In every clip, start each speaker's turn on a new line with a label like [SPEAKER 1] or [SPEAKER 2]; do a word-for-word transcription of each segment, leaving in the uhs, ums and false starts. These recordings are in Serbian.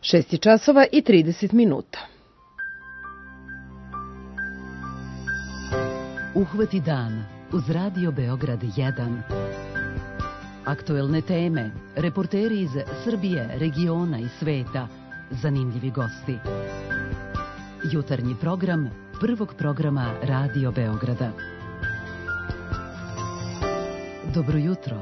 [SPEAKER 1] šest časova i trideset minuta.
[SPEAKER 2] Uhvati dan uz Radio Beograd jedan. Aktuelne teme, reporteri iz Srbije, regiona i sveta, zanimljivi gosti. Jutarnji program prvog programa Radio Beograda. Dobro jutro.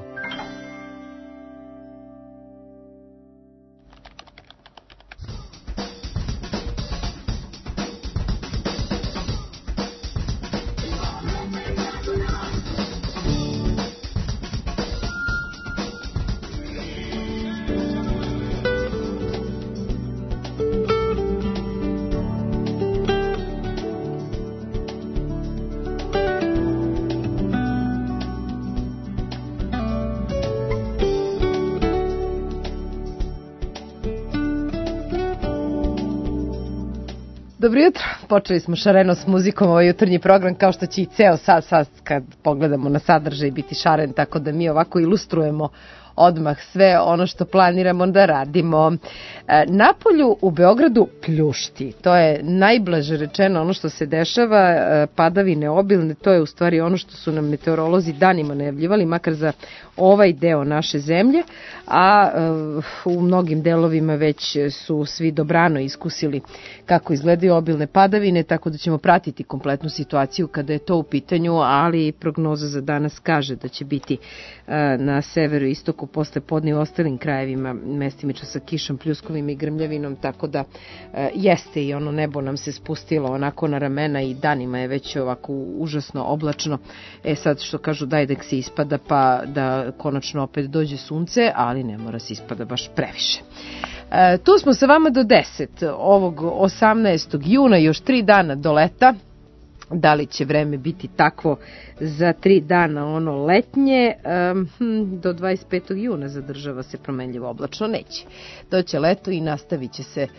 [SPEAKER 1] Dobro jutro, počeli smo šareno s muzikom ovaj jutarnji program, kao što će i ceo sad, sad kad pogledamo na sadržaj biti šaren, tako da mi ovako ilustrujemo odmah sve ono što planiramo da radimo. Napolju u Beogradu pljušti, to je najblaže rečeno ono što se dešava, padavine obilne, to je u stvari ono što su nam meteorolozi danima najavljivali, makar za ovaj deo naše zemlje, a u mnogim delovima već su svi dobrano iskusili kako izgledaju obilne padavine, tako da ćemo pratiti kompletnu situaciju kada je to u pitanju, ali prognoza za danas kaže da će biti na severu i istoku posle podne u ostalim krajevima mestimično sa kišom, pljuskovim i grmljavinom, tako da e, jeste i ono nebo nam se spustilo onako na ramena i danima je već ovako užasno oblačno. E sad što kažu daj da se ispada pa da konačno opet dođe sunce, ali ne mora se ispada baš previše. E, tu smo sa vama do deset ovog osamnaestog juna, još tri dana do leta. Da li će vreme biti takvo za tri dana ono letnje, um, do dvadeset petog juna zadržava se promenljivo oblačno, neće. Doće leto i nastavit će se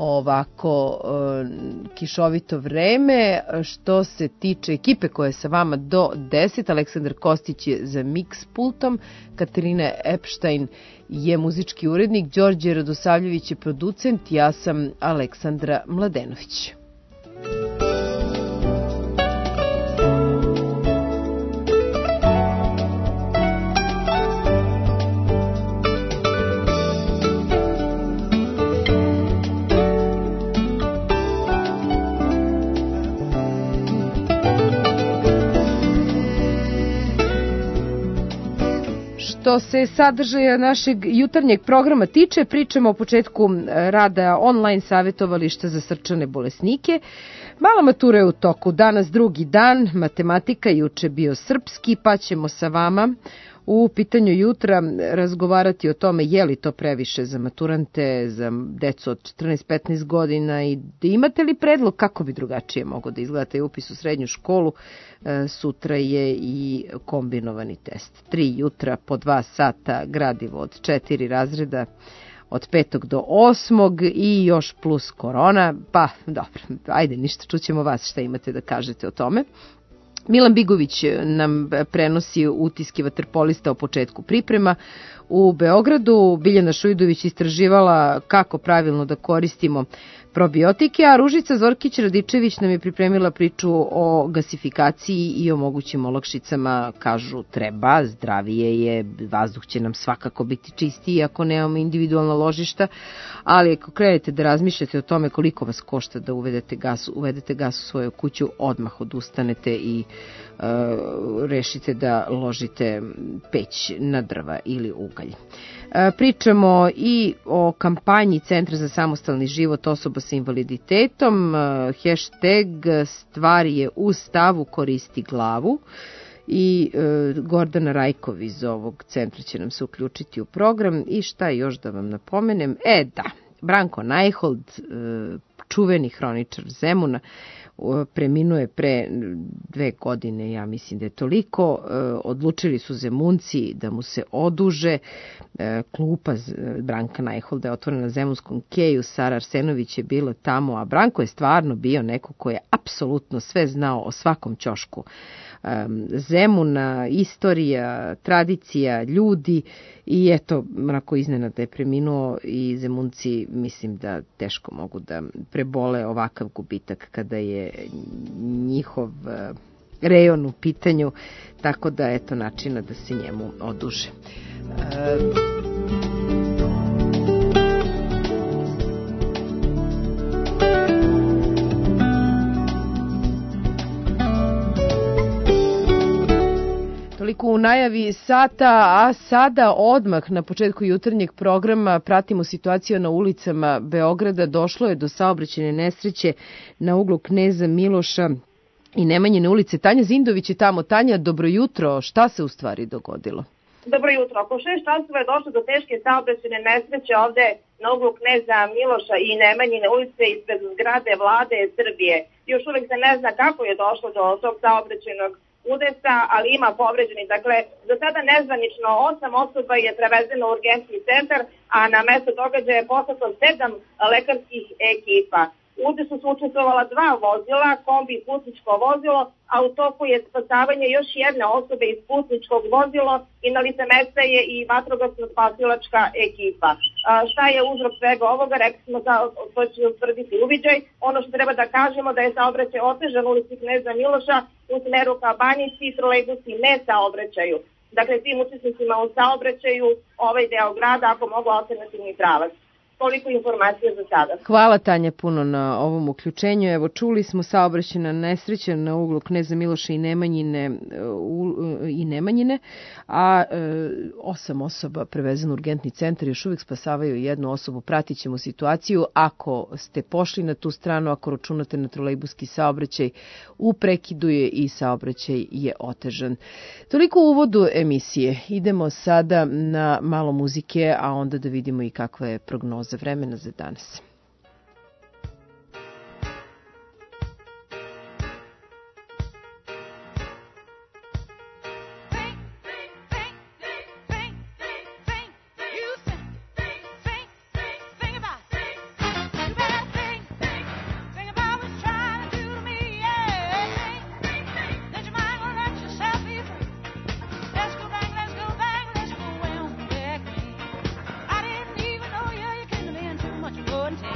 [SPEAKER 1] ovako um, kišovito vreme. Što se tiče ekipe koja je sa vama do deset, Aleksandar Kostić je za mix pultom, Katarina Epštajn je muzički urednik, Đorđe Radosavljević je producent, ja sam Aleksandra Mladenović. Što se sadržaja našeg jutarnjeg programa tiče, pričamo o početku rada online savjetovališta za srčane bolesnike. Mala matura je u toku, danas drugi dan, matematika, juče bio srpski, pa ćemo sa vama u pitanju jutra razgovarati o tome je li to previše za maturante, za decu od četrnaest petnaest godina i imate li predlog kako bi drugačije mogo da izgleda taj upis u srednju školu. Sutra je i kombinovani test. Tri jutra po dva sata, gradivo od četiri razreda, od petog do osmog i još plus korona. Pa dobro, ajde ništa, čućemo vas šta imate da kažete o tome. Milan Bigović nam prenosi utiske vaterpolista o početku priprema u Beogradu. Biljana Šujdović istraživala kako pravilno da koristimo probiotike, a Ružica Zorkić-Radičević nam je pripremila priču o gasifikaciji i o mogućim olakšicama. Kažu treba, zdravije je, vazduh će nam svakako biti čistiji ako nemamo individualna ložišta, ali ako krenete da razmišljate o tome koliko vas košta da uvedete gas, uvedete gas u svoju kuću, odmah odustanete i uh, rešite da ložite peć na drva ili ugalj. Pričamo i o kampanji Centra za samostalni život osoba sa invaliditetom, hashtag stvar je u stavu, koristi glavu, i e, Gordana Rajkov iz ovog centra će nam se uključiti u program. I šta još da vam napomenem? E da, Branko Najhold, e, čuveni hroničar Zemuna, preminuo je pre dve godine, ja mislim da je toliko. Odlučili su Zemunci da mu se oduže. Klupa Branka Najholda je otvorena na Zemunskom keju, Sara Arsenović je bila tamo, a Branko je stvarno bio neko ko je apsolutno sve znao o svakom ćošku um, Zemuna, istorija, tradicija, ljudi i eto, onako iznenada je preminuo i Zemunci mislim da teško mogu da prebole ovakav gubitak kada je njihov uh, rejon u pitanju, tako da eto načina da se njemu oduže. Uh, Toliko u najavi sata, a sada odmah na početku jutarnjeg programa pratimo situaciju na ulicama Beograda. Došlo je do saobraćajne nesreće na uglu Kneza Miloša i Nemanjine ulice. Tanja Zindović je tamo. Tanja, dobro jutro. Šta se u stvari dogodilo?
[SPEAKER 3] Dobro jutro. Oko šest časova je došlo do teške saobraćajne nesreće ovde na uglu Kneza Miloša i Nemanjine ulice ispred zgrade Vlade Srbije. Još uvek se ne zna kako je došlo do tog saobraćajnog udesa, ali ima povređeni. Dakle, do sada nezvanično osam osoba je prevezeno u urgentni centar, a na mesto događaja je poslato sedam lekarskih ekipa. U udesu su učestvovala dva vozila, kombi i putničko vozilo, a u toku je spasavanje još jedne osobe iz putničkog vozila i na lice mesta je i vatrogasno-spasilačka ekipa. A, šta je uzrok svega ovoga? Rekli smo da to će utvrditi uviđaj. Ono što treba da kažemo da je saobraćaj otežan u ulici Kneza Miloša u smeru ka Banjici i trolejbusi ne saobraćaju. Dakle, tim učesnicima u saobraćaju ovaj deo grada ako mogu alternativni pravac. Toliko informacija za sada.
[SPEAKER 1] Hvala Tanja puno na ovom uključenju. Evo, čuli smo saobraćajna nesreća na uglu Kneza Miloša i Nemanjine, u, i Nemanjine, a e, osam osoba prevezeno u urgentni centar, još uvijek spasavaju jednu osobu. Pratit ćemo situaciju. Ako ste pošli na tu stranu, ako računate na trolejbuski saobraćaj, u prekidu je i saobraćaj je otežan. Toliko u uvodu emisije. Idemo sada na malo muzike, a onda da vidimo i kakva je prognoza vremena za danas.
[SPEAKER 4] Go and take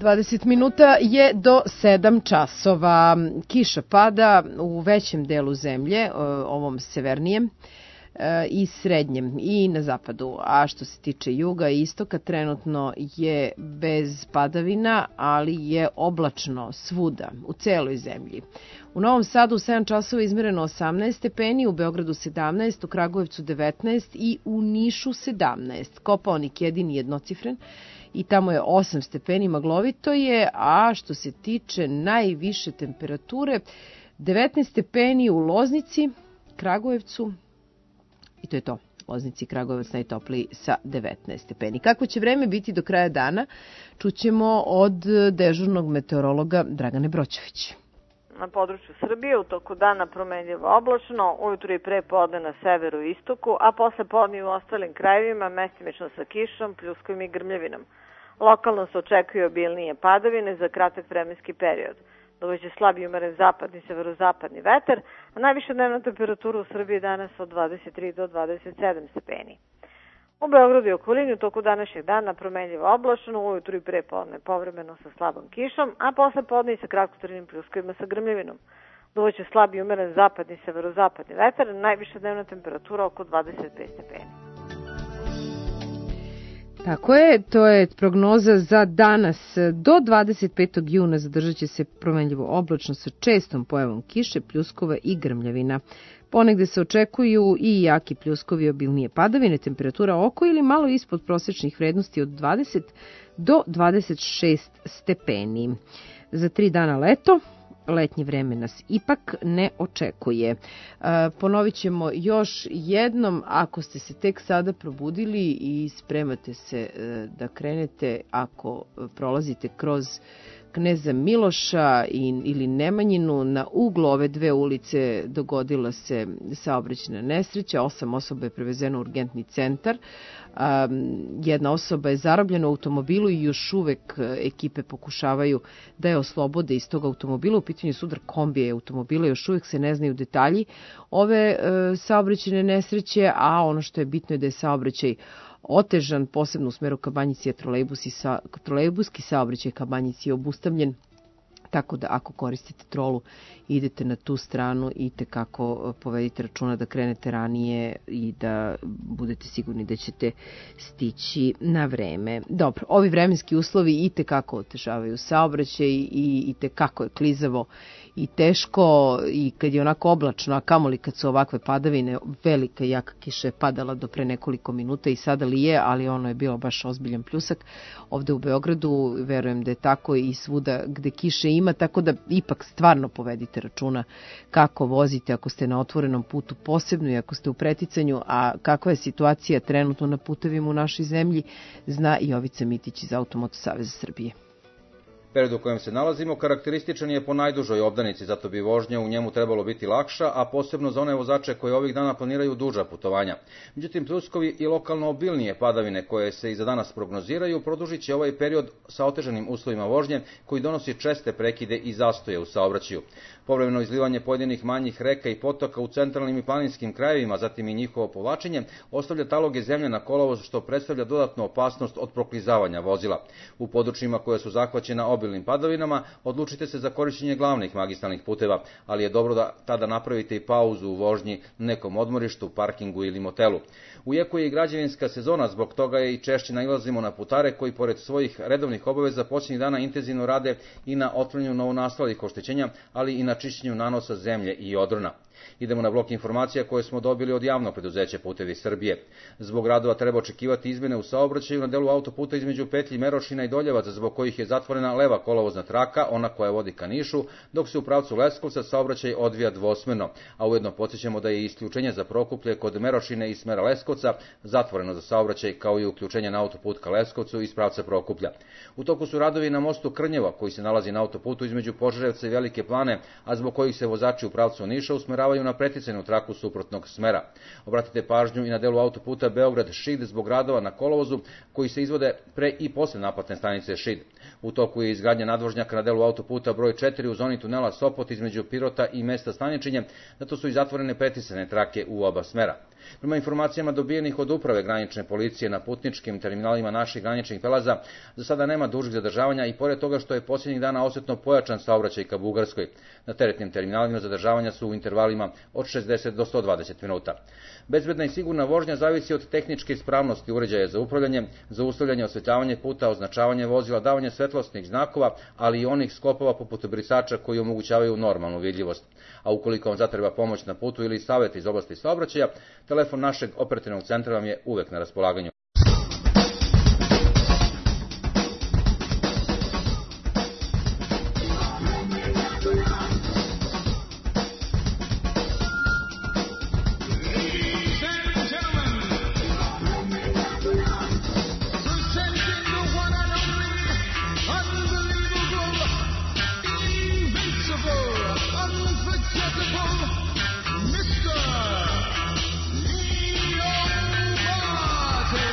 [SPEAKER 1] dvadeset minuta je do sedam časova. Kiša pada u većem delu zemlje, ovom severnijem i srednjem i na zapadu. A što se tiče juga i istoka, trenutno je bez padavina, ali je oblačno svuda, u celoj zemlji. U Novom Sadu u sedam časova izmereno osamnaest stepeni, u Beogradu sedamnaest, u Kragujevcu devetnaest i u Nišu sedamnaest. Kopaonik jedini jednocifren i tamo je osam stepeni, maglovito je, a što se tiče najviše temperature, devetnaest stepeni u Loznici, Kragujevcu, i to je to. Loznici i Kragujevac najtopliji sa devetnaest stepeni. Kako će vreme biti do kraja dana, čućemo od dežurnog meteorologa Dragane Broćević.
[SPEAKER 4] Na području Srbije u toku dana promenljivo oblačno, ujutru i pre podne na severu i istoku, a posle podne u ostalim krajevima mestimično sa kišom, pljuskom i grmljavinom. Lokalno se očekuju obilnije padavine za kratak vremenski period. Dovođe slab i umeren zapadni i severozapadni vetar, a najviša dnevna temperatura u Srbiji danas od dvadeset tri do dvadeset sedam stepeni. U Beogradu i okolini u toku današnjeg dana promenljivo oblačno, ujutru i pre podne povremeno sa slabom kišom, a posle podne i sa kratkotrajnim pljuskovima sa grmljavinom. Dovođe slab i umeren zapadni i severozapadni vetar, najviša dnevna temperatura oko dvadeset pet stepeni.
[SPEAKER 1] Tako je, to je prognoza za danas. Do dvadeset petog juna zadržat će se promenljivo oblačno sa čestom pojavom kiše, pljuskova i grmljavina. Ponegde se očekuju i jaki pljuskovi, obilnije padavine, temperatura oko ili malo ispod prosečnih vrednosti od dvadeset do dvadeset šest stepeni. Za tri dana leto. Letnje vreme nas ipak ne očekuje. E, ponovit ćemo još jednom, ako ste se tek sada probudili i spremate se e, da krenete, ako prolazite kroz Kneza Miloša i, ili Nemanjinu, na uglu ove dve ulice dogodila se saobraćajna nesreća, osam osoba je prevezeno u urgentni centar, um, jedna osoba je zarobljena u automobilu i još uvek ekipe pokušavaju da je oslobode iz tog automobila. U pitanju sudar kombija i automobila, još uvek se ne znaju detalji ove uh, saobraćajne nesreće, a ono što je bitno je da je saobraćaj otežan, posebno u smeru ka Banjici, je trolejbus i sa, trolejbuski saobraćaj ka Banjici je obustavljen, tako da ako koristite trolu idete na tu stranu i tekako povedite računa da krenete ranije i da budete sigurni da ćete stići na vreme. Dobro, ovi vremenski uslovi i tekako otežavaju saobraćaj i, i tekako je klizavo i teško, i kad je onako oblačno, a kamoli kad su ovakve padavine, velika i jaka kiša je padala do pre nekoliko minuta i sada li je, ali ono je bilo baš ozbiljan pljusak. Ovde u Beogradu verujem da je tako i svuda gde kiše ima, tako da ipak stvarno povedite računa kako vozite ako ste na otvorenom putu, posebno i ako ste u preticanju, a kakva je situacija trenutno na putevima u našoj zemlji, zna i Jovica Mitić iz Automoto Saveza Srbije.
[SPEAKER 5] Period u kojem se nalazimo karakterističan je po najdužoj obdanici, zato bi vožnja u njemu trebalo biti lakša, a posebno za one vozače koji ovih dana planiraju duža putovanja. Međutim, pljuskovi i lokalno obilnije padavine koje se i za danas prognoziraju produžit će ovaj period sa otežanim uslovima vožnje koji donosi česte prekide i zastoje u saobraćaju. Povremeno izlivanje pojedinih manjih reka i potoka u centralnim i planinskim krajevima, zatim i njihovo povlačenje, ostavlja taloge zemlje na kolovoz, što predstavlja dodatnu opasnost od proklizavanja vozila. U područjima koja su zahvaćena obilnim padavinama, odlučite se za korišćenje glavnih magistralnih puteva, ali je dobro da tada napravite i pauzu u vožnji, nekom odmorištu, parkingu ili motelu. U jeku je i građevinska sezona, zbog toga je i češće nailazimo na putare koji pored svojih redovnih obaveza posljednjih dana intenzivno rade i na otklanjanju novonastalih oštećenja, ali i na čišćenju nanosa zemlje i odrona. Idemo na blok informacija koje smo dobili od javnog preduzeća Putevi Srbije. Zbog radova treba očekivati izmene u saobraćaju na delu autoputa između petlji Merošina i Doljevaca, zbog kojih je zatvorena leva kolovozna traka, ona koja vodi ka Nišu, dok se u pravcu Leskovca saobraćaj odvija dvosmerno, a ujedno podsjećamo da je isključenje za Prokuplje kod Merošine i smera Leskovca zatvoreno za saobraćaj, kao i uključenje na autoput ka Leskovcu iz pravca Prokuplja. U toku su radovi na mostu Krnjeva, koji se nalazi na autoputu između Požarevca i Velike Plane, a zbog kojih se vozači u pravcu Niša usmeravaju usmeravaju na preticajnu traku suprotnog smera. Obratite pažnju i na delu autoputa Beograd-Šid zbog radova na kolovozu koji se izvode pre i posle naplatne stanice Šid. U toku je izgradnja nadvožnjaka na delu autoputa broj četiri u zoni tunela Sopot između Pirota i mesta Stanječinje, zato su i zatvorene preticane trake u oba smera. Prema informacijama dobijenih od uprave granične policije na putničkim terminalima naših graničnih prelaza, za sada nema dužih zadržavanja i pored toga što je posljednjih dana osetno pojačan saobraćaj ka Bugarskoj. Na teretnim terminalima zadržavanja su u intervalima od šezdeset do sto dvadeset minuta. Bezbedna i sigurna vožnja zavisi od tehničke ispravnosti uređaja za upravljanje, zaustavljanje, osvetljavanje puta, označavanje vozila, davanje svetlosnih znakova, ali i onih sklopova poput brisača koji omogućavaju normalnu vidljivost. A ukoliko vam zatreba pomoć na putu ili savjet iz oblasti saobraćaja, telefon našeg operativnog centra vam je uvek na raspolaganju.
[SPEAKER 6] Mister Leo Martin.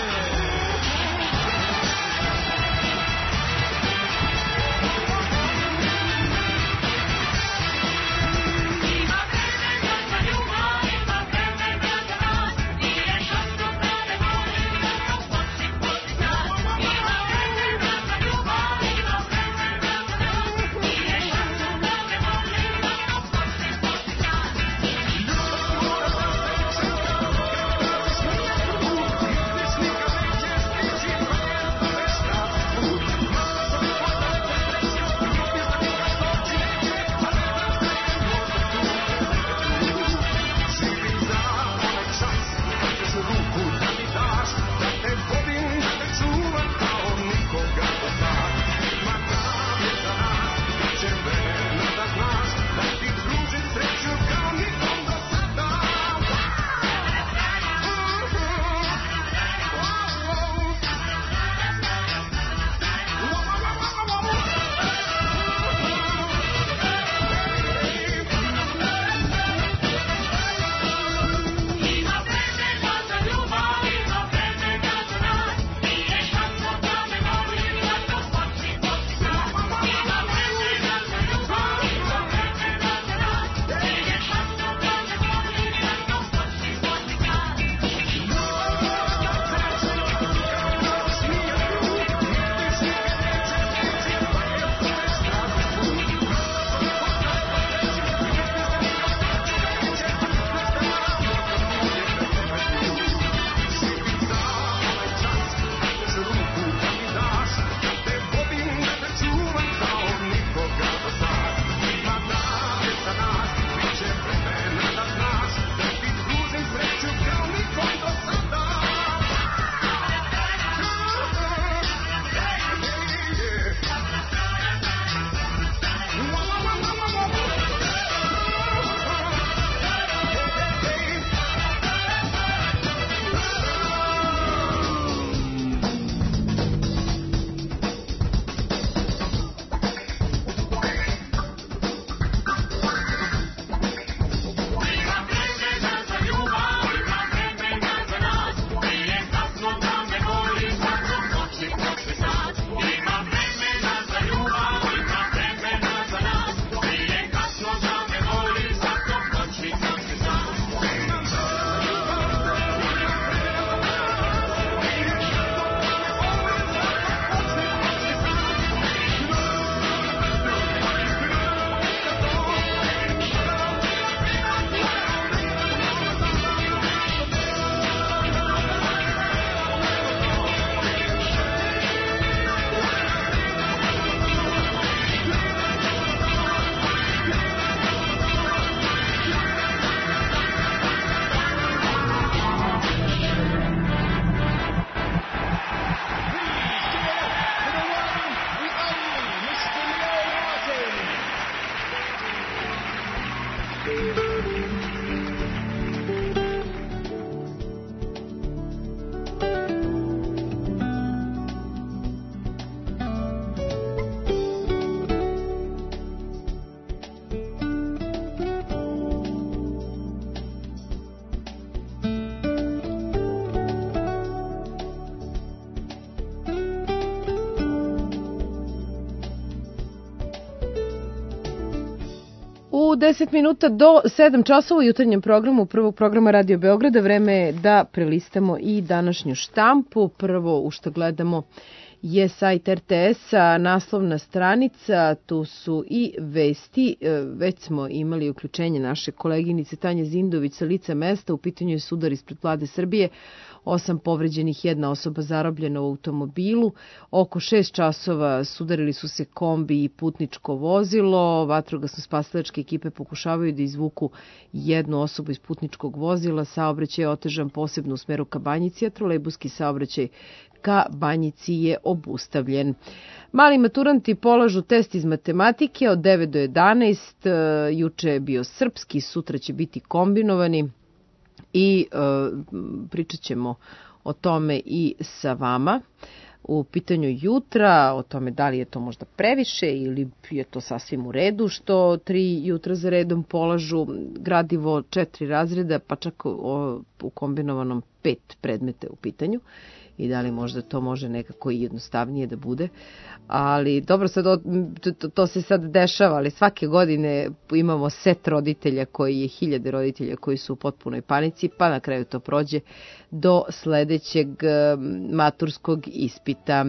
[SPEAKER 1] deset minuta do sedam časova u jutarnjem programu prvog programa Radio Beograda. Vreme je da prelistamo i današnju štampu. Prvo u što gledamo je sajt er te es-a, naslovna stranica, tu su i vesti. Već smo imali uključenje naše koleginice Tanje Zindović sa lica mesta. U pitanju je sudar ispred Vlade Srbije. Osam povređenih, jedna osoba zarobljena u automobilu. Oko šest časova sudarili su se kombi i putničko vozilo. Vatrogasno-spasilačke ekipe pokušavaju da izvuku jednu osobu iz putničkog vozila. Saobraćaj je otežan posebno u smeru ka Banjici, a trolejbuski saobraćaj ka Banjici je obustavljen. Mali maturanti polažu test iz matematike od devet do jedanaest. Juče je bio srpski, sutra će biti kombinovani. I e, pričat ćemo o tome i sa vama u pitanju jutra, o tome da li je to možda previše ili je to sasvim u redu što tri jutra za redom polažu gradivo četiri razreda, pa čak o, u kombinovanom pet predmete u pitanju. I da li možda to može nekako i jednostavnije da bude. Ali dobro, sad, to, to se sad dešava, ali svake godine imamo set roditelja koji je hiljade roditelja koji su u potpunoj panici, pa na kraju to prođe do sledećeg maturskog ispita.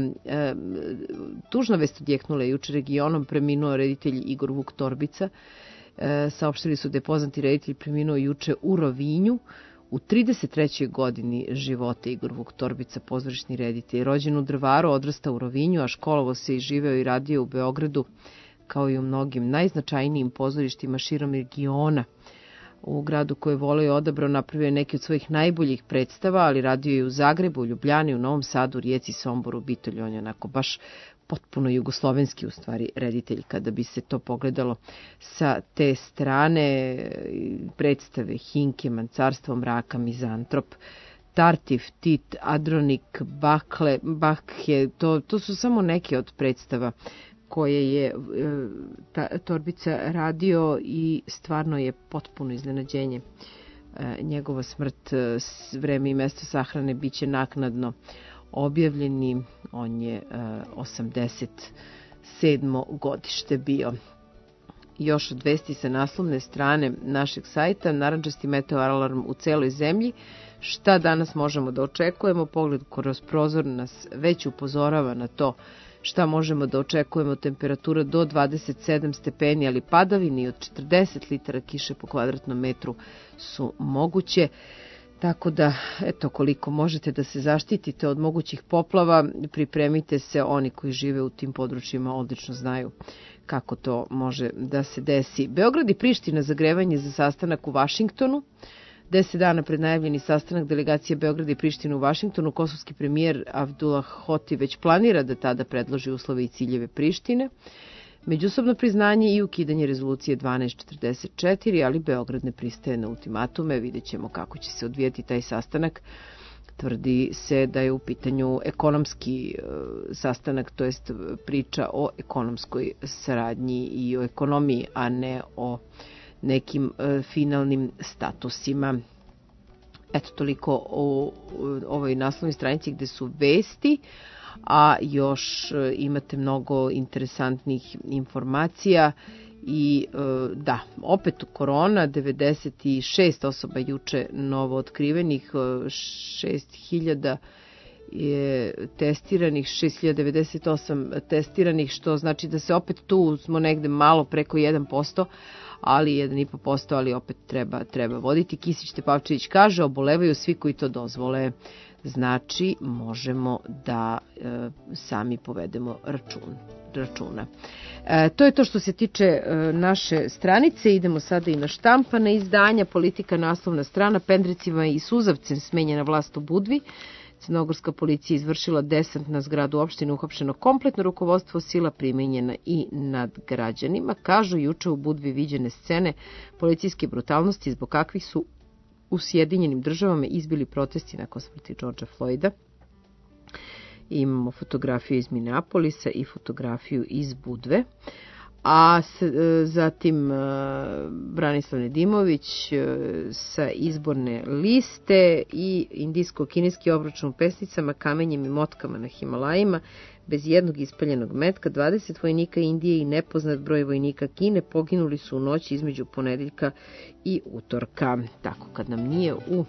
[SPEAKER 1] Tužna vest odjeknula je juče regionom, preminuo reditelj Igor Vuk Torbica. Saopštili su da je poznati reditelj preminuo juče u Rovinju. U trideset trećoj godini života Igor Vuk Torbica, pozorišni reditelj, rođen u Drvaru, odrastao u Rovinju, a školovao se i živeo i radio u Beogradu, kao i u mnogim najznačajnijim pozorištima širom regiona. U gradu koje je voleo i odabrao napravio je neke od svojih najboljih predstava, ali radio je u Zagrebu, u Ljubljani, u Novom Sadu, Rijeci, Somboru, Bitolju. On je onako baš potpuno jugoslovenski u stvari reditelj kada bi se to pogledalo sa te strane. Predstave Hinke, Carstvo mraka, Mizantrop, Tartif, Tit, Adronik, Bakle, Bakhe, to, to su samo neke od predstava koje je ta, Torbica radio i stvarno je potpuno iznenađenje. Njegova smrt, vreme i mesto sahrane biće naknadno objavljeni. On je osamdeset sedmo godište bio. Još od vesti sa naslovne strane našeg sajta, narandžasti meteo alarm u celoj zemlji. Šta danas možemo da očekujemo? Pogled kroz prozor nas već upozorava na to šta možemo da očekujemo. Temperatura do dvadeset sedam stepeni, ali padavini od četrdeset litara kiše po kvadratnom metru su moguće. Tako da, eto, koliko možete da se zaštitite od mogućih poplava, pripremite se. Oni koji žive u tim područjima odlično znaju kako to može da se desi. Beograd i Priština zagrevanje za sastanak u Vašingtonu. Deset dana pred najavljeni sastanak delegacije Beograda i Prištine u Vašingtonu, kosovski premijer Abdullah Hoti već planira da tada predloži uslove i ciljeve Prištine. Međusobno priznanje i ukidanje rezolucije dvanaest četrdeset četiri, ali Beograd ne pristaje na ultimatume. Vidjet ćemo kako će se odvijati taj sastanak. Tvrdi se da je u pitanju ekonomski sastanak, to jest priča o ekonomskoj saradnji i o ekonomiji, a ne o nekim finalnim statusima. Eto, toliko o ovoj naslovnoj stranici gde su vesti, a još imate mnogo interesantnih informacija. I da, opet korona, devedeset šest osoba juče novo otkrivenih, šest hiljada je testiranih, šest hiljada devedeset osam testiranih, što znači da se opet tu smo negde malo preko jedan posto, ali jedan i po posto, ali opet treba, treba voditi. Kisić Tepavčević kaže, obolevaju svi koji to dozvole. Znači, možemo da e, sami povedemo račun, računa. E, to je to što se tiče e, naše stranice. Idemo sada i na štampana izdanja. Politika, naslovna strana. Pendrecima i suzavcem smenjena vlast u Budvi. Crnogorska policija izvršila desant na zgradu opštine, uhapšeno kompletno rukovodstvo, sila primenjena i nad građanima. Kažu, juče u Budvi viđene scene policijske brutalnosti zbog kakvih su u Sjedinjenim državama izbili protesti nakon smrti Georgea Floyda. Imamo fotografiju iz Minneapolisa i fotografiju iz Budve. a s, zatim Branislav Nedimović sa izborne liste i indijsko-kineski obračun u pesnicama kamenjem i motkama na Himalajima bez jednog ispaljenog metka. dvadeset vojnika Indije i nepoznat broj vojnika Kine poginuli su u noći između ponedeljka i utorka. Tako, kad nam nije u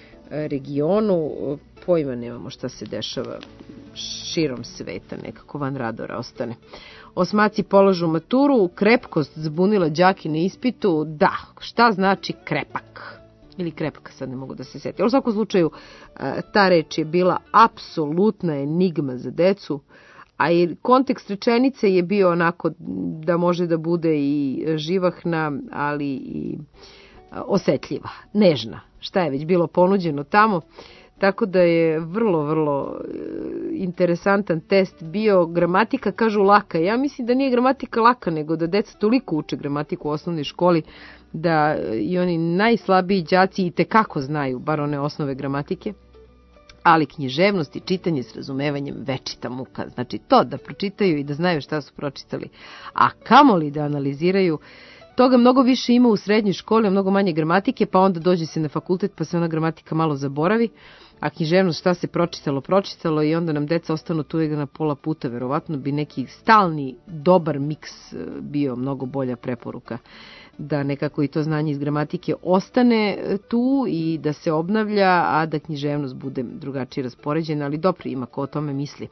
[SPEAKER 1] regionu, pojma nemamo šta se dešava širom sveta, nekako van radara ostane. Osmaci polažu maturu, krepkost zbunila đaki na ispitu. Da, šta znači krepak? Ili krepak, sad ne mogu da se sjetim. U svakom slučaju, ta reč je bila apsolutna enigma za decu, a i kontekst rečenice je bio onako da može da bude i živahna, ali i osetljiva, nežna. Šta je već bilo ponuđeno tamo, tako da je vrlo, vrlo interesantan test bio. Gramatika, kažu, laka. Ja mislim da nije gramatika laka, nego da deca toliko uče gramatiku u osnovnoj školi da i oni najslabiji đaci i tekako znaju, bar one osnove gramatike, ali književnost i čitanje s razumevanjem večita muka. Znači to da pročitaju i da znaju šta su pročitali, a kamoli da analiziraju. Toga mnogo više ima u srednjoj školi, a mnogo manje gramatike, pa onda dođe se na fakultet pa se ona gramatika malo zaboravi, a književnost šta se pročitalo, pročitalo i onda nam deca ostanu tu na pola puta. Verovatno bi neki stalni, dobar miks bio mnogo bolja preporuka, da nekako i to znanje iz gramatike ostane tu i da se obnavlja, a da književnost bude drugačije raspoređena, ali dobro, ima ko o tome misli.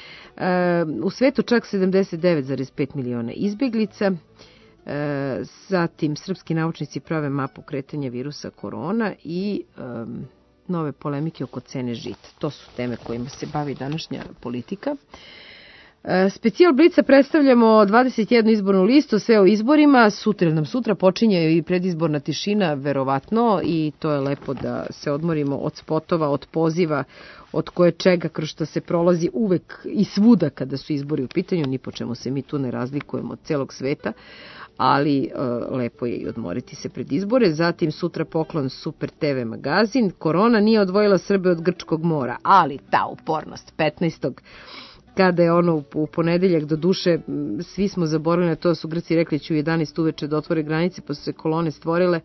[SPEAKER 1] E, u svetu čak sedamdeset devet zarez pet miliona izbjeglica. E, zatim srpski naučnici prave mapu kretanja virusa korona i e, nove polemike oko cene žita. To su teme kojima se bavi današnja politika. E, Specijal Blica predstavljamo dvadeset jednu izbornu listu, sve o izborima. Sutra nam sutra počinje i predizborna tišina, verovatno, i to je lepo da se odmorimo od spotova, od poziva, od koje čega kroz što se prolazi uvek i svuda kada su izbori u pitanju. Ni po čemu se mi tu ne razlikujemo od celog sveta, ali e, lepo je i odmoriti se pred izbore. Zatim sutra poklon Super te ve magazin. Korona nije odvojila Srbe od Grčkog mora, ali ta upornost petnaestog kada je ono u ponedeljak, do duše svi smo zaboravili na to, su Grci rekli će u jedanaest uveče da otvore granice, pa su se kolone stvorile,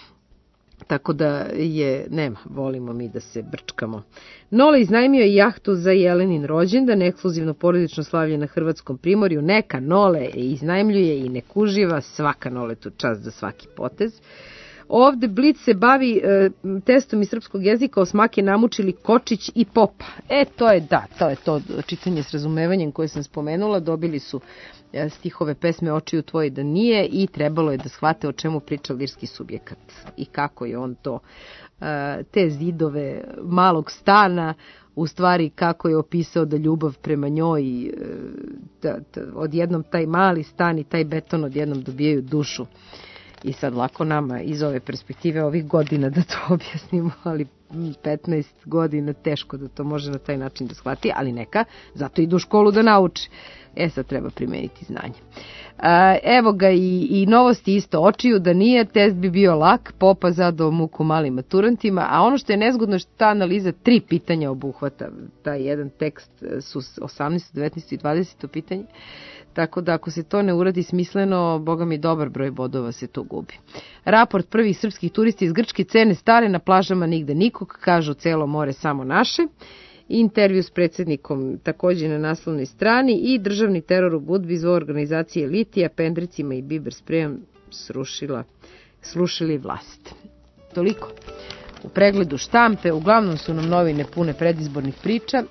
[SPEAKER 1] tako da je, nema, volimo mi da se brčkamo. Nole iznajmio je jahtu za Jelenin rođendan, ekskluzivno porodično slavlje na Hrvatskom primorju. Neka Nole iznajmljuje i nek uživa, svaka Noletu čast za svaki potez. Ovde Blic se bavi e, testom iz srpskog jezika, osmake namučili Kočić i Popa. E, to je, da, to je to čitanje s razumevanjem koje sam spomenula. Dobili su e, stihove pesme Očiju tvoji da nije i trebalo je da shvate o čemu priča lirski subjekat i kako je on to, e, te zidove malog stana, u stvari kako je opisao da ljubav prema njoj, e, da, da, odjednom taj mali stan i taj beton odjednom dobijaju dušu. I sad lako nama iz ove perspektive ovih godina da to objasnimo, ali petnaest godina teško da to može na taj način da shvati, ali neka, zato idu u školu da nauči. E sad treba primeniti znanje. A, evo ga i, i novosti isto Očiju da nije, test bi bio lak, Popa zadao muku malim maturantima, a ono što je nezgodno je što ta analiza tri pitanja obuhvata. Taj jedan tekst su osamnaesto, devetnaesto i dvadeseto pitanje. Tako da ako se to ne uradi smisleno, boga mi dobar broj bodova se to gubi. Raport prvih srpskih turisti iz Grčke, cene stare, na plažama nigde nikog, kažu celo more samo naše. Intervju s predsjednikom također na naslovnoj strani i državni teror u Budvi zbog organizacije litija, pendrecima i biber sprejom srušila, slušili vlast. Toliko. U pregledu štampe, uglavnom su nam novine pune predizbornih priča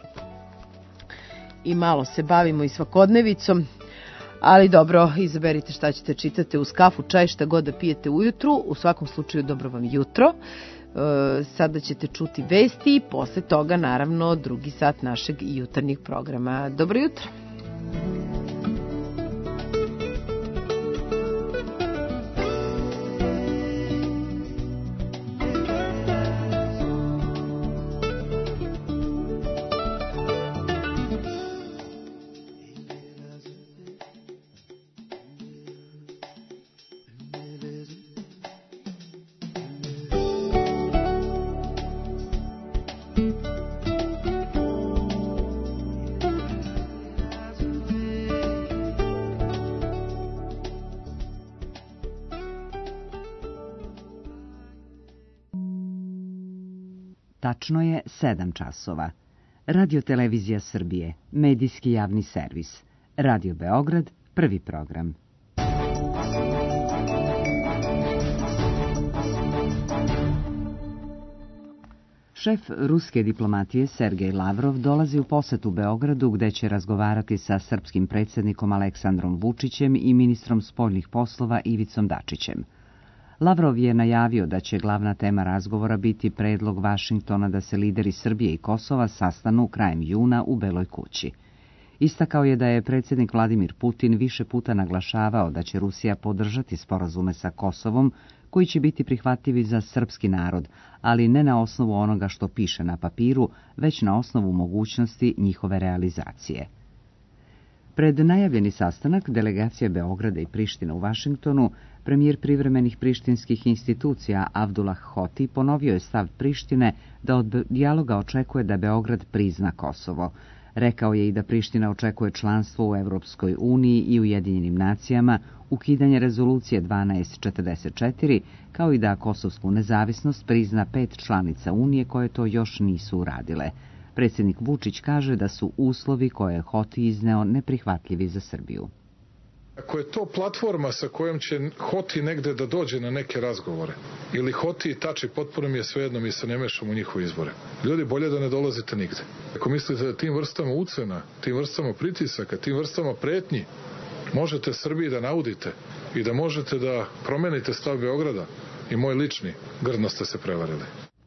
[SPEAKER 1] i malo se bavimo i svakodnevicom. Ali dobro, izaberite šta ćete čitati uz kafu, čaj, šta god da pijete ujutru. U svakom slučaju dobro vam jutro. E, sada ćete čuti vesti i posle toga naravno drugi sat našeg jutarnjeg programa. Dobro jutro.
[SPEAKER 2] Tačno je sedam časova. Radio Televizija Srbije, medijski javni servis. Radio Beograd, prvi program. Šef ruske diplomatije Sergej Lavrov dolazi u posetu Beogradu gde će razgovarati sa srpskim predsjednikom Aleksandrom Vučićem i ministrom spoljnih poslova Ivicom Dačićem. Lavrov je najavio da će glavna tema razgovora biti predlog Vašingtona da se lideri Srbije i Kosova sastanu krajem juna u Beloj kući. Istakao je da je predsjednik Vladimir Putin više puta naglašavao da će Rusija podržati sporazume sa Kosovom koji će biti prihvatljivi za srpski narod, ali ne na osnovu onoga što piše na papiru, već na osnovu mogućnosti njihove realizacije. Pred najavljeni sastanak delegacije Beograda i Prištine u Vašingtonu, premijer privremenih prištinskih institucija Avdullah Hoti ponovio je stav Prištine da od dijaloga očekuje da Beograd prizna Kosovo. Rekao je i da Priština očekuje članstvo u Evropskoj uniji i Ujedinjenim nacijama, ukidanje rezolucije dvanaest četrdeset četiri, kao i da kosovsku nezavisnost prizna pet članica Unije koje to još nisu uradile. Predsjednik Vučić kaže da su uslovi koje je Hoti izneo neprihvatljivi za Srbiju.
[SPEAKER 6] Ako je to platforma sa kojom će Hoti negde da dođe na neke razgovore, ili Hoti i Tači, potpuno mi je svejedno, mi se ne mešamo u njihove izbore. Ljudi, bolje da ne dolazite nigde. Ako mislite da tim vrstama ucena, tim vrstama pritisaka, tim vrstama pretnji, možete Srbiji da naudite i da možete da promenite stav Beograda i moj lični, grdno ste se prevarili.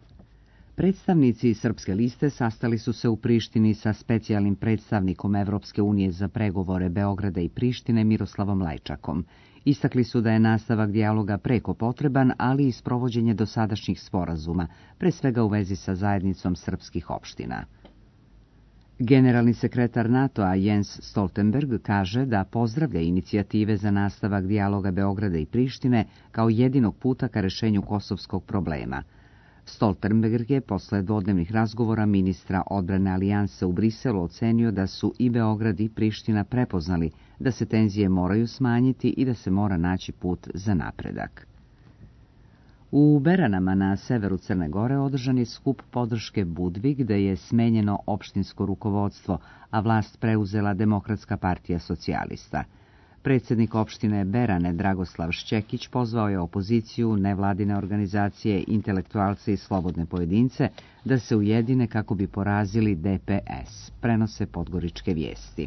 [SPEAKER 2] Predstavnici Srpske liste sastali su se u Prištini sa specijalnim predstavnikom Evropske unije za pregovore Beograda i Prištine Miroslavom Lajčakom. Istakli su da je nastavak dijaloga preko potreban, ali i sprovođenje dosadašnjih sporazuma, pre svega u vezi sa zajednicom srpskih opština. Generalni sekretar NATO-a Jens Stoltenberg kaže da pozdravlja inicijative za nastavak dijaloga Beograda i Prištine kao jedinog puta ka rešenju kosovskog problema. Stoltenberg je posle dvodnevnih razgovora ministra odbrane alijanse u Briselu ocenio da su i Beograd i Priština prepoznali da se tenzije moraju smanjiti i da se mora naći put za napredak. U Beranama na severu Crne Gore održan je skup podrške Budvi gde je smenjeno opštinsko rukovodstvo, a vlast preuzela Demokratska partija socijalista. Predsjednik opštine Berane Dragoslav Šćekić pozvao je opoziciju, nevladine organizacije, intelektualce i slobodne pojedince da se ujedine kako bi porazili D P S, prenose Podgoričke vijesti.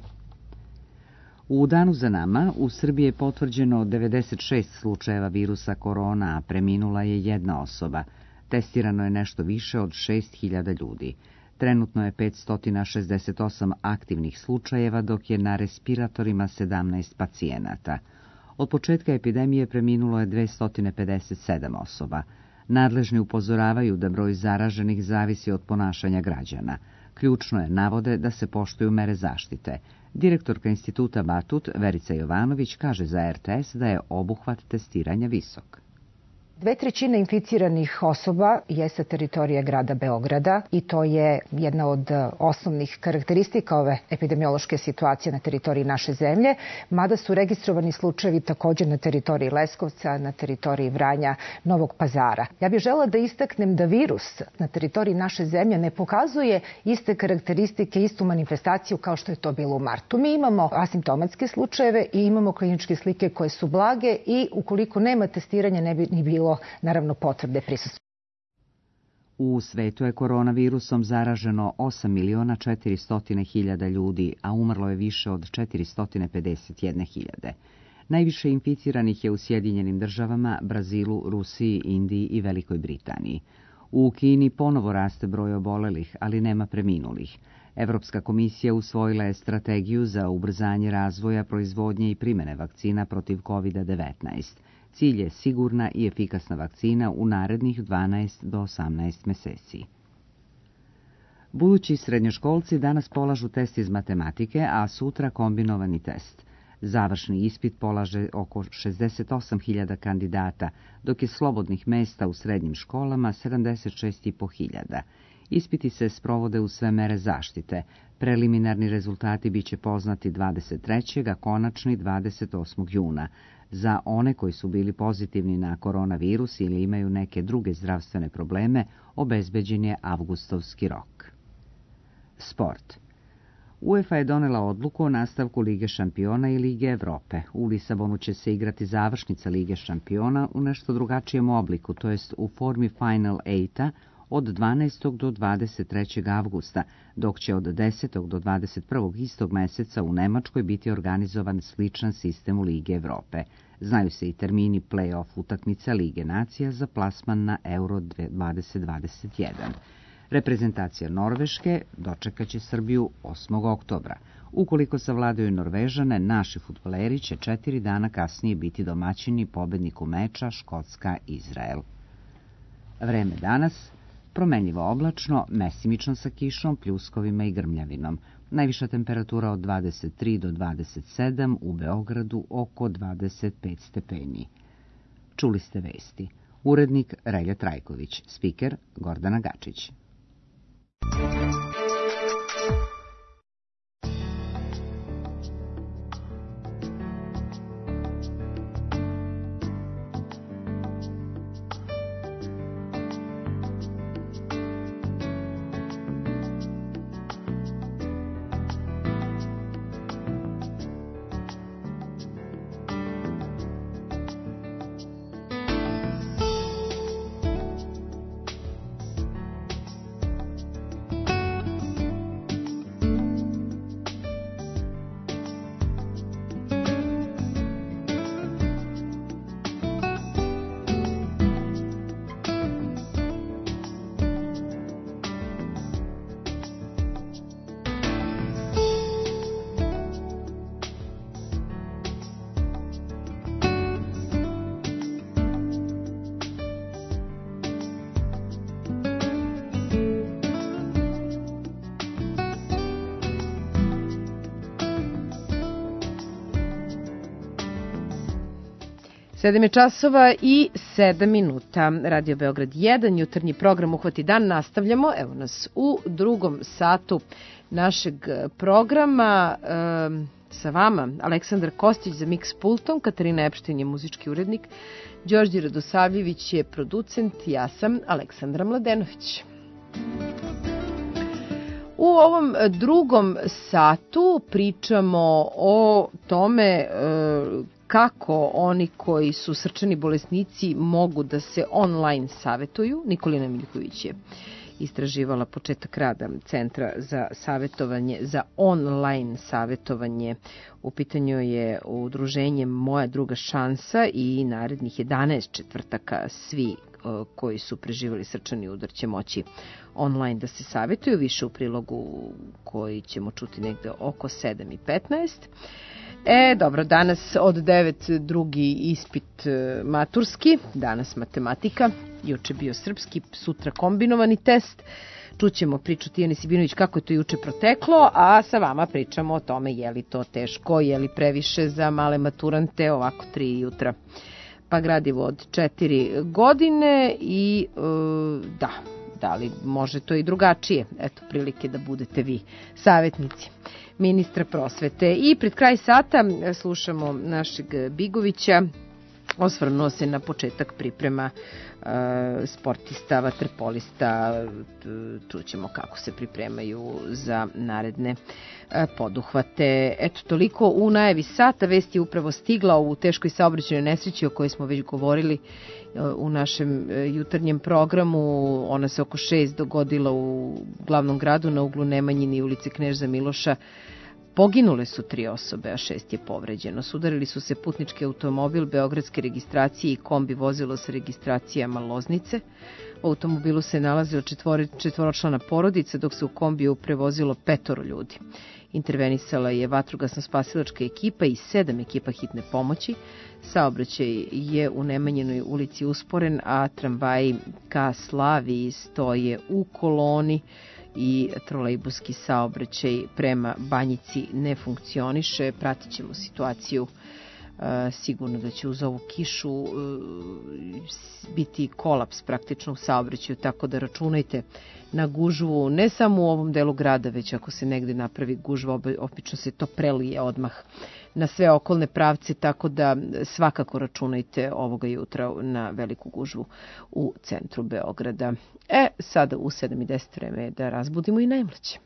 [SPEAKER 2] U danu za nama u Srbiji je potvrđeno devedeset šest slučajeva virusa korona, a preminula je jedna osoba. Testirano je nešto više od šest hiljada ljudi. Trenutno je petsto šezdeset osam aktivnih slučajeva, dok je na respiratorima sedamnaest pacijenata. Od početka epidemije preminulo je dvesta pedeset sedam osoba. Nadležni upozoravaju da broj zaraženih zavisi od ponašanja građana. Ključno je, navode, da se poštuju mere zaštite. Direktorka instituta Batut, Verica Jovanović, kaže za R T S da je obuhvat testiranja visok.
[SPEAKER 7] Dve trećine inficiranih osoba je sa teritorije grada Beograda i to je jedna od osnovnih karakteristika ove epidemiološke situacije na teritoriji naše zemlje, mada su registrovani slučajevi također na teritoriji Leskovca, na teritoriji Vranja, Novog Pazara. Ja bih žela da istaknem da virus na teritoriji naše zemlje ne pokazuje iste karakteristike, istu manifestaciju kao što je to bilo u martu. Mi imamo asimptomatske slučajeve i imamo kliničke slike koje su blage i ukoliko nema testiranja ne bi ni bilo naravno potvrde prisustva.
[SPEAKER 2] U svetu je koronavirusom zaraženo osam miliona četiristo hiljada ljudi, a umrlo je više od četiristo pedeset jedne hiljade. Najviše inficiranih je u Sjedinjenim državama, Brazilu, Rusiji, Indiji i Velikoj Britaniji. U Kini ponovo raste broj obolelih, ali nema preminulih. Evropska komisija usvojila je strategiju za ubrzanje razvoja, proizvodnje i primjene vakcina protiv kovid devetnaest. Cilj je sigurna i efikasna vakcina u narednih dvanaest do osamnaest meseci. Budući srednjoškolci danas polažu test iz matematike, a sutra kombinovani test. Završni ispit polaže oko šezdeset osam hiljada kandidata, dok je slobodnih mesta u srednjim školama sedamdeset šest i po hiljada. Ispiti se sprovode u sve mere zaštite. Preliminarni rezultati biće poznati dvadeset trećeg a konačni dvadeset osmog juna. Za one koji su bili pozitivni na koronavirus ili imaju neke druge zdravstvene probleme, obezbeđen je avgustovski rok. Sport. UEFA je donela odluku o nastavku Lige šampiona i Lige Evrope. U Lisabonu će se igrati završnica Lige šampiona u nešto drugačijem obliku, to jest u formi Final Eighta od dvanaestog do dvadeset trećeg avgusta, dok će od desetog do dvadeset prvog istog meseca u Nemačkoj biti organizovan sličan sistem u Lige Evrope. Znaju se i termini play-off utakmica Lige nacija za plasman na Euro dvadeset dvadeset jedan. Reprezentacija Norveške dočekaće Srbiju osmog oktobra. Ukoliko savladaju Norvežane, naši fudbaleri će četiri dana kasnije biti domaćini pobedniku meča Škotska-Izrael. Vreme danas promenljivo oblačno, mesimično sa kišom, pljuskovima i grmljavinom. Najviša temperatura od dvadeset tri do dvadeset sedam, u Beogradu oko dvadeset pet stepeni. Čuli ste vesti. Urednik Relja Trajković, spiker Gordana Gačić.
[SPEAKER 1] Sedam je časova i sedam minuta. Radio Beograd jedan, jutarnji program Uhvati dan. Nastavljamo, evo nas u drugom satu našeg programa. E, sa vama Aleksandar Kostić za Mix pultom, Katarina Epštin je muzički urednik, Đorđe Radosavljević je producent, ja sam Aleksandra Mladenović. U ovom drugom satu pričamo o tome e, kako oni koji su srčani bolesnici mogu da se online savetuju. Nikolina Miljković je istraživala početak rada Centra za savetovanje, za online savetovanje. U pitanju je udruženje Moja druga šansa i narednih jedanaest četvrtaka svi koji su preživali srčani udar će moći online da se savetuju. Više u prilogu koji ćemo čuti negde oko sedam i petnaest. E, dobro, danas od devet drugi ispit maturski, danas matematika, juče bio srpski, sutra kombinovani test. Čućemo priču Tijane Sibinović kako je to juče proteklo, a sa vama pričamo o tome je li to teško, je li previše za male maturante, ovako tri jutra. Pa gradivo od četiri godine i e, da, da li može to i drugačije, eto prilike da budete vi savjetnici ministra prosvete. I pred kraj sata slušamo našeg Bigovića, osvrnuo se na početak priprema e, sportista, vaterpolista, čućemo kako se pripremaju za naredne e, poduhvate. Eto, toliko u najavi sata. Vest je upravo stigla u teškoj saobraćajnoj nesreći o kojoj smo već govorili e, u našem e, jutarnjem programu. Ona se oko šest dogodila u glavnom gradu na uglu Nemanjine i ulice Kneza Miloša. Poginule su tri osobe, a šest je povređeno. Sudarili su se putnički automobil beogradske registracije i kombi vozilo sa registracijama Loznice. U automobilu se nalazila četvoročlana porodica, dok se u kombiju prevozilo petoro ljudi. Intervenisala je vatrogasno-spasilačka ekipa i sedam ekipa hitne pomoći. Saobraćaj je u Nemanjinoj ulici usporen, a tramvaji ka Slaviji stoje u koloni i trolejbuski saobraćaj prema Banjici ne funkcioniše. Pratit ćemo situaciju. E, sigurno da će uz ovu kišu e, biti kolaps praktično u saobraćaju, tako da računajte na gužvu ne samo u ovom delu grada, već ako se negde napravi gužva, obično se to prelije odmah na sve okolne pravce, tako da svakako računajte ovoga jutra na veliku gužvu u centru Beograda. E, sada u sedam i deset vreme je da razbudimo i najmlađe.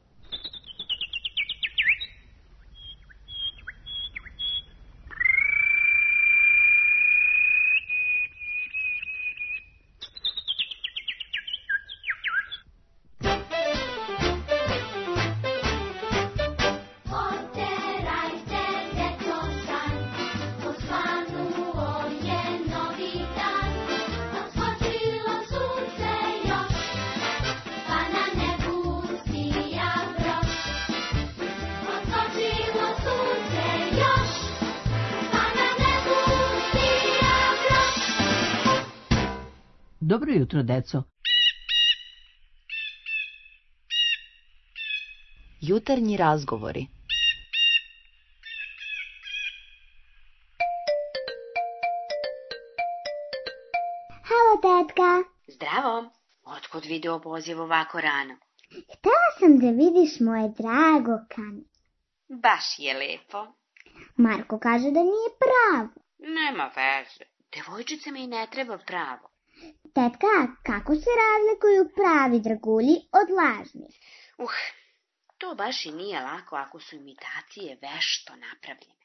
[SPEAKER 8] Dobro jutro, deco.
[SPEAKER 9] Jutarnji razgovori.
[SPEAKER 10] Halo, tetka.
[SPEAKER 11] Zdravo. Otkud video poziv ovako rano?
[SPEAKER 10] Htela sam da vidiš moje drago kame.
[SPEAKER 11] Baš je lepo.
[SPEAKER 10] Marko kaže da nije pravo.
[SPEAKER 11] Nema veze. Devojčice mi ne treba pravo.
[SPEAKER 10] Tetka, kako se razlikuju pravi dragulji od lažnih?
[SPEAKER 11] Uh, to baš i nije lako ako su imitacije vešto napravljene.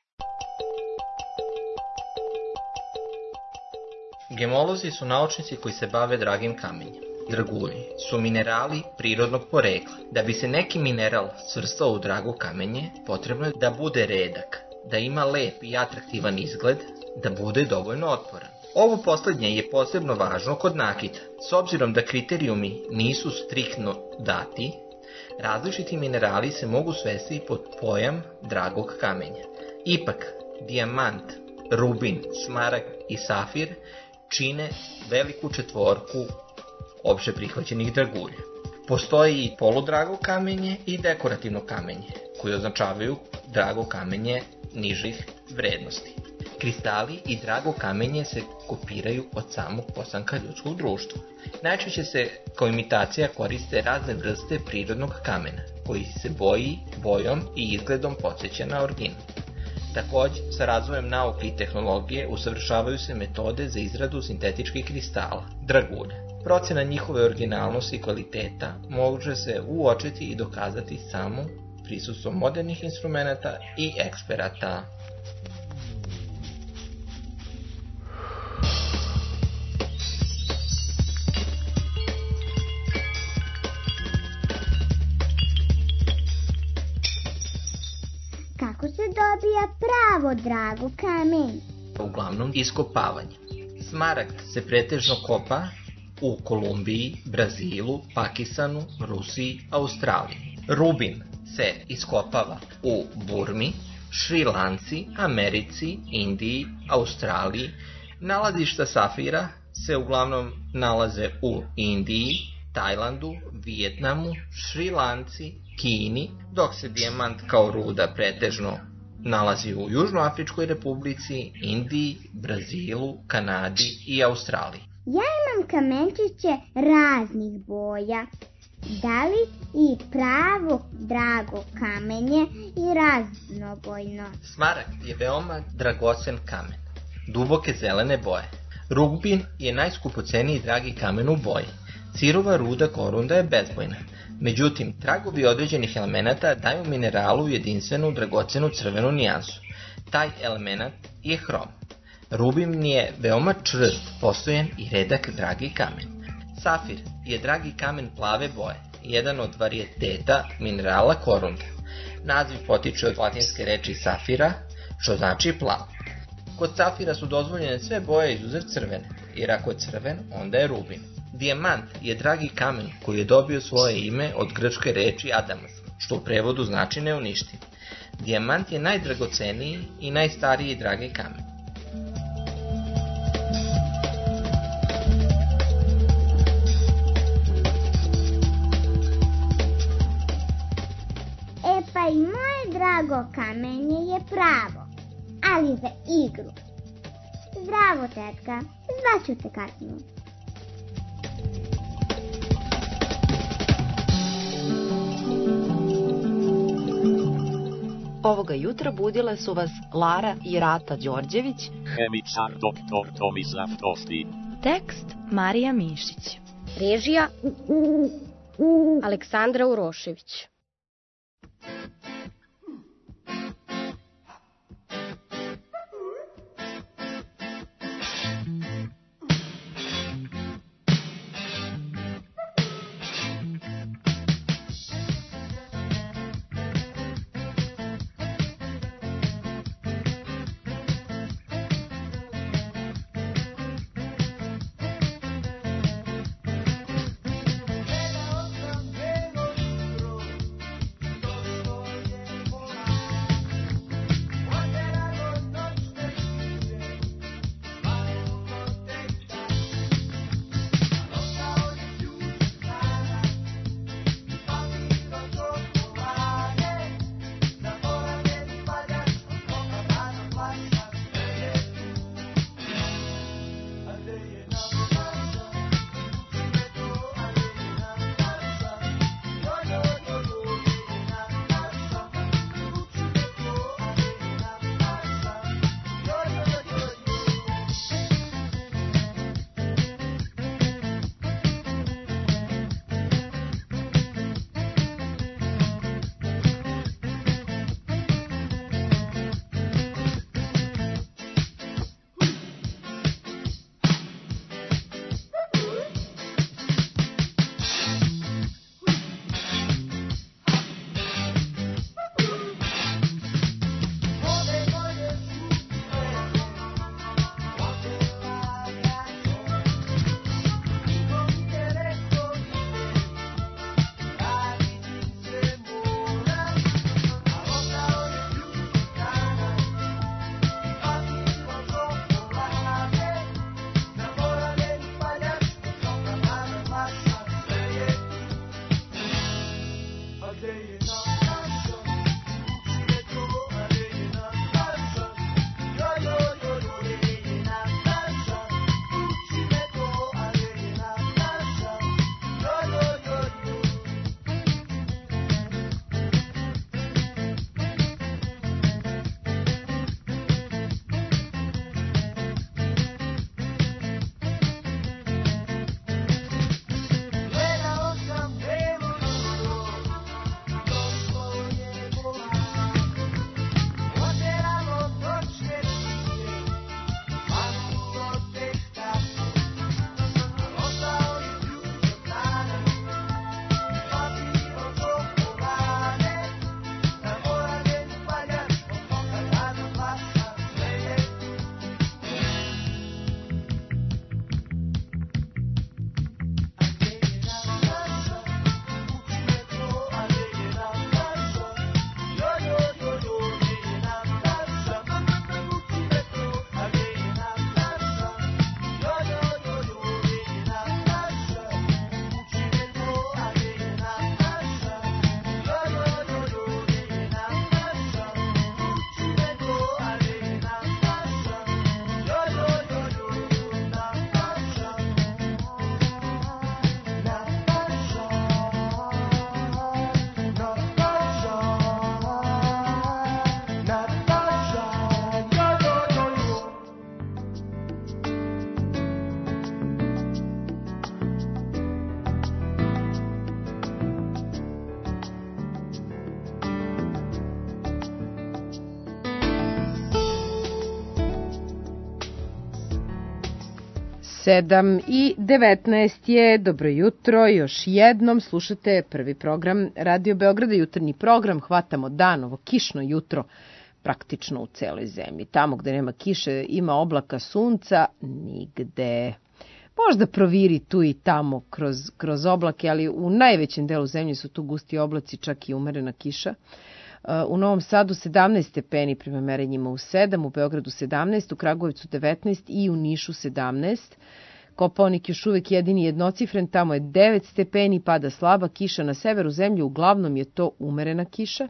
[SPEAKER 12] Gemolozi su naučnici koji se bave dragim kamenjem. Dragulji su minerali prirodnog porekla. Da bi se neki mineral svrstao u drago kamenje, potrebno je da bude redak, da ima lep i atraktivan izgled, da bude dovoljno otporan. Ovo poslednje je posebno važno kod nakita. S obzirom da kriterijumi nisu striktno dati, različiti minerali se mogu svesti pod pojam dragog kamenja. Ipak, dijamant, rubin, smaragd i safir čine veliku četvorku opšte prihvaćenih dragulja. Postoji i poludrago kamenje i dekorativno kamenje, koji označavaju drago kamenje nižih vrednosti. Kristali i drago kamenje se kopiraju od samog postanka ljudskog društva. Najčešće se kao imitacija koriste razne vrste prirodnog kamena, koji se boji, bojom i izgledom podsjeća na original. Takođe, sa razvojem nauke i tehnologije usavršavaju se metode za izradu sintetičkih kristala, dragulja. Procena njihove originalnosti i kvaliteta može se uočiti i dokazati samo prisustvom modernih instrumenta i eksperata.
[SPEAKER 10] Kako se dobija pravo drago kamen?
[SPEAKER 12] Uglavnom iskopavanje. Smaragd se pretežno kopa u Kolumbiji, Brazilu, Pakistanu, Rusiji, Australiji. Rubin se iskopava u Burmi, Šrilanci, Americi, Indiji, Australiji. Nalazišta safira se uglavnom nalaze u Indiji, Tajlandu, Vijetnamu, Šrilanci, Kini, dok se dijamant kao ruda pretežno nalazi u Južnoafričkoj republici, Indiji, Brazilu, Kanadi i Australiji.
[SPEAKER 10] Ja imam kamenčiće raznih boja. Da li i pravo drago kamenje i raznobojno?
[SPEAKER 12] Smaragd je veoma dragocen kamen, duboke zelene boje. Rubin je najskupoceniji dragi kamen u boji. Cirova ruda korunda je bezbojna. Međutim, tragovi određenih elemenata daju mineralu jedinstvenu dragocenu crvenu nijansu. Taj element je hrom. Rubin je veoma čvrst, postojan i redak dragi kamen. Safir je dragi kamen plave boje, jedan od varijeteta minerala korunda. Naziv potiče od latinske reči safira, što znači plav. Kod safira su dozvoljene sve boje izuzev crvene, jer ako je crven, onda je rubin. Dijamant je dragi kamen koji je dobio svoje ime od grčke reči adamas, što u prevodu znači neuništiv. Dijamant je najdragoceniji i najstariji dragi kamen.
[SPEAKER 10] E pa i moje drago kamenje je pravo, ali za igru. Zdravo, tetka, zvaću te kasnije.
[SPEAKER 9] Ovoga jutra budile su vas Lara i Rata Đorđević,
[SPEAKER 8] hemičar doktor Tomislav Tosti,
[SPEAKER 13] tekst Marija Mišić,
[SPEAKER 14] režija Aleksandra Urošević.
[SPEAKER 1] sedam i devetnaest je, dobro jutro, još jednom slušate prvi program Radio Beograda, jutarnji program, hvatamo dan, ovo kišno jutro, praktično u celoj zemlji. Tamo gde nema kiše, ima oblaka sunca, nigde. Možda proviri tu i tamo kroz, kroz oblake, ali u najvećem delu zemlje su tu gusti oblaci, čak i umerena kiša. U Novom Sadu sedamnaest stepeni prema merenjima u sedam, u Beogradu sedamnaest, u Kragujevcu devetnaest i u Nišu sedamnaest. Kopaonik još uvek jedini jednocifren, tamo je devet stepeni, pada slaba kiša. Na severu zemlje uglavnom je to umerena kiša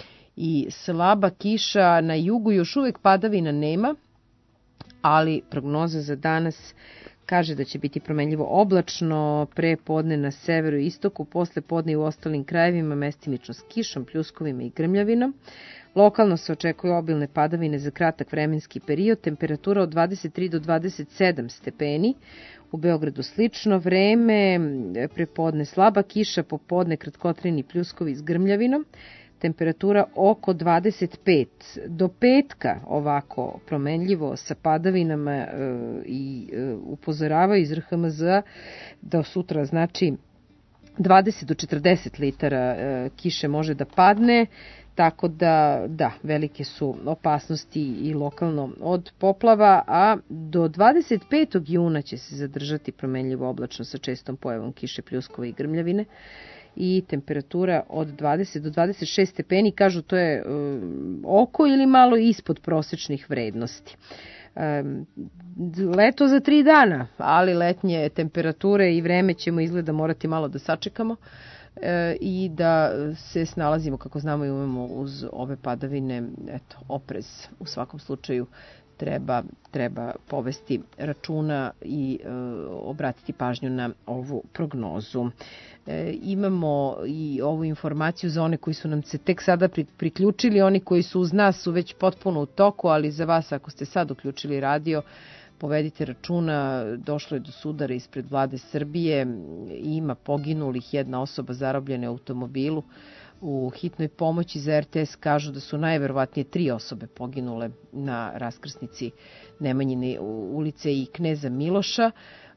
[SPEAKER 1] i slaba kiša. Na jugu još uvek padavina nema, ali prognoza za danas kaže da će biti promenljivo oblačno, pre podne na severu i istoku, posle podne i u ostalim krajevima, mestimično s kišom, pljuskovima i grmljavinom. Lokalno se očekuju obilne padavine za kratak vremenski period, temperatura od dvadeset tri do dvadeset sedam stepeni. U Beogradu slično vreme, prepodne slaba kiša, popodne kratkotrajni pljuskovi s grmljavinom. Temperatura oko dvadeset pet. Do petka ovako promenljivo sa padavinama e, i e, upozoravaju iz R H M Z da sutra znači dvadeset do četrdeset litara e, kiše može da padne, tako da da, velike su opasnosti i lokalno od poplava, a do dvadeset petog juna će se zadržati promenljivo oblačno sa čestom pojavom kiše, pljuskova i grmljavine i temperatura od dvadeset do dvadeset šest stepeni, kažu to je um, oko ili malo ispod prosečnih vrednosti. Um, leto za tri dana, ali letnje temperature i vreme ćemo izgleda morati malo da sačekamo e, i da se snalazimo kako znamo i umemo uz ove padavine. Eto, oprez u svakom slučaju treba, treba povesti računa i e, obratiti pažnju na ovu prognozu. E, imamo i ovu informaciju za one koji su nam se tek sada priključili, oni koji su uz nas su već potpuno u toku, ali za vas ako ste sad uključili radio, povedite računa, došlo je do sudara ispred vlade Srbije, ima poginulih, jedna osoba zarobljena u automobilu. U hitnoj pomoći za R T S kažu da su najverovatnije tri osobe poginule na raskrsnici Nemanjine ulice i Kneza Miloša.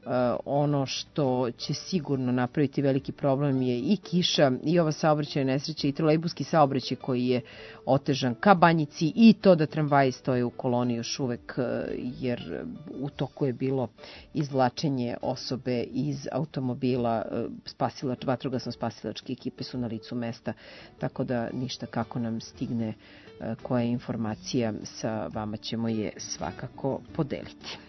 [SPEAKER 1] Ono što će sigurno napraviti veliki problem je i kiša i ova saobraćajna nesreća i trolejbuski saobraćaj koji je otežan ka Banjici i to da tramvaji stoje u koloni još uvek jer u toku je bilo izvlačenje osobe iz automobila. Spasilač, vatrogasno spasilačke ekipe su na licu mesta, tako da ništa kako nam stigne koja informacija sa vama ćemo je svakako podeliti.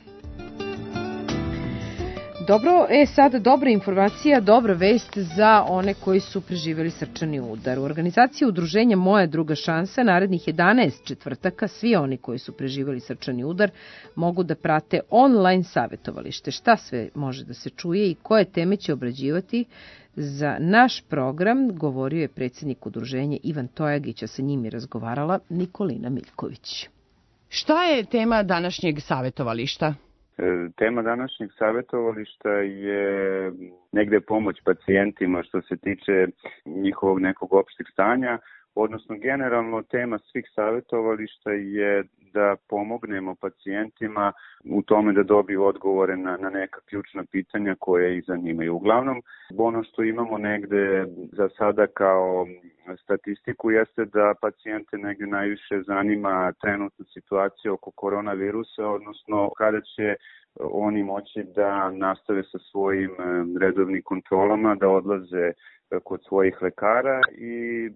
[SPEAKER 1] Dobro, e sad dobra informacija, dobra vest za one koji su preživjeli srčani udar. U organizaciji udruženja Moja druga šansa narednih jedanaest četvrtaka svi oni koji su preživjeli srčani udar mogu da prate online savjetovalište. Šta sve može da se čuje i koje teme će obrađivati za naš program, govorio je predsjednik udruženja Ivan Tojagić, a sa njim je razgovarala Nikolina Miljković.
[SPEAKER 15] Šta je tema današnjeg savjetovališta?
[SPEAKER 16] Tema današnjeg savjetovališta je negde pomoć pacijentima što se tiče njihovog nekog opšteg stanja, odnosno generalno tema svih savjetovališta je da pomognemo pacijentima u tome da dobiju odgovore na, na neka ključna pitanja koje ih zanimaju. Uglavnom, ono što imamo negde za sada kao statistiku jeste da pacijente negde najviše zanima trenutna situacija oko koronavirusa, odnosno kada će oni moći da nastave sa svojim redovnim kontrolama, da odlaze kod svojih lekara i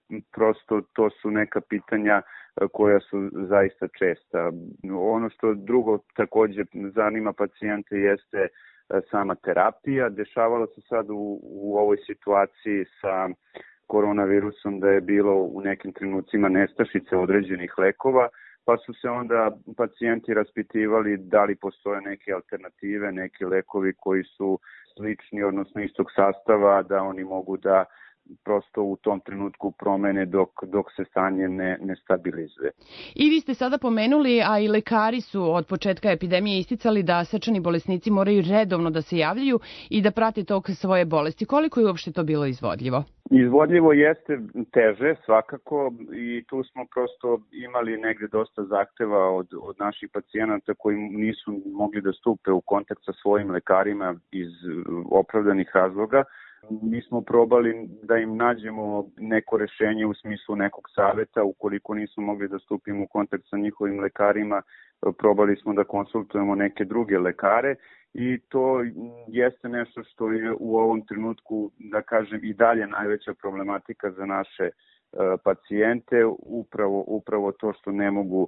[SPEAKER 16] prosto to su neka pitanja koja su zaista česta. Ono što drugo takođe zanima pacijente jeste sama terapija. Dešavalo se sad u, u ovoj situaciji sa koronavirusom da je bilo u nekim trenucima nestašice određenih lekova, pa su se onda pacijenti raspitivali da li postoje neke alternative, neki lekovi koji su slični, odnosno istog sastava, da oni mogu da prosto u tom trenutku promene dok, dok se stanje ne, ne stabilizuje.
[SPEAKER 15] I vi ste sada pomenuli, a i lekari su od početka epidemije isticali da srčani bolesnici moraju redovno da se javljaju i da prate tok svoje bolesti. Koliko je uopšte to bilo izvodljivo?
[SPEAKER 16] Izvodljivo jeste teže svakako i tu smo prosto imali negde dosta zahteva od, od naših pacijenata koji nisu mogli da stupe u kontakt sa svojim lekarima iz opravdanih razloga. Mi smo probali da im nađemo neko rešenje u smislu nekog saveta, ukoliko nismo mogli da stupimo u kontakt sa njihovim lekarima, probali smo da konsultujemo neke druge lekare i to jeste nešto što je u ovom trenutku, da kažem, i dalje najveća problematika za naše pacijente, upravo, upravo to što ne mogu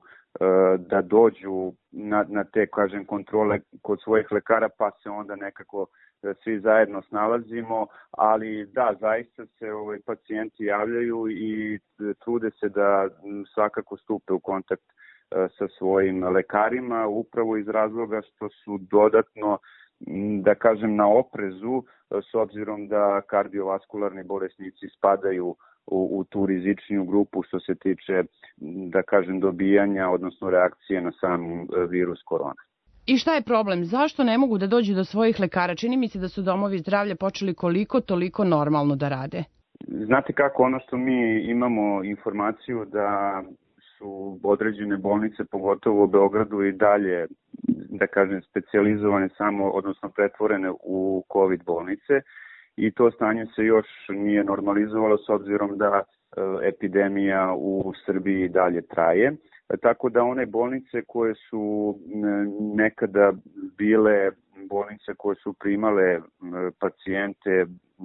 [SPEAKER 16] da dođu na, na te, kažem, kontrole kod svojih lekara, pa se onda nekako svi zajedno snalazimo, ali da, zaista se ovaj, pacijenti javljaju i trude se da svakako stupe u kontakt sa svojim lekarima, upravo iz razloga što su dodatno da kažem, na oprezu, s obzirom da kardiovaskularni bolesnici spadaju u, u tu rizičniju grupu što se tiče, da kažem, dobijanja, odnosno reakcije na sam virus korona.
[SPEAKER 15] I šta je problem? Zašto ne mogu da dođu do svojih lekara? Čini mi se da su domovi zdravlja počeli koliko toliko normalno da rade.
[SPEAKER 16] Znate kako, ono što mi imamo informaciju da su određene bolnice, pogotovo u Beogradu, i dalje, da kažem, specijalizovane samo, odnosno pretvorene u COVID bolnice, i to stanje se još nije normalizovalo s obzirom da epidemija u Srbiji dalje traje. Tako da one bolnice koje su nekada bile bolnice koje su primale pacijente,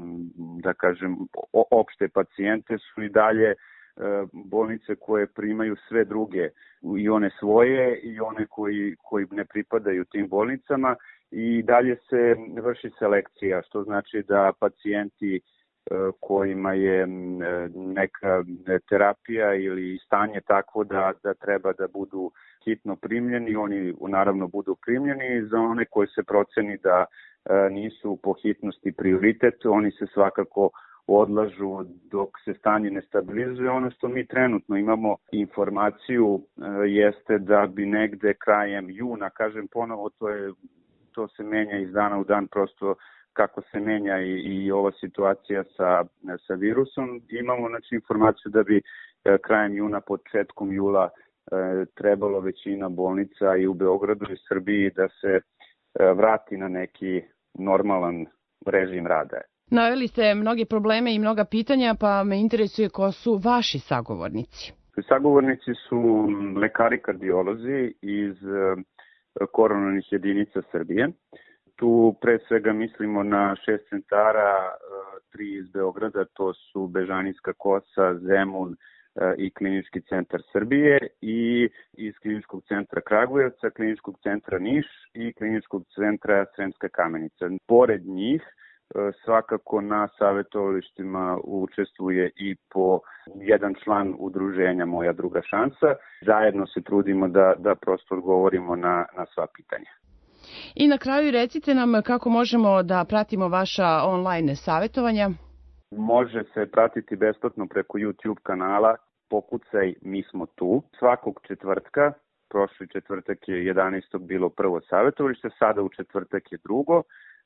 [SPEAKER 16] da kažem, opšte pacijente, su i dalje bolnice koje primaju sve druge, i one svoje i one koji, koji ne pripadaju tim bolnicama, i dalje se vrši selekcija, što znači da pacijenti kojima je neka terapija ili stanje takvo da, da treba da budu hitno primljeni, oni naravno budu primljeni. Za one koji se proceni da nisu po hitnosti prioritet, oni se svakako odlažu dok se stanje ne stabilizuje. Ono što mi trenutno imamo informaciju jeste da bi negde krajem juna, kažem ponovo, to je to se menja iz dana u dan, prosto kako se menja i, i ova situacija sa, sa virusom. Imamo, znači, informaciju da bi e, krajem juna, početkom jula e, trebalo većina bolnica i u Beogradu i Srbiji da se e, vrati na neki normalan režim rada.
[SPEAKER 15] Naveli ste mnoge probleme i mnoga pitanja, pa me interesuje ko su vaši sagovornici.
[SPEAKER 16] Sagovornici su lekari kardiolozi iz e, koronarnih jedinica Srbije. Tu pre svega mislimo na šest centara, tri iz Beograda, to su Bežanijska kosa, Zemun i Klinički centar Srbije, i iz Kliničkog centra Kragujevca, Kliničkog centra Niš i Kliničkog centra Sremska Kamenica. Pored njih, svakako na savjetovalištima učestvuje i po jedan član udruženja Moja druga šansa. Zajedno se trudimo da, da prosto odgovorimo na, na sva pitanja.
[SPEAKER 15] I na kraju recite nam kako možemo da pratimo vaša online savjetovanja.
[SPEAKER 16] Može se pratiti besplatno preko YouTube kanala Pokucaj, mi smo tu. Svakog četvrtka, prošli četvrtak je jedanaestog bilo prvo savjetovalište, sada u četvrtak je drugo.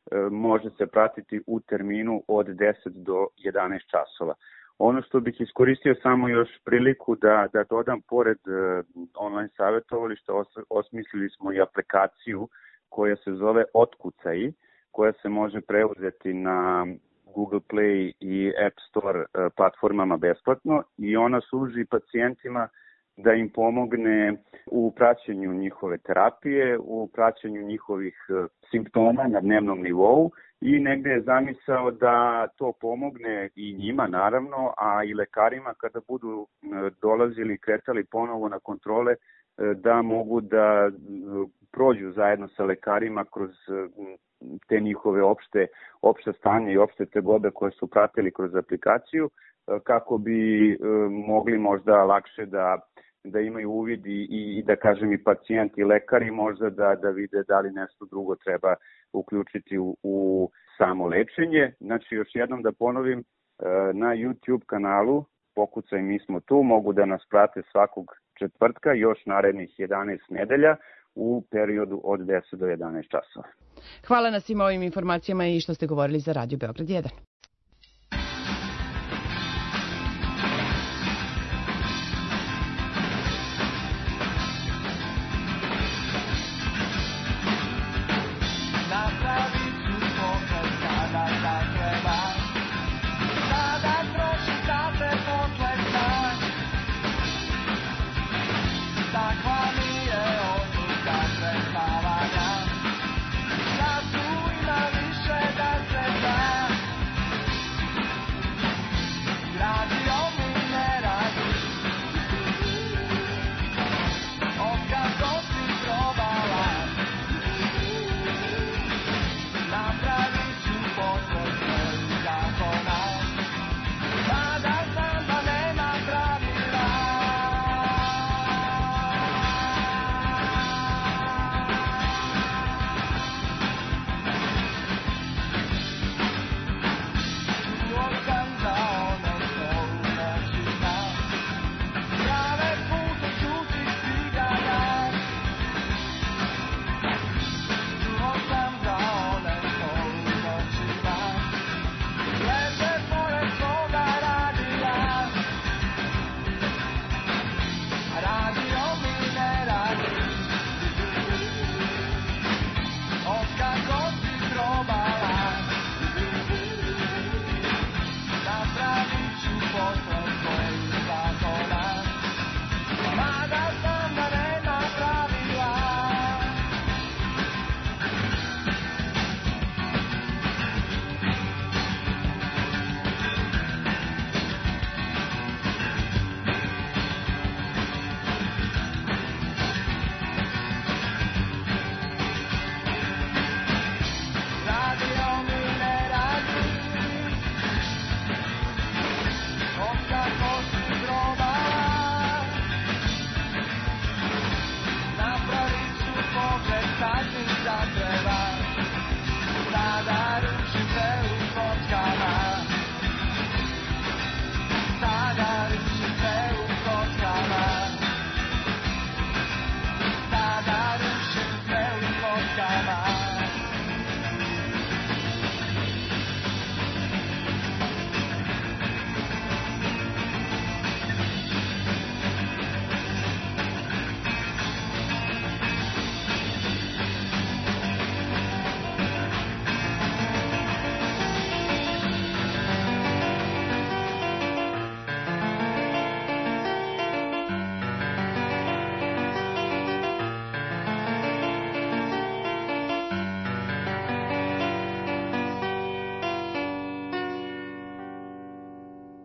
[SPEAKER 16] Može se pratiti u terminu od deset do jedanaest časova. Ono što bih iskoristio samo još priliku da, da dodam, pored online savjetovališta osmislili smo i aplikaciju koja se zove Otkucaj, koja se može preuzeti na Google Play i App Store platformama besplatno, i ona služi pacijentima da im pomogne u praćenju njihove terapije, u praćenju njihovih simptoma na dnevnom nivou, i negde je zamisao da to pomogne i njima naravno, a i lekarima kada budu dolazili i kretali ponovo na kontrole, da mogu da prođu zajedno sa lekarima kroz te njihove opšte, opšte stanje i opšte tegobe koje su pratili kroz aplikaciju, kako bi mogli možda lakše da da imaju uvid i, i da kažem i pacijenti i lekari možda da, da vide da li nešto drugo treba uključiti u, u samo lečenje. Znači, još jednom da ponovim, na YouTube kanalu Pokucaj, mi smo tu, mogu da nas prate svakog četvrtka, još narednih jedanaest nedelja u periodu od deset do jedanaest časova.
[SPEAKER 15] Hvala na svim ovim informacijama i što ste govorili za Radio Beograd jedan.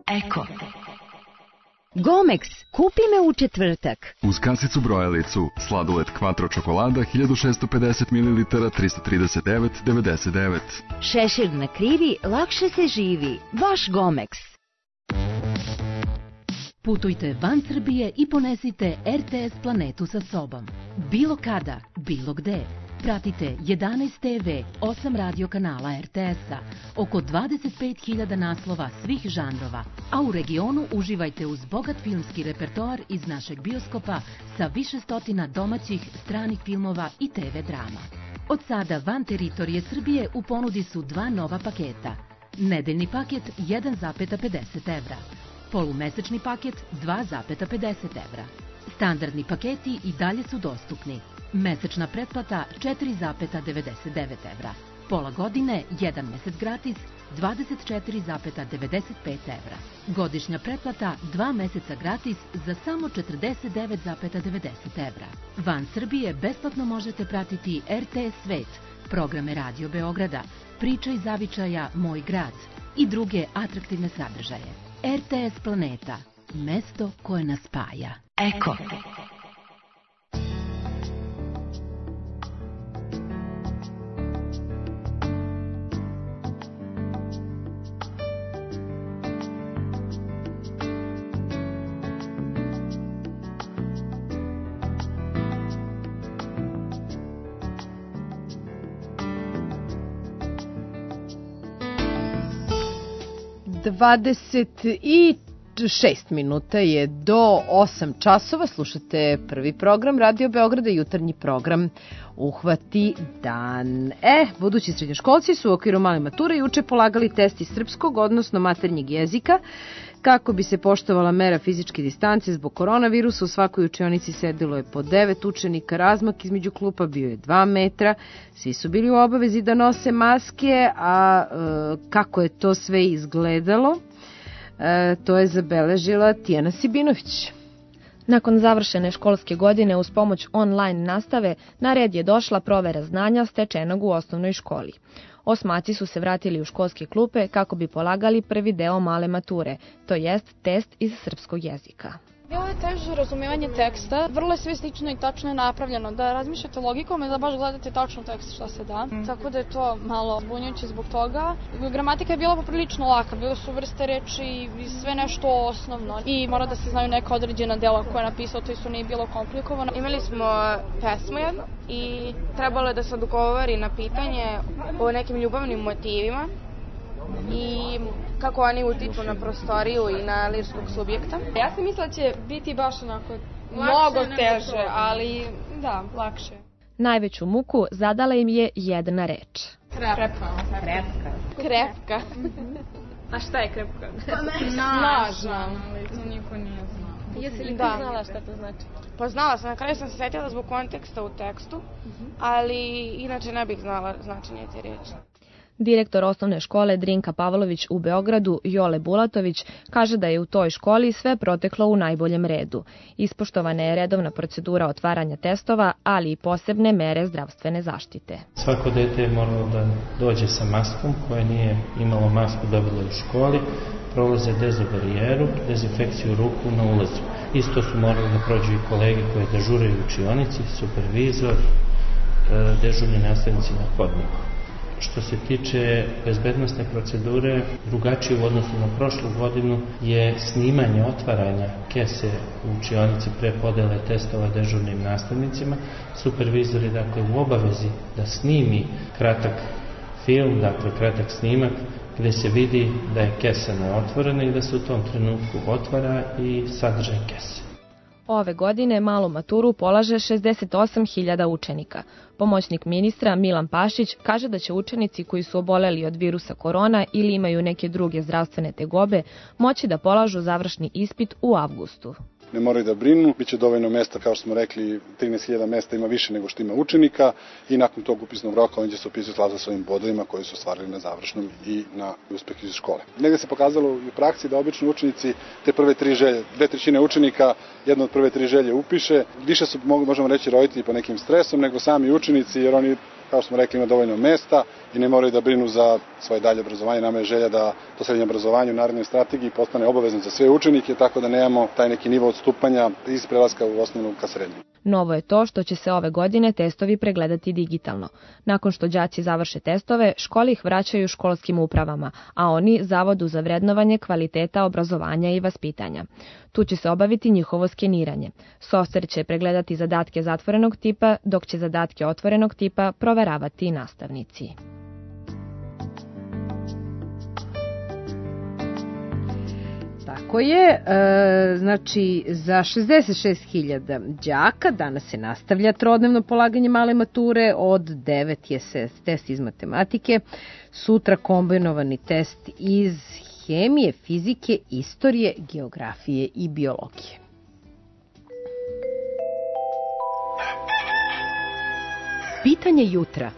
[SPEAKER 17] Eko. Gomex, kupi me u četvrtak.
[SPEAKER 18] Uz kasicu brojalicu, sladoled Quattro čokolada hiljadu šessto pedeset mililitara trista trideset devet devedeset devet.
[SPEAKER 17] Šešir na krivi, lakše se živi. Vaš Gomex.
[SPEAKER 19] Putujte van Srbije i ponesite R T S planetu sa sobom. Bilo kada, bilo gde. Pratite jedanaest te ve, osam radio kanala R T S-a, oko dvadeset pet hiljada naslova svih žanrova, a u regionu uživajte uz bogat filmski repertoar iz našeg bioskopa sa više stotina domaćih, stranih filmova i te ve drama. Od sada van teritorije Srbije u ponudi su dva nova paketa. Nedeljni paket jedan zarez pedeset evra, polumesečni paket dva zarez pedeset evra. Standardni paketi i dalje su dostupni. Mesečna pretplata četiri zarez devedeset devet evra. Pola godine, jedan mesec gratis, dvadeset četiri zarez devedeset pet evra. Godišnja pretplata, dva meseca gratis za samo četrdeset devet zarez devedeset evra. Van Srbije besplatno možete pratiti R T S Svet, programe Radio Beograda, Priča iz zavičaja Moj grad i druge atraktivne sadržaje. R T S Planeta, mesto koje nas spaja. Eko.
[SPEAKER 1] dvadeset šest minuta je do osam časova. Slušate prvi program Radio Beograda, jutarnji program Uhvati dan. E, budući srednjoškolci su u okviru male mature juče polagali test iz srpskog, odnosno maternjeg jezika. Kako bi se poštovala mera fizičke distance zbog koronavirusa, u svakoj učionici sedilo je po devet učenika, razmak između klupa bio je dva metra, svi su bili u obavezi da nose maske, a e, kako je to sve izgledalo, e, to je zabeležila Tijana Sibinović.
[SPEAKER 14] Nakon završene školske godine uz pomoć online nastave, na red je došla provera znanja stečenog u osnovnoj školi. Osmaci su se vratili u školske klupe kako bi polagali prvi deo male mature, to jest test iz srpskog jezika.
[SPEAKER 20] Bilo je teže razumevanje teksta, vrlo je sve slično i tačno je napravljeno, da razmišljate logikom i da baš gledate tačno tekst šta se da, mm. tako da je to malo zbunjujuće zbog toga. Gramatika je bila poprilično laka, bile su vrste reči i sve nešto osnovno i mora da se znaju neka određena dela koja je napisao, to isto nije bilo komplikovano.
[SPEAKER 21] Imali smo pesmu jednu i trebalo je da se odgovori na pitanje o nekim ljubavnim motivima i kako oni utiču na prostoriju i na lirskog subjekta.
[SPEAKER 20] Ja sam mislila će biti baš onako mnogo teže, ali da, lakše.
[SPEAKER 14] Najveću muku zadala im je jedna reč.
[SPEAKER 20] Krepka.
[SPEAKER 21] Krepka.
[SPEAKER 20] Krepka. A šta je krepka?
[SPEAKER 21] Nož.
[SPEAKER 20] ali to niko nije znao.
[SPEAKER 14] Jesi li ti
[SPEAKER 21] da.
[SPEAKER 14] znala šta to znači?
[SPEAKER 21] Pa znala sam, na kraju sam se setila zbog konteksta u tekstu, ali inače ne bih znala značenje te riječi.
[SPEAKER 14] Direktor osnovne škole Drinka Pavlović u Beogradu, Jole Bulatović, kaže da je u toj školi sve proteklo u najboljem redu. Ispoštovana je redovna procedura otvaranja testova, ali i posebne mere zdravstvene zaštite.
[SPEAKER 22] Svako dete je moralo da dođe sa maskom, koje nije imalo masku dobilo u školi, prolaze dezobarijeru, dezinfekciju ruku na ulazu. Isto su morali da prođu i kolege koje dežuraju u učionici, supervizor, dežurni nastavnici na hodniku. Što se tiče bezbednosne procedure, drugačije u odnosu na prošlu godinu je snimanje otvaranja kese u učionici pre podele testova dežurnim nastavnicima. Supervizor je dakle u obavezi da snimi kratak film, dakle kratak snimak, gde se vidi da je kesa neotvorena i da se u tom trenutku otvara i sadržaj kese.
[SPEAKER 14] Ove godine malu maturu polaže šezdeset osam hiljada učenika. Pomoćnik ministra Milan Pašić kaže da će učenici koji su oboleli od virusa korona ili imaju neke druge zdravstvene tegobe moći da polažu završni ispit u avgustu.
[SPEAKER 23] Ne moraju da brinu, bit će dovoljno mesta, kao što smo rekli, trinaest hiljada mesta ima više nego što ima učenika i nakon tog upisnog roka on će se upisati skladu sa ovim bodovima koji su ostvarili na završnom i na uspeh iz škole. Negde se pokazalo u praksi da obično učenici te prve tri želje, dve trećine učenika jedno od prve tri želje upiše. Više su, možemo reći, roditelji po nekim stresom nego sami učenici, jer oni kao što smo rekli, ima dovoljno mesta i ne moraju da brinu za svoje dalje obrazovanje. Nama je želja da to srednje obrazovanje u narednoj strategiji postane obavezno za sve učenike, tako da nemamo taj neki nivo odstupanja iz prelaska u osnovnu ka srednju.
[SPEAKER 14] Novo je to što će se ove godine testovi pregledati digitalno. Nakon što đaci završe testove, škole ih vraćaju školskim upravama, a oni Zavodu za vrednovanje kvaliteta obrazovanja i vaspitanja. Tu će se obaviti njihovo skeniranje. Softver će pregledati zadatke zatvorenog tipa, dok će zadatke otvorenog tipa proveravati nastavnici.
[SPEAKER 1] Tako je, e, znači za šezdeset šest hiljada đaka danas se nastavlja trodnevno polaganje male mature, od devet je test iz matematike, sutra kombinovani test iz hemije, fizike, istorije, geografije i biologije.
[SPEAKER 19] Pitanje jutra.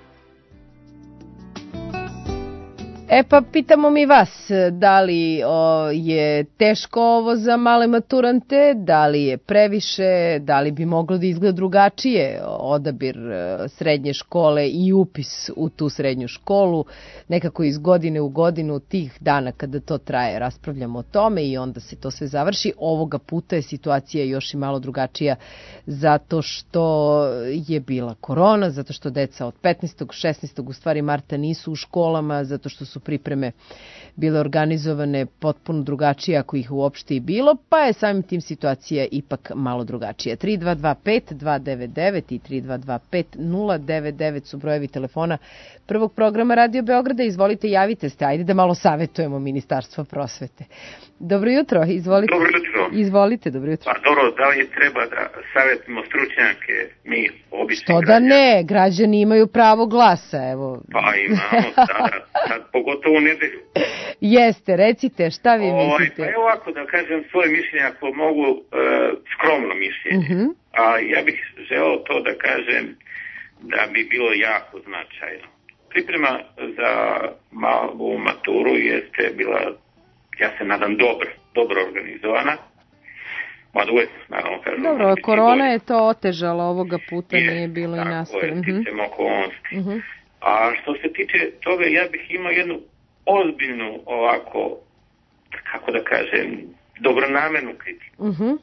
[SPEAKER 1] E pa pitamo mi vas, da li o, je teško ovo za male maturante, da li je previše, da li bi moglo da izgleda drugačije odabir srednje škole i upis u tu srednju školu, nekako iz godine u godinu tih dana kada to traje raspravljamo o tome i onda se to sve završi. Ovoga puta je situacija još i malo drugačija zato što je bila korona, zato što deca od petnaestog šesnaestog u stvari marta nisu u školama, zato što su pripreme bile organizovane potpuno drugačije ako ih uopšte i bilo, pa je samim tim situacija ipak malo drugačija. tri dva dva pet dva devet devet i tri dva dva pet nula devet devet su brojevi telefona prvog programa Radio Beograda. Izvolite, javite se, ajde da malo savetujemo Ministarstvo prosvete. Dobro jutro, izvolite.
[SPEAKER 3] Dobro jutro.
[SPEAKER 1] Izvolite, dobro jutro.
[SPEAKER 3] Pa dobro, da li treba da savetimo stručnjake, mi obični
[SPEAKER 1] Što da ne, građani imaju pravo glasa, evo.
[SPEAKER 3] Pa imamo sada, sad pogotovo nedelju.
[SPEAKER 1] Jeste, recite, šta vi
[SPEAKER 3] Ovaj,
[SPEAKER 1] mislite?
[SPEAKER 3] Pa evo ovako da kažem svoje mišljenje, ako mogu, e, skromno mišljenje.
[SPEAKER 1] Uh-huh.
[SPEAKER 3] A ja bih želeo to da kažem da bi bilo jako značajno. Priprema za malu maturu jeste bila, ja se nadam, dobro, dobro organizovana. Mada uvek, naravno, kažem...
[SPEAKER 1] Dobro, korona je to otežala ovoga puta, je, nije bilo i nastave.
[SPEAKER 3] Tako je, sticam okolnosti.
[SPEAKER 1] Uh-huh.
[SPEAKER 3] A što se tiče toga, ja bih imao jednu ozbiljnu, ovako, kako da kažem, dobronamernu kritiku.
[SPEAKER 1] Uh-huh.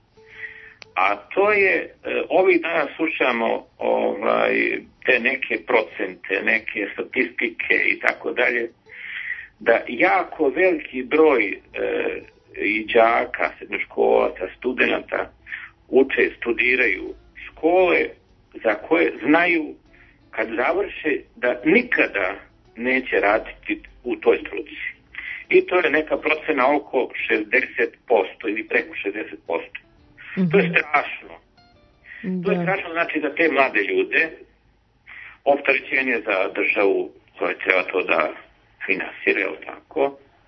[SPEAKER 3] A to je, ovih dana slušamo ovaj, te neke procente, neke statistike i tako dalje, da jako veliki broj e, i đaka, srednjoškolaca, studenta uče, studiraju škole za koje znaju kad završe da nikada neće raditi u toj struci. I to je neka procena oko šezdeset posto ili preko šezdeset posto. Mm-hmm. To je strašno. Da. To je strašno, znači da te mlade ljude opterećenje za državu koja treba to da finansira, ili tako.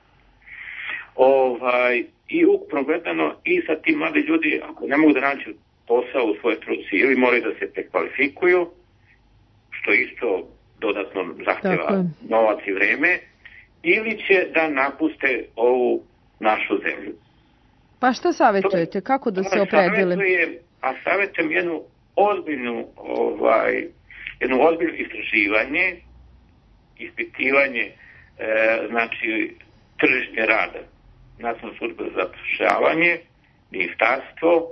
[SPEAKER 3] Ovaj, i ukupno gledano i sa tim mladi ljudi, ako ne mogu da nađu posao u svojoj struci, ili moraju da se prekvalifikuju, što isto dodatno zahteva novac i vreme, ili će da napuste ovu našu zemlju.
[SPEAKER 1] Pa šta savjetujete? Kako da se opredele?
[SPEAKER 3] A savjetujem jednu ozbiljnu, ovaj, jednu ozbiljno istraživanje, ispitivanje, e, znači, tržište rada, Nacionalna služba za zapošljavanje, ministarstvo e,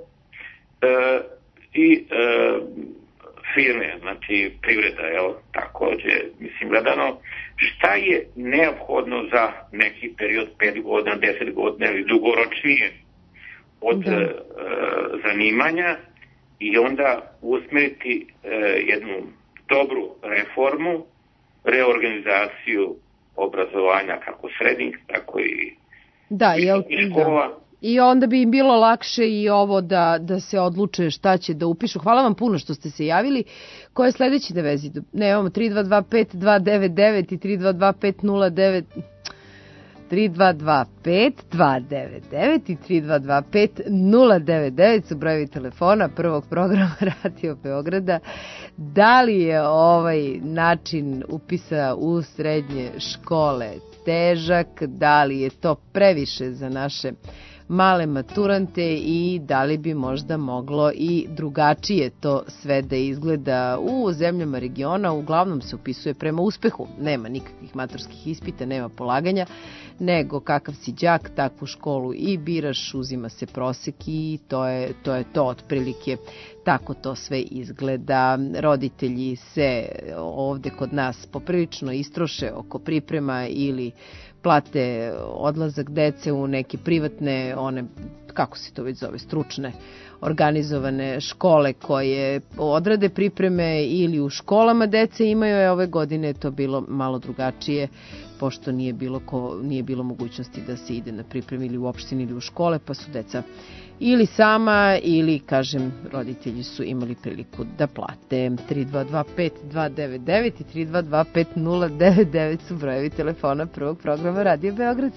[SPEAKER 3] i e, firme, znači privreda, evo, takođe, mislim, gledano, šta je neophodno za neki period, pet godina, deset godina ili dugoročnije od e, zanimanja i onda usmeriti e, jednu dobru reformu, reorganizaciju obrazovanja kako srednjih, tako i
[SPEAKER 1] da, jel,
[SPEAKER 3] škola.
[SPEAKER 1] Da. I onda bi im bilo lakše i ovo da, da se odluče šta će da upišu. Hvala vam puno što ste se javili. Ko je sledeći da vezi? Ne, imamo tri dva dva pet dva devet devet i tri dva dva pet nula devet tri dva dva pet dva devet devet i tri dva dva pet nula devet devet su brojevi telefona prvog programa Radio Beograda. Da li je ovaj način upisa u srednje škole težak? Da li je to previše za naše male maturante i da li bi možda moglo i drugačije to sve da izgleda u zemljama regiona. Uglavnom se upisuje prema uspehu, nema nikakvih maturskih ispita, nema polaganja, nego kakav si đak, takvu školu i biraš, uzima se prosek i to je to, je to otprilike. Tako to sve izgleda. Roditelji se ovde kod nas poprilično istroše oko priprema ili plate odlazak dece u neke privatne, one, kako se to već zove, stručne, organizovane škole koje odrade pripreme ili u školama dece imaju. Je ove godine to bilo malo drugačije, pošto nije bilo, ko, nije bilo mogućnosti da se ide na pripreme ili u opštini ili u škole, pa su deca ili sama ili, kažem, roditelji su imali priliku da plate. Tri dva dva pet dva devet devet i tri dva dva pet nula devet devet su brojevi telefona prvog programa Radio Beograd.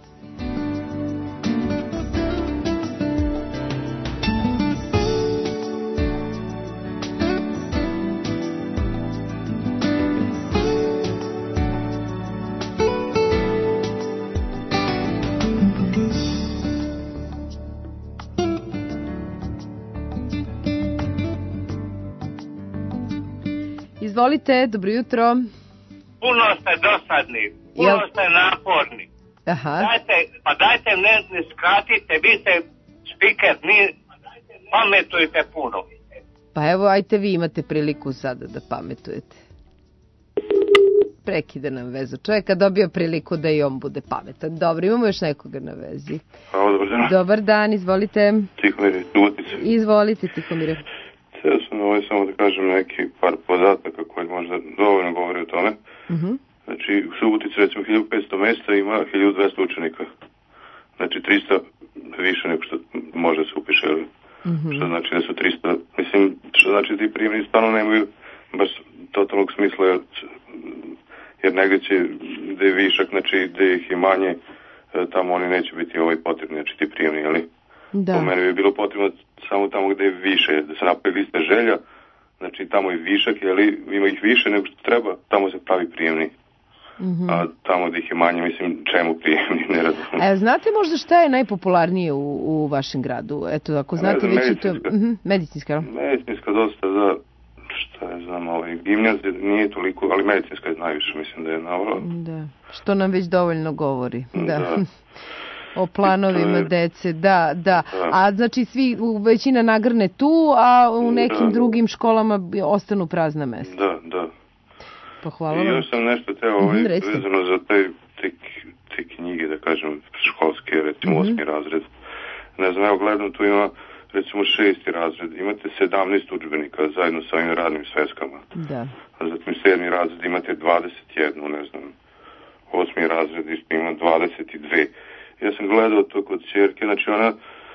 [SPEAKER 1] Izvolite, dobro jutro.
[SPEAKER 4] Puno ste dosadni, puno Jel... ste naporni.
[SPEAKER 1] Aha.
[SPEAKER 4] Dajte, pa dajte ne, ne skratite, vi ste spiker, ni pametujete puno.
[SPEAKER 1] Pa evo, ajte vi imate priliku sada da pametujete. Prekida nam vezu. Čovjeka dobio priliku da i on bude pametan. Dobro, imamo još nekoga na vezi.
[SPEAKER 5] Hvala, dobar dan.
[SPEAKER 1] Dobar dan, izvolite.
[SPEAKER 5] Tihomir Dubotić.
[SPEAKER 1] Izvolite, Tihomire.
[SPEAKER 5] Htio sam ovaj samo da kažem neki par podataka koji možda dovoljno govori o tome.
[SPEAKER 1] Uh-huh.
[SPEAKER 5] Znači, u Subotici recimo hiljadu petsto mesta ima hiljadu dvesta učenika. Znači, trista više nego što može se upiše.
[SPEAKER 1] Uh-huh.
[SPEAKER 5] Što znači da su trista, mislim, što znači da ti prijemni stvarno nemaju baš totalnog smisla, jer, jer negdje će, gde je višak, znači gde ih je manje, tamo oni neće biti ovaj potrebni, znači ti prijemni, ali
[SPEAKER 1] da.
[SPEAKER 5] Po meni bi bilo potrebno samo tamo gde je više, da se napravi lista želja, znači tamo je višak, jeli, ima ih više nego što treba, tamo se pravi prijemni.
[SPEAKER 1] Mm-hmm.
[SPEAKER 5] A tamo gde ih je manje, mislim, čemu prijemni, ne razumijem.
[SPEAKER 1] E, znate možda šta je najpopularnije u, u vašem gradu? Eto, ako znate već i to... Uh-huh. Medicinska.
[SPEAKER 5] Medicinska dosta, da, šta je znam, ovaj, gimnazija nije toliko, ali medicinska je najviše, mislim da je navrlo.
[SPEAKER 1] Da, što nam već dovoljno govori. Da.
[SPEAKER 5] Da.
[SPEAKER 1] O planovima
[SPEAKER 5] je...
[SPEAKER 1] dece, da, da,
[SPEAKER 5] da.
[SPEAKER 1] A znači svi, većina nagrne tu, a u nekim
[SPEAKER 5] da.
[SPEAKER 1] drugim školama ostanu prazna mesta.
[SPEAKER 5] Da, da.
[SPEAKER 1] Pa hvala
[SPEAKER 5] vam. I još sam nešto teo ovaj,
[SPEAKER 1] mm,
[SPEAKER 5] vezano za te, te, te knjige, da kažem, školske, recimo mm-hmm. osmi razred. Ne znam, evo gledam, tu ima recimo šesti razred, imate sedamnaest udžbenika zajedno sa ovim radnim sveskama.
[SPEAKER 1] Da.
[SPEAKER 5] A zatim sedmi razred imate dvadeset jedan, ne znam, osmi razred isto ima dvadeset dva. Ja sam gledao to kod ćerke, znači ona,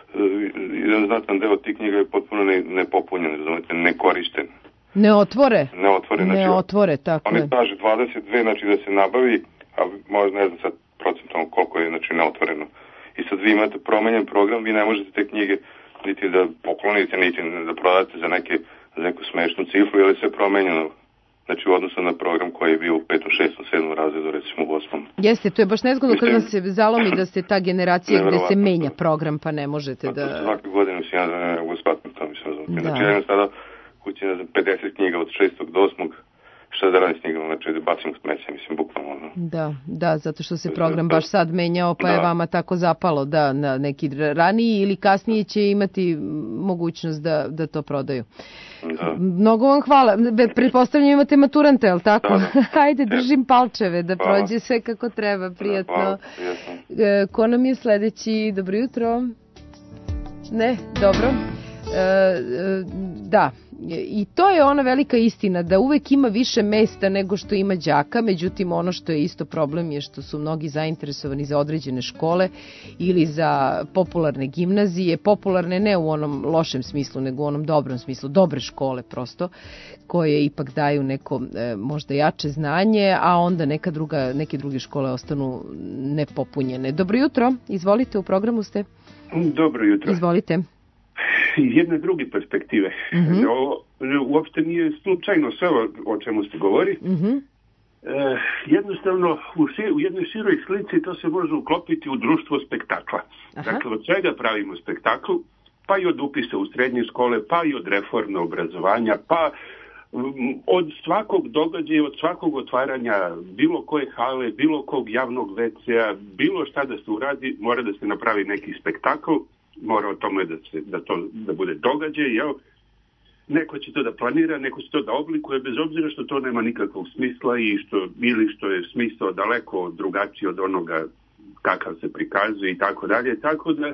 [SPEAKER 5] jedan znatan deo tih knjiga je potpuno ne, nepopunjen, razumete, nekorišten.
[SPEAKER 1] Ne otvore?
[SPEAKER 5] Ne otvore, znači.
[SPEAKER 1] Ne otvore, tako
[SPEAKER 5] oni
[SPEAKER 1] je.
[SPEAKER 5] Oni kaže dvadeset dva, znači da se nabavi, a možda ne znam sad procentom koliko je, znači, neotvoreno. I sad vi imate promenjen program, vi ne možete te knjige niti da poklonite, niti da prodate za, neke, za neku smešnu cifru, jer je sve promenjeno. Znači u odnosu na program koji je bio u petom, šestom, sedmom razredu, recimo u osmom.
[SPEAKER 1] Jeste, to je baš nezgodno kada vam se zalomi da ste ta generacija gde se menja program, pa ne možete
[SPEAKER 5] pa,
[SPEAKER 1] da...
[SPEAKER 5] To svake godine mislim, ja ne mogu shvatiti to, mislim, razumijete. Znači ja imam sada kući, ne znam, pedeset knjiga od šestog do osmog, šta da radim s knjigama, znači da bacim u smeće, mislim, bukvalno. No.
[SPEAKER 1] Da, da, zato što se program baš sad menjao, pa da. Je vama tako zapalo, da, na neki raniji ili kasnije će imati mogućnost da, da to prodaju.
[SPEAKER 5] Da.
[SPEAKER 1] Mnogo vam hvala. Pretpostavljam imate maturante, je li tako? Da, da. Hajde, držim palčeve da hvala. Prođe sve kako treba, prijatno.
[SPEAKER 5] Da, hvala, prijatno.
[SPEAKER 1] Ko nam je sledeći? Dobro jutro. Ne, dobro. E, da, i to je ona velika istina da uvek ima više mesta nego što ima đaka, međutim ono što je isto problem je što su mnogi zainteresovani za određene škole ili za popularne gimnazije, popularne ne u onom lošem smislu nego u onom dobrom smislu, dobre škole prosto, koje ipak daju neko e, možda jače znanje, a onda neka druga, neke druge škole ostanu nepopunjene. Dobro jutro, izvolite, u programu ste.
[SPEAKER 6] Dobro jutro.
[SPEAKER 1] Izvolite.
[SPEAKER 6] Iz jedne druge perspektive.
[SPEAKER 1] Mm-hmm.
[SPEAKER 6] O, uopšte nije slučajno sve o, o čemu ste govori.
[SPEAKER 1] Mm-hmm.
[SPEAKER 6] E, jednostavno u, ši, u jednoj široj slici to se može uklopiti u društvo spektakla. Aha. Dakle, od svega pravimo spektakl, pa i od upisa u srednje škole, pa i od reforme obrazovanja, pa od svakog događaja, od svakog otvaranja bilo koje hale, bilo kog javnog veća, bilo šta da se uradi, mora da se napravi neki spektakl, mora o tome da, se, da to da bude događaj, jel? Neko će to da planira, neko će to da oblikuje, bez obzira što to nema nikakvog smisla i što, ili što je smisao daleko drugačiji od onoga kakav se prikazuje i tako dalje. Tako da,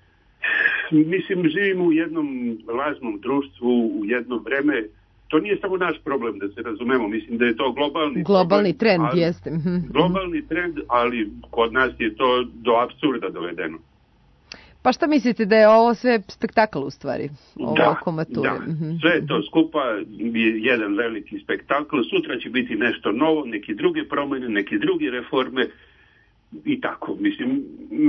[SPEAKER 6] mislim, živimo u jednom lažnom društvu, u jedno vreme. To nije samo naš problem, da se razumemo. Mislim da je to globalni
[SPEAKER 1] Globalni
[SPEAKER 6] problem,
[SPEAKER 1] trend,
[SPEAKER 6] ali,
[SPEAKER 1] jeste.
[SPEAKER 6] Globalni trend, ali kod nas je to do apsurda dovedeno.
[SPEAKER 1] Pa šta mislite da je ovo sve spektakl u stvari? Ovo
[SPEAKER 6] da,
[SPEAKER 1] oko mature.
[SPEAKER 6] da. Sve to skupa je jedan veliki spektakl. Sutra će biti nešto novo, neki druge promjene, neki druge reforme i tako. Mislim,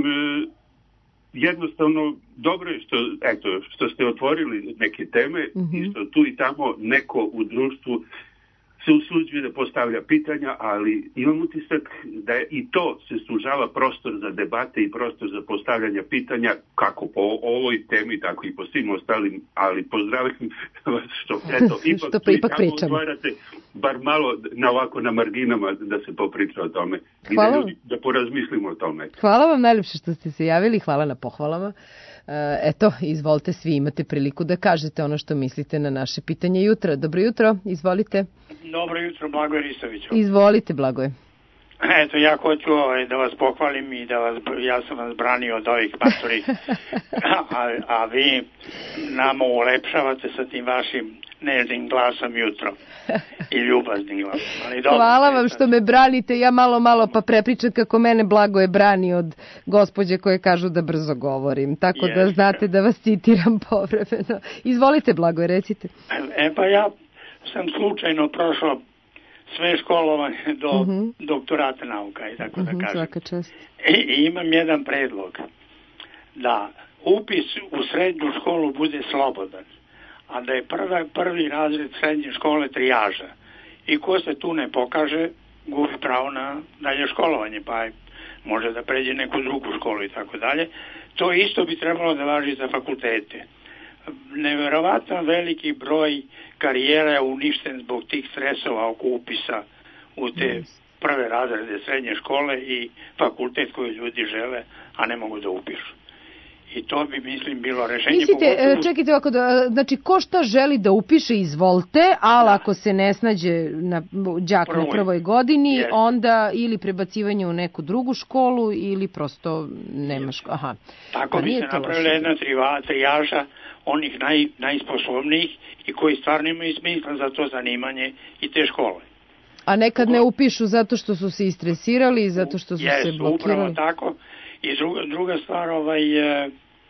[SPEAKER 6] jednostavno dobro je što, eto, što ste otvorili neke teme mm-hmm. i što tu i tamo neko u društvu se usuđuje da postavlja pitanja, ali imam utisak da je i to se sužava prostor za debate i prostor za postavljanje pitanja, kako po ovoj temi, tako i po svim ostalim, ali pozdravim vas što, eto, ipak,
[SPEAKER 1] što ipak pričamo.
[SPEAKER 6] Otvarate bar malo na ovako na marginama da se popriča o tome
[SPEAKER 1] hvala.
[SPEAKER 6] I da, ljudi, da porazmislimo o tome.
[SPEAKER 1] Hvala vam najljepše što ste se javili, hvala na pohvalama. Eto, izvolite, svi imate priliku da kažete ono što mislite na naše pitanje jutra. Dobro jutro, izvolite.
[SPEAKER 2] Dobro jutro, Blagoje Ristoviću.
[SPEAKER 1] Izvolite, Blagoje.
[SPEAKER 2] Eto, ja hoću ovaj, da vas pohvalim i da vas, ja sam vas branio od ovih matori, a, a vi nama ulepšavate sa tim vašim nežnim glasom jutro i ljubaznim glasom. Ali dobro,
[SPEAKER 1] hvala vam što me branite, ja malo malo pa prepričam kako mene Blagoje brani od gospođe koje kažu da brzo govorim, tako Jeste. Da znate da vas citiram povremeno. Izvolite, Blagoje, recite.
[SPEAKER 2] E pa ja sam slučajno prošao sve školovanje do uh-huh. doktorata nauka i tako uh-huh, da kažem.
[SPEAKER 1] Svaka čast.
[SPEAKER 2] I, I imam jedan predlog da upis u srednju školu bude slobodan, a da je prva, prvi razred srednje škole trijaža. I ko se tu ne pokaže, gubi pravo na dalje školovanje, pa može da pređe neku drugu školu i tako dalje. To isto bi trebalo da važi za fakultete. Neverovatno veliki broj karijera je uništen zbog tih stresova oko upisa u te prve razrede srednje škole i fakultet koji ljudi žele, a ne mogu da upišu. I to bi, mislim, bilo rešenje.
[SPEAKER 1] Mislite, pogotovo... čekajte ovako, da, znači, ko šta želi da upiše, izvolite, ali da. Ako se ne snađe na đak Prvoj. na prvoj godini, yes. onda ili prebacivanje u neku drugu školu, ili prosto nema školu. Aha.
[SPEAKER 2] Tako pa bi se napravila jedna triva, trijaža onih naj, najsposobnijih i koji stvarno imaju smisla za to zanimanje i te škole.
[SPEAKER 1] A nekad ne upišu zato što su se istresirali, zato što su
[SPEAKER 2] yes,
[SPEAKER 1] se blokirali?
[SPEAKER 2] Upravo tako. I druga, druga stvar, ovaj, e,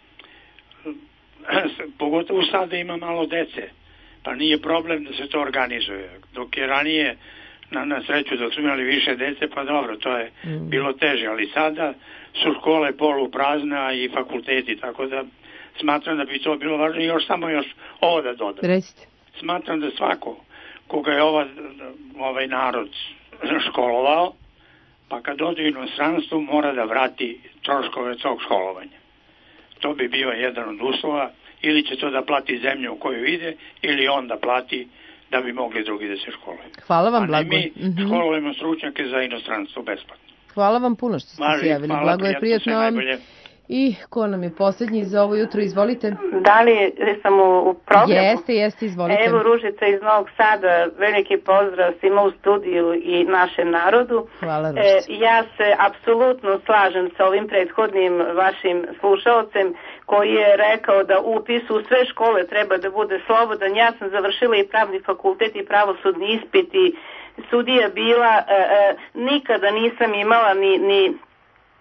[SPEAKER 2] pogotovo sada ima malo dece, pa nije problem da se to organizuje. Dok je ranije, na, na sreću, dok su imali više dece, pa dobro, to je mm. bilo teže, ali sada su škole poluprazne i fakulteti, tako da smatram da bi to bilo važno. I još samo još ovo da dodam.
[SPEAKER 1] Recite.
[SPEAKER 2] Smatram da svako koga je ova, ovaj narod školovao, pa kad ode u inostranstvu mora da vrati troškove tog školovanja. To bi bio jedan od uslova, ili će to da plati zemlju u koju ide, ili on da plati da bi mogli drugi da se školuju.
[SPEAKER 1] Hvala vam, Blagoje.
[SPEAKER 2] A ne mi mm-hmm. školujemo stručnjake za inostranstvo besplatno.
[SPEAKER 1] Hvala vam puno što ste se javili. Blagoje, prijatno vam. I ko nam je posljednji za ovo jutro, izvolite.
[SPEAKER 7] Da li sam u, u programu?
[SPEAKER 1] Jeste, jeste, izvolite.
[SPEAKER 7] Evo Ružica iz Novog Sada, veliki pozdrav svima u studiju i našem narodu.
[SPEAKER 1] Hvala, Ružica.
[SPEAKER 7] E, ja se apsolutno slažem sa ovim prethodnim vašim slušalcem koji je rekao da upis u sve škole treba da bude slobodan. Ja sam završila i pravni fakultet i pravosudni ispit i sudija bila, e, e, nikada nisam imala ni... ni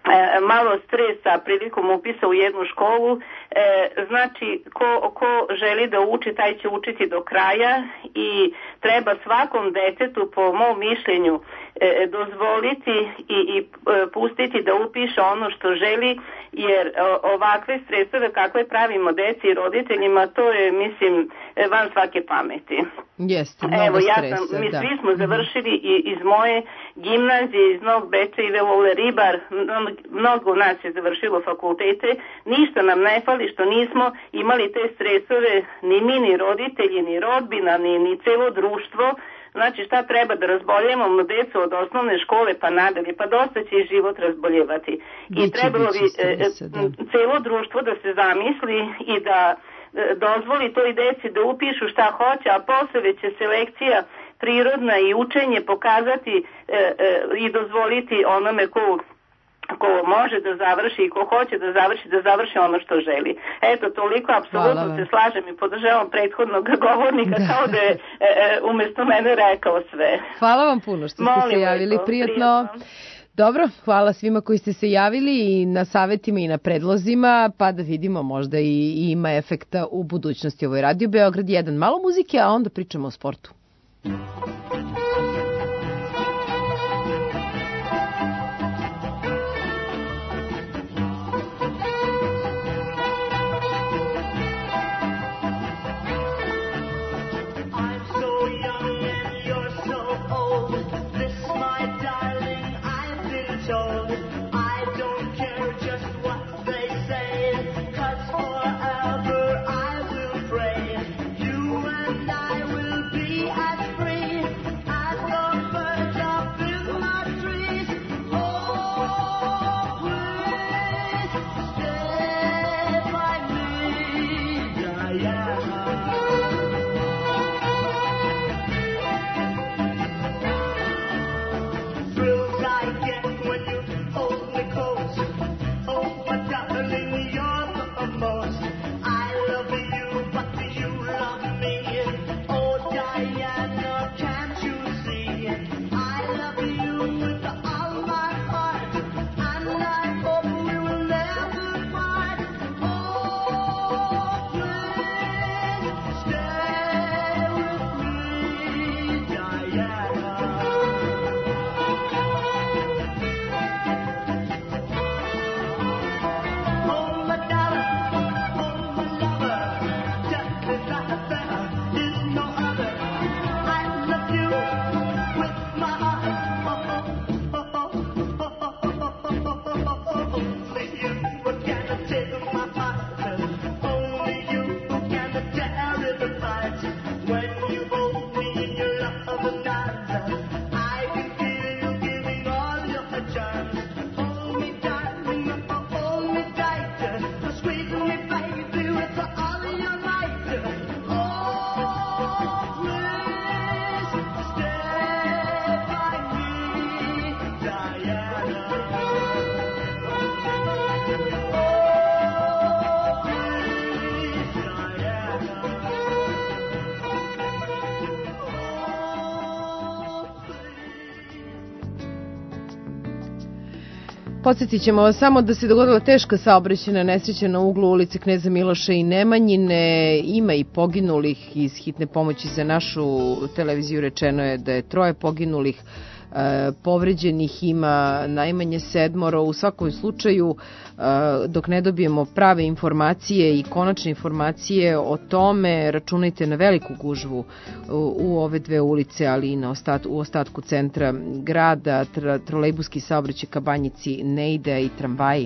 [SPEAKER 7] malo stresa prilikom upisa u jednu školu, e, znači ko, ko želi da uči, taj će učiti do kraja i treba svakom detetu, po mom mišljenju, e, dozvoliti i, i e, pustiti da upiše ono što želi, jer o, ovakve stresove kakve pravimo deci i roditeljima, to je, mislim, van svake pameti.
[SPEAKER 1] Jeste, mnogo
[SPEAKER 7] Evo, ja
[SPEAKER 1] stresa,
[SPEAKER 7] sam, mi
[SPEAKER 1] da.
[SPEAKER 7] svi smo završili i, iz moje gimnazije, iz Novog Beča i Vevole Ribar, mnogo nas je završilo fakultete, ništa nam ne fali što nismo imali te stresove, ni mi, ni roditelji, ni rodbina, ni, ni celo društvo. Znači šta treba da razboljevamo decu od osnovne škole pa nadalje, pa dosta će i život razboljevati. I trebalo bi stresa, da. celo društvo da se zamisli i da dozvoli toj deci da upišu šta hoće, a posle će selekcija prirodna i učenje pokazati e, e, i dozvoliti onome ko ko može da završi i ko hoće da završi, da završi ono što želi. Eto, toliko, apsolutno se slažem i podržavam prethodnog govornika, da. Kao da je e, umjesto mene rekao sve.
[SPEAKER 1] Hvala vam puno što ste Molim se javili, to, prijatno. prijatno. Dobro, hvala svima koji ste se javili i na savjetima i na predlozima, pa da vidimo možda i, i ima efekta u budućnosti. Ovo je Radio Beograd jedan, malo muzike, a onda pričamo o sportu. Podsjetit ćemo vas samo da se dogodila teška saobraćajna nesreća na uglu ulice Kneza Miloša i Nemanjine. Ima i poginulih. Iz hitne pomoći za našu televiziju rečeno je da je troje poginulih. Povređenih ima najmanje sedmoro. U svakom slučaju, dok ne dobijemo prave informacije i konačne informacije o tome, računajte na veliku gužvu u ove dve ulice, ali i na ostat, u ostatku centra grada. Trolejbuski saobraćaj ka Banjici ne ide i tramvaji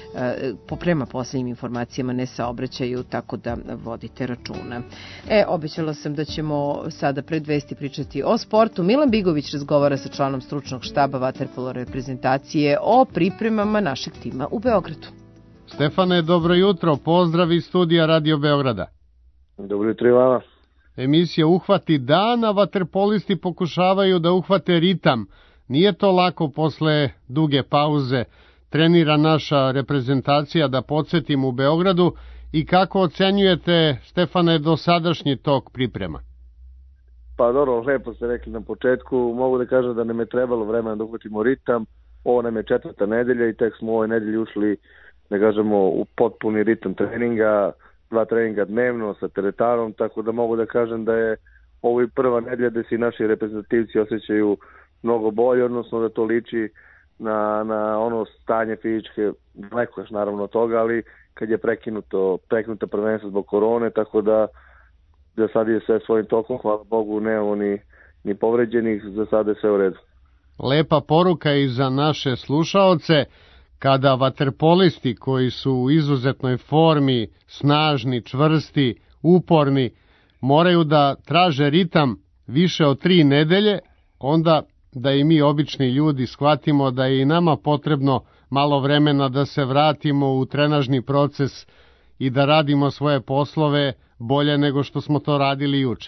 [SPEAKER 1] po prema poslednjim informacijama ne saobraćaju, tako da vodite računa. E, obećala sam da ćemo sada pred vesti pričati o sportu. Milan Bigović razgovara sa članom stručnog štaba vaterpolo reprezentacije o pripremama našeg tima u Beogradu.
[SPEAKER 10] Stefane, dobro jutro, pozdrav iz studija Radio Beograda.
[SPEAKER 11] Dobro jutro i vama.
[SPEAKER 10] Emisija Uhvati dana, vaterpolisti pokušavaju da uhvate ritam. Nije to lako posle duge pauze. Trenira naša reprezentacija, da podsjetim, u Beogradu. I kako ocenjujete, Stefane, dosadašnji tok priprema?
[SPEAKER 11] Pa dobro, lepo ste rekli na početku. Mogu da kažem da nam je trebalo vremena da uhvatimo ritam. ovo nam je četvrta nedelja i tek smo u ovoj nedelji ušli, da kažemo, u potpuni ritam treninga, dva treninga dnevno sa teretanom, tako da mogu da kažem da je ovo i prva nedelja da se i naši reprezentativci osjećaju mnogo bolje, odnosno da to liči na, na ono stanje fizičke, daleko još naravno od toga, ali kad je prekinuto, prekinuto prvenstvo zbog korone, tako da, da sad je sve svojim tokom, hvala Bogu, nemamo ni, ni povređenih, za sada je sve u redu.
[SPEAKER 10] Lepa poruka i za naše slušaoce, kada vaterpolisti koji su u izuzetnoj formi, snažni, čvrsti, uporni, moraju da traže ritam više od tri nedelje, onda da i mi obični ljudi shvatimo da je i nama potrebno malo vremena da se vratimo u trenažni proces i da radimo svoje poslove bolje nego što smo to radili juče.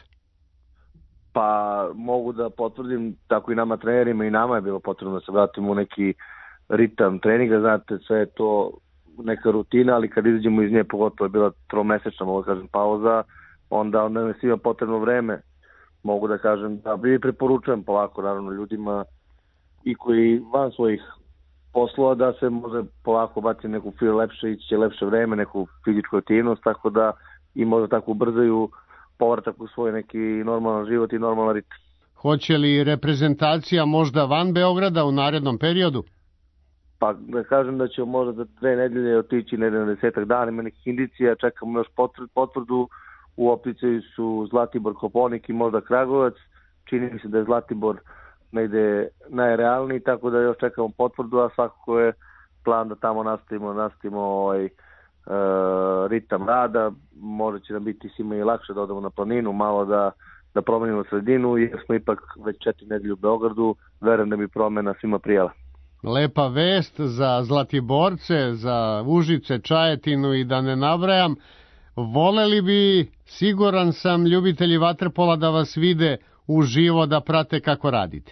[SPEAKER 11] Pa mogu da potvrdim, tako i nama trenerima i nama je bilo potrebno da se vratimo u neki ritam treninga, znate, sve je to neka rutina, ali kad izađemo iz nje, pogotovo je bila tromesečna, mogu da kažem, pauza, onda, onda je svima potrebno vreme. Mogu da kažem da bi preporučujem polako, naravno, ljudima i koji van svojih poslova da se može polako baciti neku fil lepše, ići će lepše vreme, neku fizičku aktivnost, tako da i možda tako ubrzaju povratak u svoj neki normalan život i normalan ritam.
[SPEAKER 10] Hoće li reprezentacija možda van Beograda u narednom periodu?
[SPEAKER 11] Pa da kažem da ćemo možda za dve nedelje otići nedelje na desetak dana, ima nekih indicija, čekamo još potvrdu, u opticaju su Zlatibor, Koponik i možda Kragujevac, čini mi se da je Zlatibor negde najrealniji, tako da još čekamo potvrdu, a svakako je plan da tamo nastavimo, nastavimo ovaj, e, ritam rada, možda će nam biti svima i lakše da odemo na planinu, malo da, da promenimo sredinu, jer smo ipak već četiri nedelje u Beogradu, verujem da bi promena svima prijela.
[SPEAKER 10] Lepa vest za Zlatiborce, za Užice, Čajetinu i da ne nabrajam. Voleli bi, siguran sam, ljubitelji vaterpola da vas vide uživo, da prate kako radite.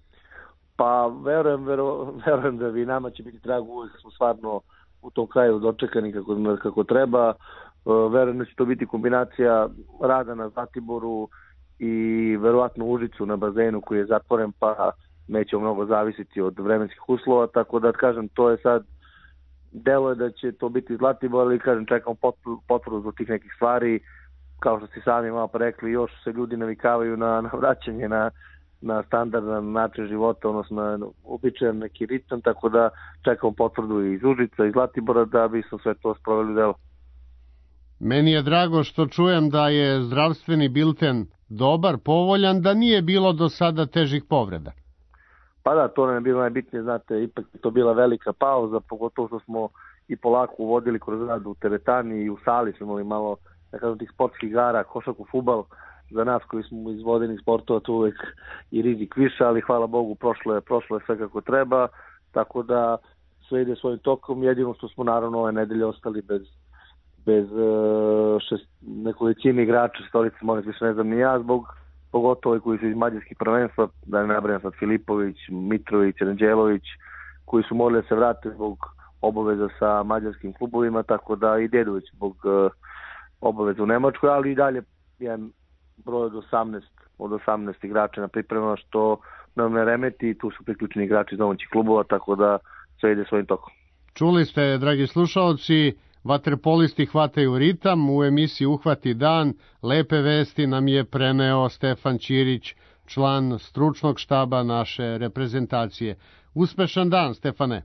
[SPEAKER 11] Pa verujem, veru, verujem da vi nama će biti drago, uvijek smo stvarno u tom kraju dočekani kako, kako treba. Verujem da će to biti kombinacija rada na Zlatiboru i verovatno Užicu na bazenu koji je zatvoren, pa neće mnogo zavisiti od vremenskih uslova, tako da kažem, to je sad, delo je da će to biti Zlatibor, ali kažem, čekam potvrdu za tih nekih stvari, kao što ste sami malo pa rekli, još se ljudi navikavaju na, na vraćanje na, na standardan način života, odnosno na običajan neki ritam, tako da čekam potvrdu iz Užica, iz Zlatibora, da bi smo sve to sproveli u delo.
[SPEAKER 10] Meni je drago što čujem da je zdravstveni bilten dobar, povoljan, da nije bilo do sada težih povreda.
[SPEAKER 11] Pa da, to nam je bilo najbitnije, znate, ipak je to bila velika pauza, pogotovo što smo i polako uvodili kroz rad u teretani i u sali smo imali malo, da kažem, tih sportskih igara, košarku, fudbal, za nas koji smo iz vodenih sportova tu uvek i rizik više, ali hvala Bogu prošlo je, prošlo je sve kako treba, tako da sve ide svojim tokom, jedino što smo naravno ove nedelje ostali bez, bez šest, nekolicine igrača, stolice, molim više ne znam ni ja, zbog pogotovo koji su iz mađarskih prvenstva, da ne nabrajam sad Filipović, Mitrović, Ranđelović, koji su morali da se vrate zbog obaveza sa mađarskim klubovima, tako da i Dedović zbog uh, obaveza u Nemačkoj, ali i dalje jedan broj od osamnaest, od osamnaest igrača na pripremama, što nam ne remeti, tu su priključeni igrači iz domaćih klubova, tako da sve ide svojim tokom.
[SPEAKER 10] Čuli ste, dragi slušaoci, vaterpolisti hvataju ritam, u emisiji Uhvati dan, lepe vesti nam je preneo Stefan Ćirić, član stručnog štaba naše reprezentacije. Uspešan dan, Stefane.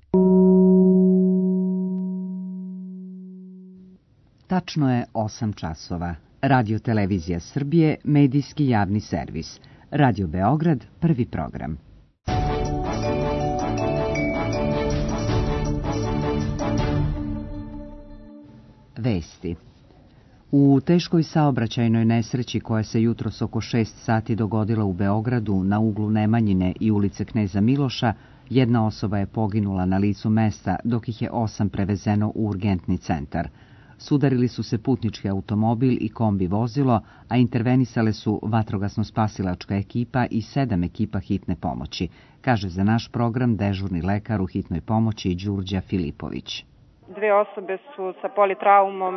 [SPEAKER 8] Tačno je osam časova. Radio Televizija Srbije, medijski javni servis. Radio Beograd, prvi program. Vesti. U teškoj saobraćajnoj nesreći koja se jutros oko šest sati dogodila u Beogradu na uglu Nemanjine i ulice Kneza Miloša, jedna osoba je poginula na licu mesta, dok ih je osam prevezeno u urgentni centar. Sudarili su se putnički automobil i kombi vozilo, a intervenisale su vatrogasno-spasilačka ekipa i sedam ekipa hitne pomoći, kaže za naš program dežurni lekar u hitnoj pomoći Đurđa Filipović.
[SPEAKER 9] Dve osobe su sa politraumom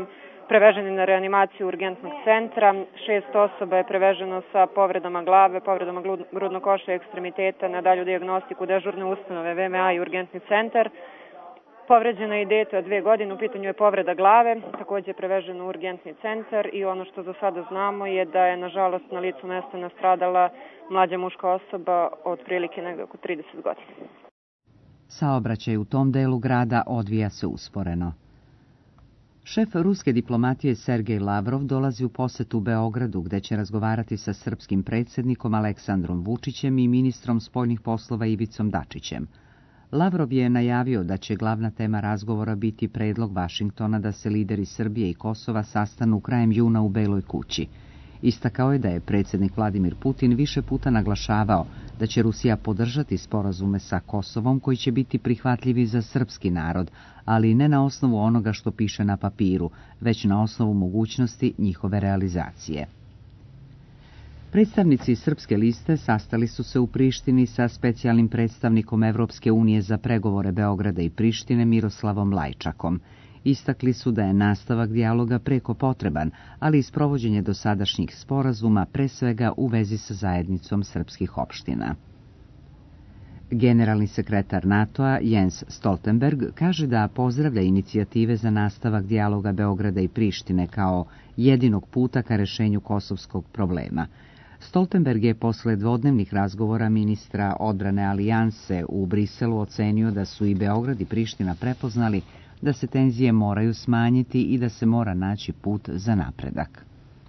[SPEAKER 9] preveženi na reanimaciju urgentnog centra, šest osoba je preveženo sa povredama glave, povredama grudnog koša i ekstremiteta na dalju dijagnostiku dežurne ustanove V M A i urgentni centar. Povređena je i dete od dve godine, u pitanju je povreda glave, takođe je preveženo u urgentni centar i ono što do sada znamo je da je nažalost na licu mesta nastradala mlađa muška osoba od prilike negde oko trideset godina.
[SPEAKER 8] Saobraćaj u tom delu grada odvija se usporeno. Šef ruske diplomatije Sergej Lavrov dolazi u posetu Beogradu, gde će razgovarati sa srpskim predsjednikom Aleksandrom Vučićem i ministrom spoljnih poslova Ivicom Dačićem. Lavrov je najavio da će glavna tema razgovora biti predlog Vašingtona da se lideri Srbije i Kosova sastanu krajem juna u Beloj kući. Istakao je da je predsjednik Vladimir Putin više puta naglašavao da će Rusija podržati sporazume sa Kosovom koji će biti prihvatljivi za srpski narod, ali ne na osnovu onoga što piše na papiru, već na osnovu mogućnosti njihove realizacije. Predstavnici Srpske liste sastali su se u Prištini sa specijalnim predstavnikom Evropske unije za pregovore Beograda i Prištine Miroslavom Lajčakom. Istakli su da je nastavak dijaloga preko potreban, ali i sprovođenje dosadašnjih sporazuma pre svega u vezi sa zajednicom srpskih opština. Generalni sekretar NATO-a Jens Stoltenberg kaže da pozdravlja inicijative za nastavak dijaloga Beograda i Prištine kao jedinog puta ka rešenju kosovskog problema. Stoltenberg je posle dvodnevnih razgovora ministra odbrane Alijanse u Briselu ocenio da su i Beograd i Priština prepoznali da se tenzije moraju smanjiti i da se mora naći put za napredak.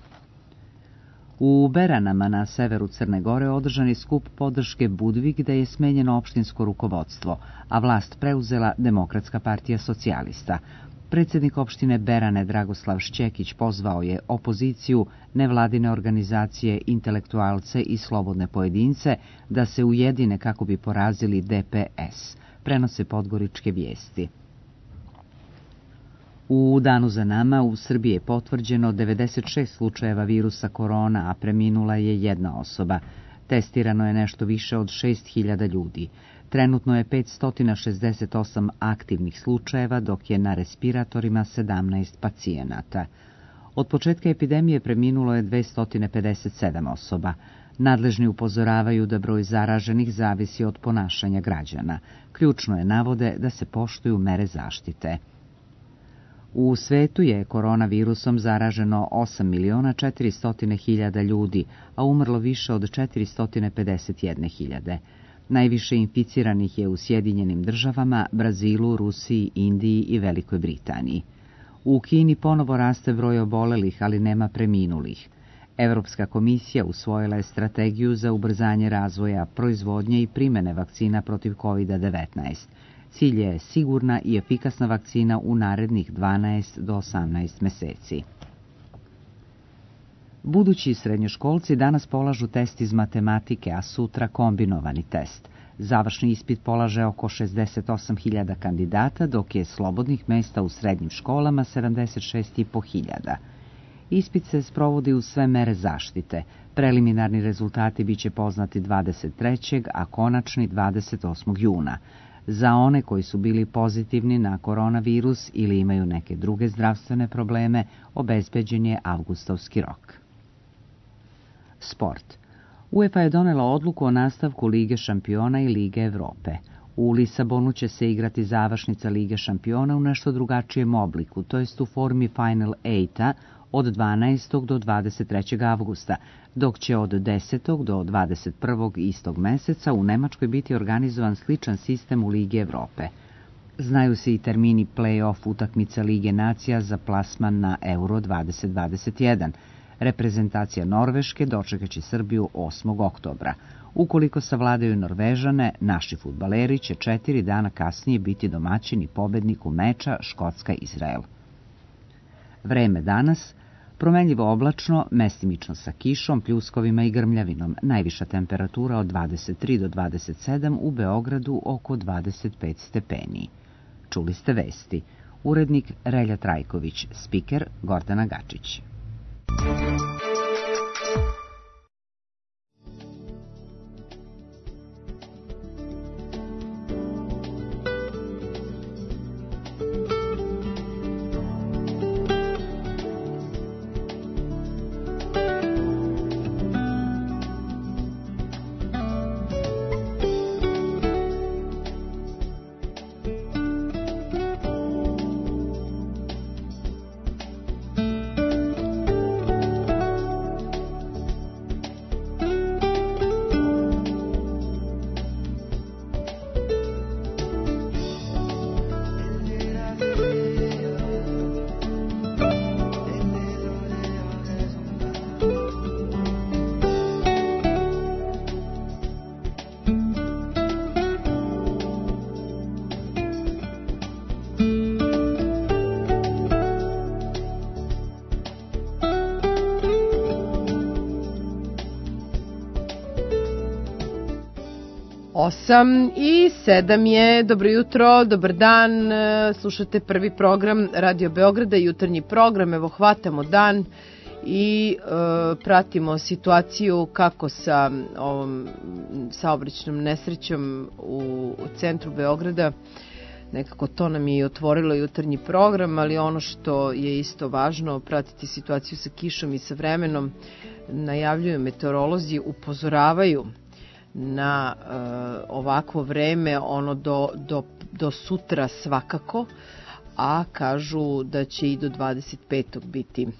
[SPEAKER 8] U Beranama na severu Crne Gore održan je skup podrške Budvi gde je smenjeno opštinsko rukovodstvo, a vlast preuzela Demokratska partija socijalista. Predsjednik opštine Berane Dragoslav Šćekić pozvao je opoziciju, nevladine organizacije, intelektualce i slobodne pojedince da se ujedine kako bi porazili D P S, prenose Podgoričke vijesti. U danu za nama u Srbiji je potvrđeno devedeset šest slučajeva virusa korona, a preminula je jedna osoba. Testirano je nešto više od šest hiljada ljudi. Trenutno je petsto šezdeset osam aktivnih slučajeva, dok je na respiratorima sedamnaest pacijenata. Od početka epidemije preminulo je dvesta pedeset sedam osoba. Nadležni upozoravaju da broj zaraženih zavisi od ponašanja građana. Ključno je navode da se poštuju mere zaštite. U svetu je koronavirusom zaraženo osam miliona četiristo hiljada ljudi, a umrlo više od četiristo pedeset jedne hiljade. Najviše inficiranih je u Sjedinjenim državama, Brazilu, Rusiji, Indiji i Velikoj Britaniji. U Kini ponovo raste broj obolelih, ali nema preminulih. Evropska komisija usvojila je strategiju za ubrzanje razvoja, proizvodnje i primene vakcina protiv kovid devetnaest. Cilj je sigurna i efikasna vakcina u narednih dvanaest do osamnaest meseci. Budući srednjoškolci danas polažu test iz matematike, a sutra kombinovani test. Završni ispit polaže oko šezdeset osam hiljada kandidata, dok je slobodnih mesta u srednjim školama sedamdeset šest i po hiljada. Ispit se sprovodi uz sve mere zaštite. Preliminarni rezultati biće poznati dvadeset trećeg a konačni dvadeset osmog juna. Za one koji su bili pozitivni na koronavirus ili imaju neke druge zdravstvene probleme, obezbeđen je avgustovski rok. Sport. UEFA je donela odluku o nastavku Lige šampiona i Lige Evrope. U Lisabonu će se igrati završnica Lige šampiona u nešto drugačijem obliku, to jest u formi Final Eighta od dvanaestog do dvadeset trećeg avgusta, dok će od desetog do dvadeset prvog istog meseca u Nemačkoj biti organizovan sličan sistem u Ligi Evrope. Znaju se i termini play-off utakmica Lige nacija za plasman na Euro dvadeset dvadeset jedan. Reprezentacija Norveške dočekaće Srbiju osmog oktobra. Ukoliko savladaju Norvežane, naši fudbaleri će četiri dana kasnije biti domaćini pobedniku meča Škotska-Izrael. Vreme danas, promenljivo oblačno, mestimično sa kišom, pljuskovima i grmljavinom. Najviša temperatura od dvadeset tri do dvadeset sedam, u Beogradu oko dvadeset pet stepeni. Čuli ste vesti. Urednik Relja Trajković, spiker Gordana Gačić.
[SPEAKER 1] osam i sedam je. Dobro jutro, dobar dan. Slušate prvi program Radio Beograda, jutarnji program. Evo, hvatamo dan i e, pratimo situaciju kako sa ovom saobraćajnom nesrećom u, u centru Beograda. Nekako to nam je i otvorilo jutarnji program, ali ono što je isto važno, pratiti situaciju sa kišom i sa vremenom. Najavljuju meteorolozi, upozoravaju na e, ovakvo vreme, ono do, do, do sutra svakako, a kažu da će i do dvadeset petog biti e,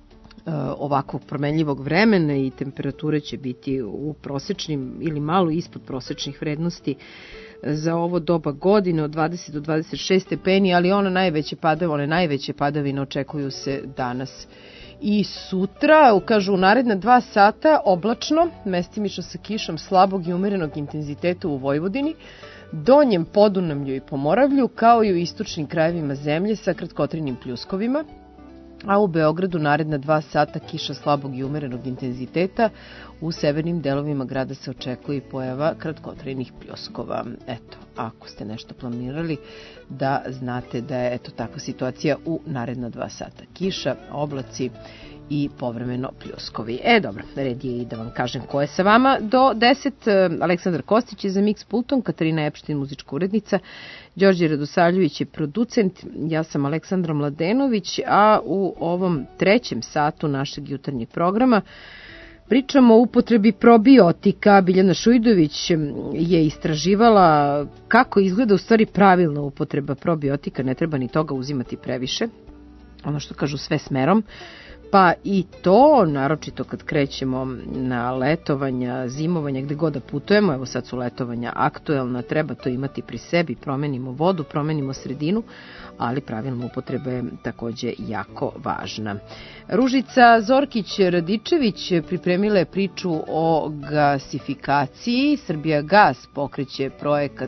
[SPEAKER 1] ovakvog promenljivog vremena i temperature će biti u prosečnim ili malo ispod prosečnih vrednosti za ovo doba godine od dvadeset do dvadeset šest stepeni, ali ono najveće padavine, one najveće padavine očekuju se danas i sutra. Kažu u naredna dva sata oblačno, mestimično sa kišom slabog i umerenog intenziteta u Vojvodini, donjem Podunavlju i Pomoravlju, kao i u istočnim krajevima zemlje sa kratkotrajnim pljuskovima. A u Beogradu naredna dva sata kiša slabog i umerenog intenziteta. U severnim delovima grada se očekuje i pojava kratkotrajnih pljuskova. Eto, ako ste nešto planirali, da znate da je eto takva situacija u naredna dva sata. Kiša, oblaci i povremeno pljuskovi. E, dobro, red je i da vam kažem ko je sa vama. Do deset, Aleksandar Kostić je za Mix Pultom, Katarina Epštin, muzička urednica, Đorđe Radosavljević je producent, ja sam Aleksandra Mladenović, a u ovom trećem satu našeg jutarnjeg programa pričamo o upotrebi probiotika. Biljana Šujdović je istraživala kako izgleda u stvari pravilna upotreba probiotika, ne treba ni toga uzimati previše, ono što kažu sve smerom. Pa i to, naročito kad krećemo na letovanja, zimovanja, gde god da putujemo, evo sad su letovanja aktuelna, treba to imati pri sebi, promenimo vodu, promenimo sredinu, ali pravilna upotreba je takođe jako važna. Ružica Zorkić-Radičević pripremila je priču o gasifikaciji. Srbija gas pokreće projekat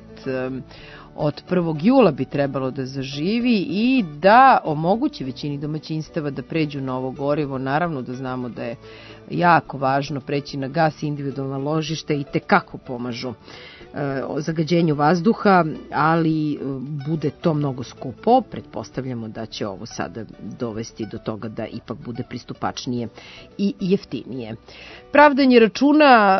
[SPEAKER 1] od prvog jula bi trebalo da zaživi i da omogući većini domaćinstava da pređu na ovo gorivo. Naravno da znamo da je jako važno preći na gas, individualna ložišta i tekako pomažu o zagađenju vazduha, ali bude to mnogo skupo. Pretpostavljamo da će ovo sada dovesti do toga da ipak bude pristupačnije i jeftinije. Pravdanje računa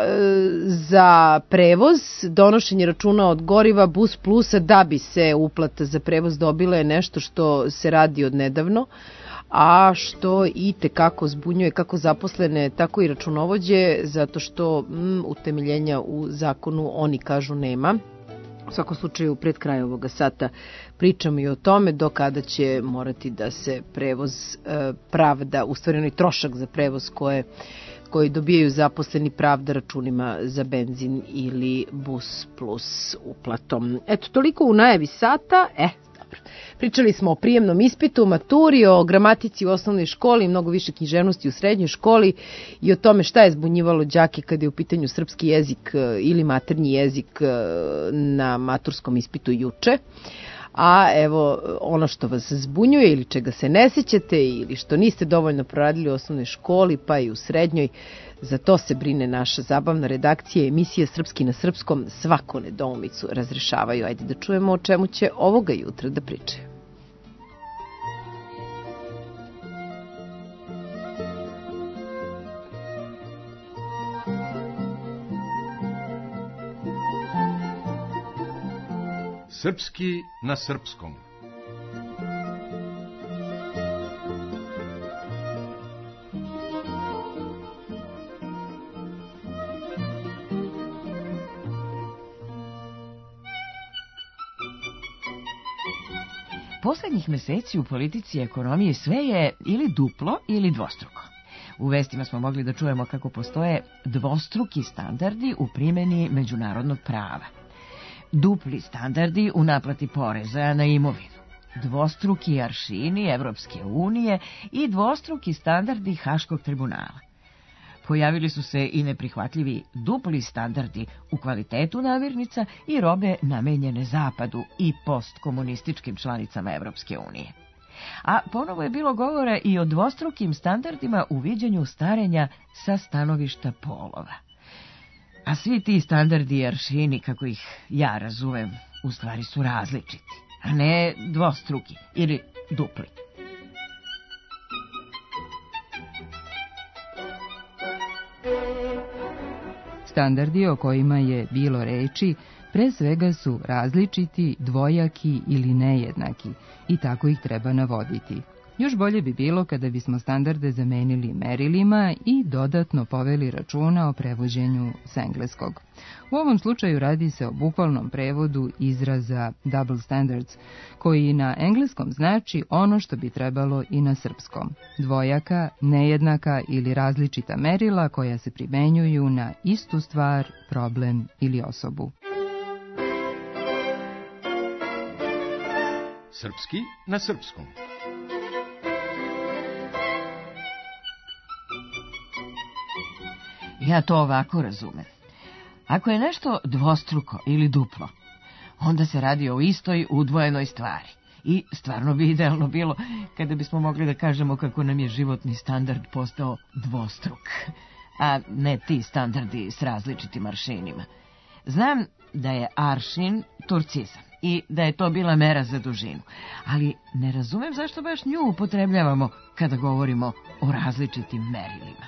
[SPEAKER 1] za prevoz, donošenje računa od goriva Bus Plusa da bi se uplata za prevoz dobila je nešto što se radi od nedavno, a što i tekako zbunjuje kako zaposlene, tako i računovođe, zato što mm, utemeljenja u zakonu oni kažu nema. U svakom slučaju, pred kraj ovoga sata pričamo i o tome do kada će morati da se prevoz e, pravda, u stvari onaj trošak za prevoz koje, koji dobijaju zaposleni pravda računima za benzin ili Bus Plus uplatom. Eto, toliko u najavi sata. E, dobro. Pričali smo o prijemnom ispitu, maturi, o gramatici u osnovnoj školi, mnogo više književnosti u srednjoj školi i o tome šta je zbunjivalo đake kada je u pitanju srpski jezik ili maternji jezik na maturskom ispitu juče. A evo, ono što vas zbunjuje ili čega se ne sećate ili što niste dovoljno proradili u osnovnoj školi pa i u srednjoj, za to se brine naša zabavna redakcija, emisija Srpski na srpskom, svaku nedoumicu razrešavaju. Ajde da čujemo o čemu će ovoga jutra da pričaju.
[SPEAKER 12] Srpski na srpskom.
[SPEAKER 13] Poslednjih meseci u politici i ekonomiji sve je ili duplo ili dvostruko. U vestima smo mogli da čujemo kako postoje dvostruki standardi u primjeni međunarodnog prava. Dupli standardi u naplati poreza na imovinu, dvostruki aršini Evropske unije i dvostruki standardi Haškog tribunala. Pojavili su se i neprihvatljivi dupli standardi u kvalitetu namirnica i robe namenjene Zapadu i postkomunističkim članicama Evropske unije. A ponovo je bilo govora i o dvostrukim standardima u viđenju starenja sa stanovišta polova. A svi ti standardi i aršini, kako ih ja razumem, u stvari su različiti, a ne dvostruki ili dupli.
[SPEAKER 15] Standardi o kojima je bilo reči pre svega su različiti, dvojaki ili nejednaki i tako ih treba navoditi. Još bolje bi bilo kada bismo standarde zamenili merilima i dodatno poveli računa o prevođenju s engleskog. U ovom slučaju radi se o bukvalnom prevodu izraza double standards, koji na engleskom znači ono što bi trebalo i na srpskom. Dvojaka, nejednaka ili različita merila koja se primenjuju na istu stvar, problem ili osobu.
[SPEAKER 12] Srpski na srpskom.
[SPEAKER 13] Ja to ovako razumem. Ako je nešto dvostruko ili duplo, onda se radi o istoj udvojenoj stvari. I stvarno bi idealno bilo kada bismo mogli da kažemo kako nam je životni standard postao dvostruk, a ne ti standardi s različitim aršinima. Znam da je aršin turcizam i da je to bila mera za dužinu, ali ne razumem zašto baš nju upotrebljavamo kada govorimo o različitim merilima.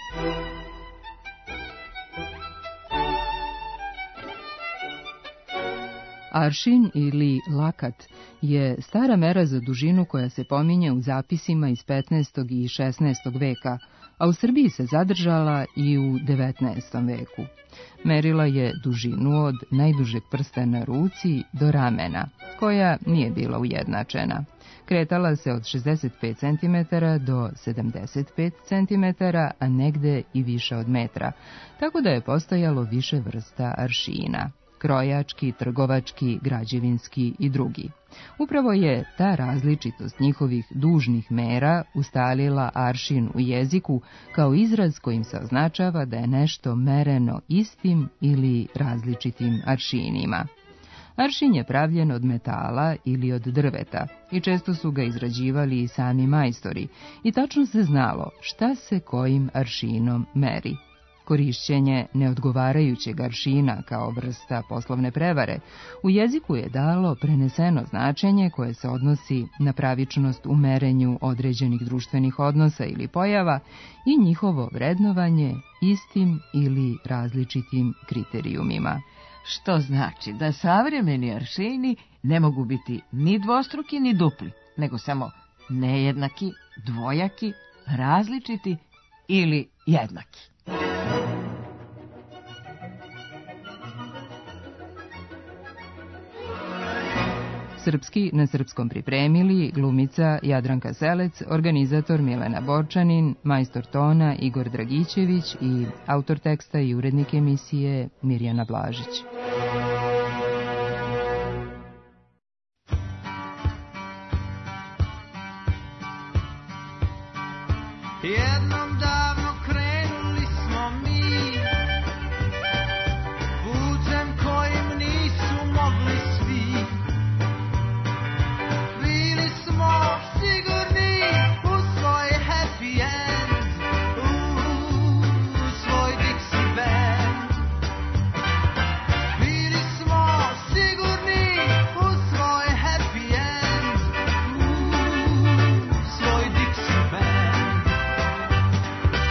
[SPEAKER 15] Aršin ili lakat je stara mera za dužinu koja se pominje u zapisima iz petnaestog i šesnaestog veka, a u Srbiji se zadržala i u devetnaestom veku. Merila je dužinu od najdužeg prsta na ruci do ramena, koja nije bila ujednačena. Kretala se od šezdeset pet centimetara do sedamdeset pet centimetara, a negde i više od metra, tako da je postojalo više vrsta aršina. Krojački, trgovački, građevinski i drugi. Upravo je ta različitost njihovih dužnih mera ustalila aršin u jeziku kao izraz kojim se označava da je nešto mereno istim ili različitim aršinima. Aršin je pravljen od metala ili od drveta i često su ga izrađivali i sami majstori i tačno se znalo šta se kojim aršinom meri. Korišćenje neodgovarajućeg aršina kao vrsta poslovne prevare u jeziku je dalo preneseno značenje koje se odnosi na pravičnost u merenju određenih društvenih odnosa ili pojava i njihovo vrednovanje istim ili različitim kriterijumima.
[SPEAKER 13] Što znači da savremeni aršini ne mogu biti ni dvostruki ni dupli, nego samo nejednaki, dvojaki, različiti ili jednaki.
[SPEAKER 15] Srpski na srpskom pripremili glumica Jadranka Selec, organizator Milena Borčanin, majstor tona Igor Dragićević i autor teksta i urednik emisije Mirjana Blažić.
[SPEAKER 16] Jednom davno krenuli smo mi putem kojim nisu mogli svi. Bili smo sigurni u svoj happy end, u svoj Dixie band. Bili smo sigurni u svoj happy end, u svoj Dixie band.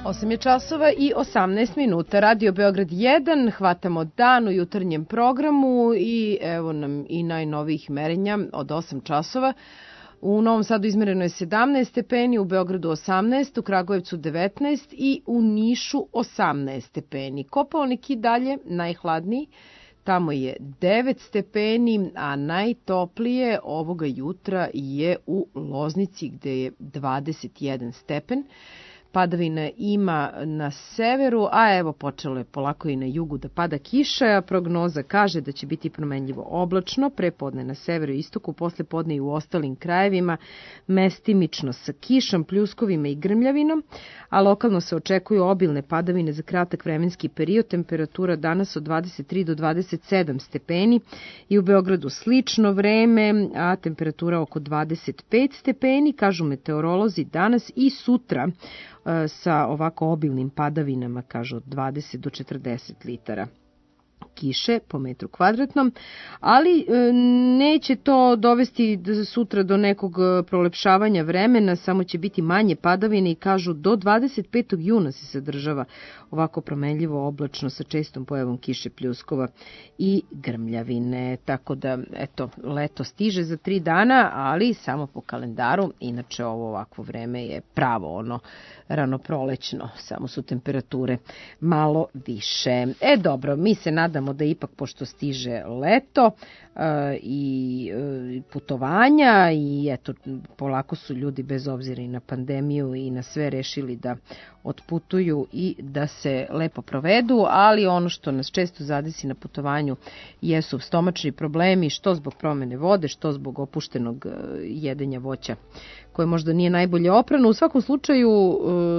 [SPEAKER 1] osam je časova i osamnaest minuta. Radio Beograd jedan, hvatamo dan u jutarnjem programu i evo nam i najnovijih merenja od osam časova. U Novom Sadu izmereno je sedamnaest stepeni, u Beogradu osamnaest, u Kragujevcu devetnaest i u Nišu osamnaest stepeni. Kopaonik i dalje najhladniji, tamo je devet stepeni, a najtoplije ovoga jutra je u Loznici gde je dvadeset jedan stepen. Padavina ima na severu, a evo počelo je polako i na jugu da pada kiša. Prognoza kaže da će biti promenljivo oblačno, prepodne na severu i istoku, posle podne i u ostalim krajevima, mestimično sa kišom, pljuskovima i grmljavinom, a lokalno se očekuju obilne padavine za kratak vremenski period. Temperatura danas od dvadeset tri do dvadeset sedam stepeni i u Beogradu slično vreme, a temperatura oko dvadeset pet stepeni, kažu meteorolozi, danas i sutra sa ovako obilnim padavinama, kažu od dvadeset do četrdeset litara kiše po metru kvadratnom, ali neće to dovesti sutra do nekog prolepšavanja vremena, samo će biti manje padavine i kažu do dvadeset petog juna se sadržava ovako promenljivo oblačno sa čestom pojavom kiše, pljuskova i grmljavine. Tako da, eto, leto stiže za tri dana, ali samo po kalendaru, inače ovo ovakvo vreme je pravo ono ranoprolećno, samo su temperature malo više. E dobro, mi se nadamo da ipak, pošto stiže leto e, i e, putovanja i eto, polako su ljudi bez obzira i na pandemiju i na sve rešili da otputuju i da se lepo provedu, ali ono što nas često zadesi na putovanju jesu stomačni problemi, što zbog promene vode, što zbog opuštenog jedenja voća koje možda nije najbolje oprano. U svakom slučaju e,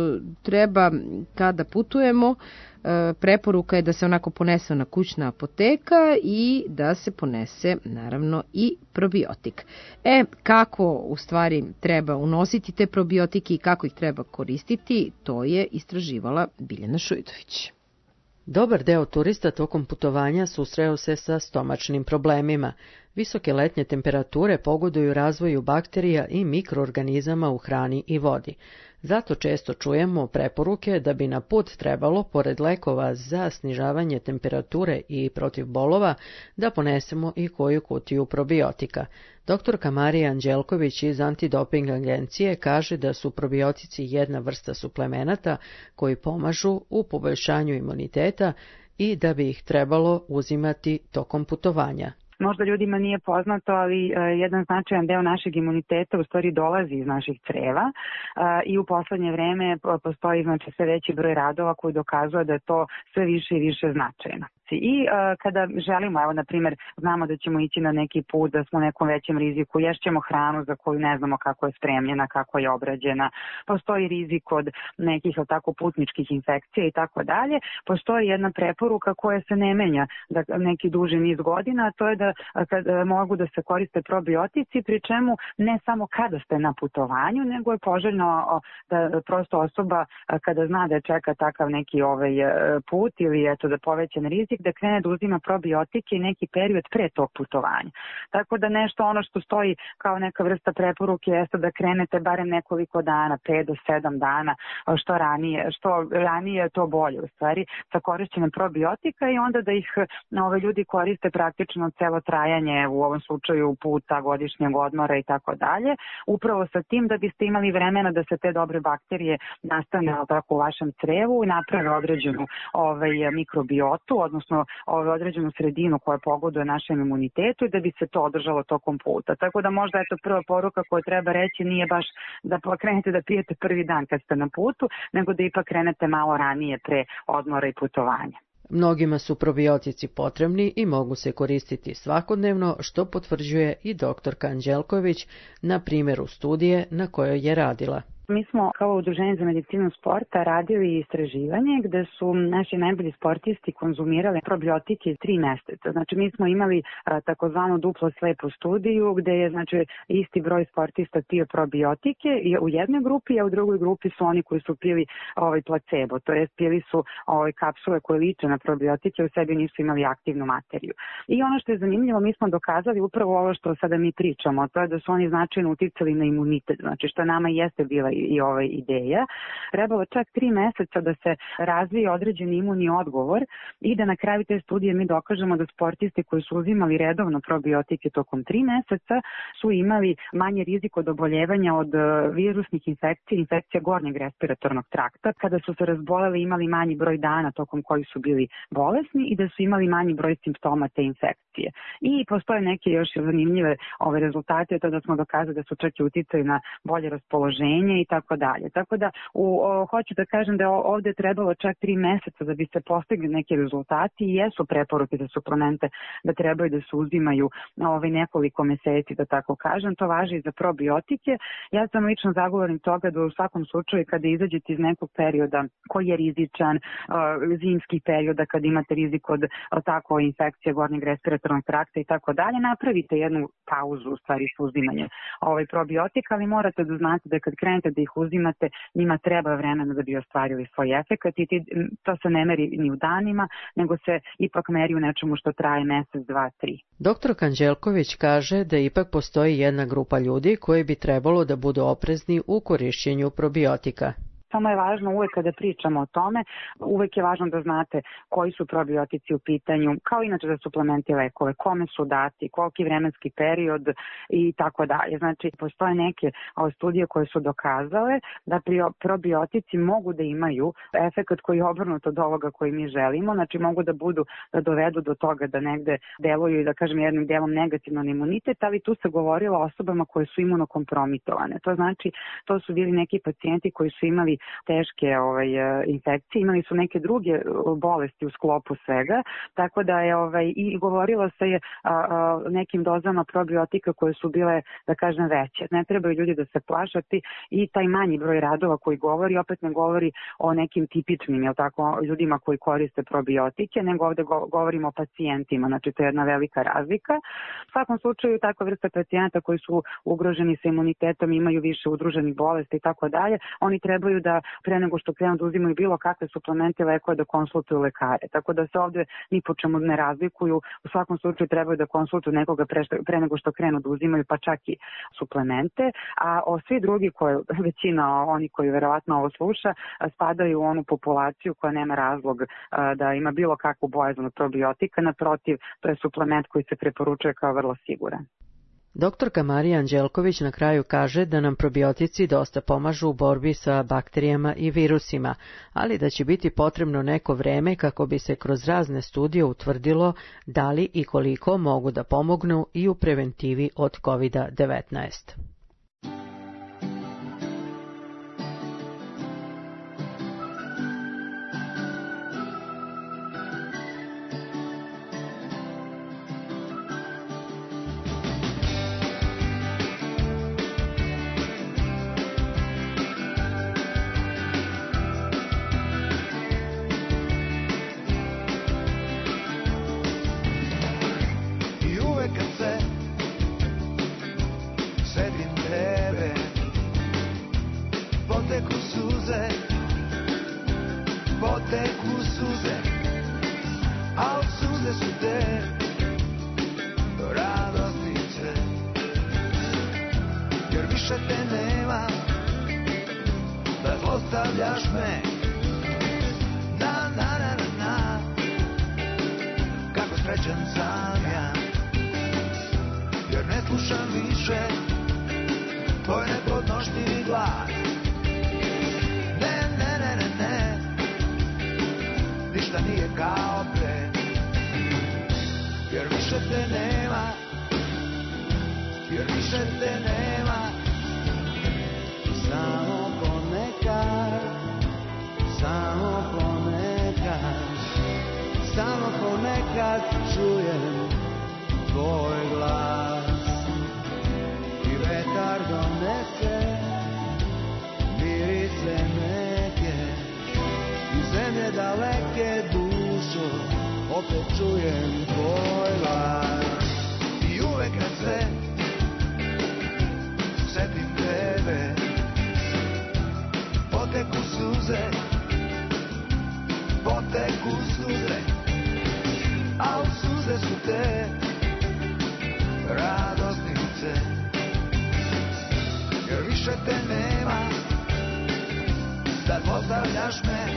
[SPEAKER 1] treba kada putujemo, preporuka je da se onako ponese ona kućna apoteka i da se ponese naravno i probiotik. E, kako u stvari treba unositi te probiotike i kako ih treba koristiti, to je istraživala Biljana Šujdović.
[SPEAKER 17] Dobar deo turista tokom putovanja susreo se sa stomačnim problemima. Visoke letnje temperature pogoduju razvoju bakterija i mikroorganizama u hrani i vodi. Zato često čujemo preporuke da bi na put trebalo, pored lekova za snižavanje temperature i protiv bolova, da ponesemo i koju kutiju probiotika. Doktorka Marija Anđelković iz Antidoping agencije kaže da su probiotici jedna vrsta suplemenata koji pomažu u poboljšanju imuniteta i da bi ih trebalo uzimati tokom putovanja.
[SPEAKER 18] Možda ljudima nije poznato, ali jedan značajan deo našeg imuniteta u stvari dolazi iz naših creva i u poslednje vreme postoji znači sve veći broj radova koji dokazuje da je to sve više i više značajno. I uh, kada želimo, evo na primjer, znamo da ćemo ići na neki put, da smo u nekom većem riziku, ješćemo hranu za koju ne znamo kako je spremljena, kako je obrađena, postoji rizik od nekih tako putničkih infekcija i tako dalje, postoji jedna preporuka koja se ne menja da neki duži niz godina, a to je da kad, mogu da se koriste probiotici, pri čemu ne samo kada ste na putovanju, nego je poželjno da prosto osoba kada zna da čeka takav neki ovaj put ili eto da povećan rizik, da krene da uzima probiotike i neki period pre tog putovanja. Tako da nešto ono što stoji kao neka vrsta preporuke jeste da krenete barem nekoliko dana, pet do sedam dana, što ranije, što ranije to bolje u stvari, sa korišćenjem probiotika i onda da ih ove ljudi koriste praktično celo trajanje, u ovom slučaju puta, godišnjeg odmora i tako dalje, upravo sa tim da biste imali vremena da se te dobre bakterije nastane tako u vašem crevu i naprave određenu ovaj, mikrobiotu, odnosno određenu sredinu koja pogoduje našem imunitetu i da bi se to održalo tokom puta. Tako da možda eto prva poruka koju treba reći nije baš da krenete da pijete prvi dan kad ste na putu, nego da ipak krenete malo ranije pre odmora i putovanja.
[SPEAKER 17] Mnogima su probiotici potrebni i mogu se koristiti svakodnevno, što potvrđuje i doktorka Anđelković na primjeru studije na kojoj je radila.
[SPEAKER 18] Mi smo kao Udruženje za medicinu sporta radili istraživanje gde su naši najbolji sportisti konzumirali probiotike iz tri meseca. Znači mi smo imali a, takozvanu duplo slepu studiju gde je znači isti broj sportista pio probiotike i u jednoj grupi, a u drugoj grupi su oni koji su pili ovaj placebo, to jest pili su ovaj kapsule koje liče na probiotike, u sebi nisu imali aktivnu materiju. I ono što je zanimljivo, mi smo dokazali upravo ovo što sada mi pričamo, to je da su oni značajno uticali na imunitet, znači što nama jeste bila i ovaj ideja. Trebalo čak tri meseca da se razvije određeni imunni odgovor i da na kraju te studije mi dokažemo da sportisti koji su uzimali redovno probiotike tokom tri meseca su imali manje rizik od oboljevanja od virusnih infekcija, infekcija gornjeg respiratornog trakta. Kada su se razboleli imali manji broj dana tokom kojih su bili bolesni i da su imali manji broj simptoma te infekcije. I postoje neke još zanimljive ove rezultate, to da smo dokazali da su čak i uticaju na bolje raspoloženje i tako dalje. Tako da u, o, hoću da kažem da ovde je trebalo čak tri meseca da bi se postigli neki rezultati i jesu preporuke za suplemente da trebaju da se uzimaju ovaj, nekoliko meseci, da tako kažem. To važi i za probiotike. Ja sam lično zagovornik toga da u svakom slučaju kada izađete iz nekog perioda koji je rizičan, zimskih perioda kada imate rizik od tako infekcije gornjeg respiratornog trakta i tako dalje, napravite jednu pauzu u stvari s uzimanjem ovaj probiotika, ali morate da znate da kad krenete da ih uzimate, njima treba vremena da bi ostvarili svoj efekat i ti, to se ne meri ni u danima, nego se ipak meri u nečemu što traje mesec, dva, tri.
[SPEAKER 17] Doktor Kanđelković kaže da ipak postoji jedna grupa ljudi koji bi trebalo da budu oprezni u korišćenju probiotika.
[SPEAKER 18] Samo je važno uvek kada pričamo o tome, uvek je važno da znate koji su probiotici u pitanju, kao inače za suplementi lekove, kome su dati, koliki vremenski period i tako dalje. Znači, postoje neke studije koje su dokazale da probiotici mogu da imaju efekat koji je obrnut od ovoga koji mi želimo, znači mogu da budu, da dovedu do toga da negde deluju i da kažem jednim delom negativno na imunitet, ali tu se govorilo o osobama koje su imunokompromitovane. To znači, to su bili neki pacijenti koji su imali teške ovaj, infekcije, imali su neke druge bolesti u sklopu svega, tako da je ovaj, i govorilo se je a, a, nekim dozama probiotika koje su bile, da kažem, veće. Ne trebaju ljudi da se plašati i taj manji broj radova koji govori, opet ne govori o nekim tipičnim, jel tako, ljudima koji koriste probiotike, nego ovde go, govorimo o pacijentima, znači to je jedna velika razlika. U svakom slučaju, takva vrsta pacijenta koji su ugroženi sa imunitetom, imaju više udruženih bolesti i tako dalje, oni trebaju da pre nego što krenu da uzimaju bilo kakve suplemente lekove da konsultuju lekare. Tako da se ovde ni po čemu ne razlikuju. U svakom slučaju trebaju da konsultuju nekoga pre, pre nego što krenu da uzimaju pa čak i suplemente. A o svi drugi, koje, većina oni koji verovatno ovo sluša, spadaju u onu populaciju koja nema razlog da ima bilo kakvu bojazan od probiotika. Naprotiv, to je suplement koji se preporučuje kao vrlo siguran.
[SPEAKER 17] Doktorka Marija Anđelković na kraju kaže da nam probiotici dosta pomažu u borbi sa bakterijama i virusima, ali da će biti potrebno neko vreme kako bi se kroz razne studije utvrdilo da li i koliko mogu da pomognu i u preventivi od kovid devetnaest.
[SPEAKER 16] Više te nema, ostavljaš me.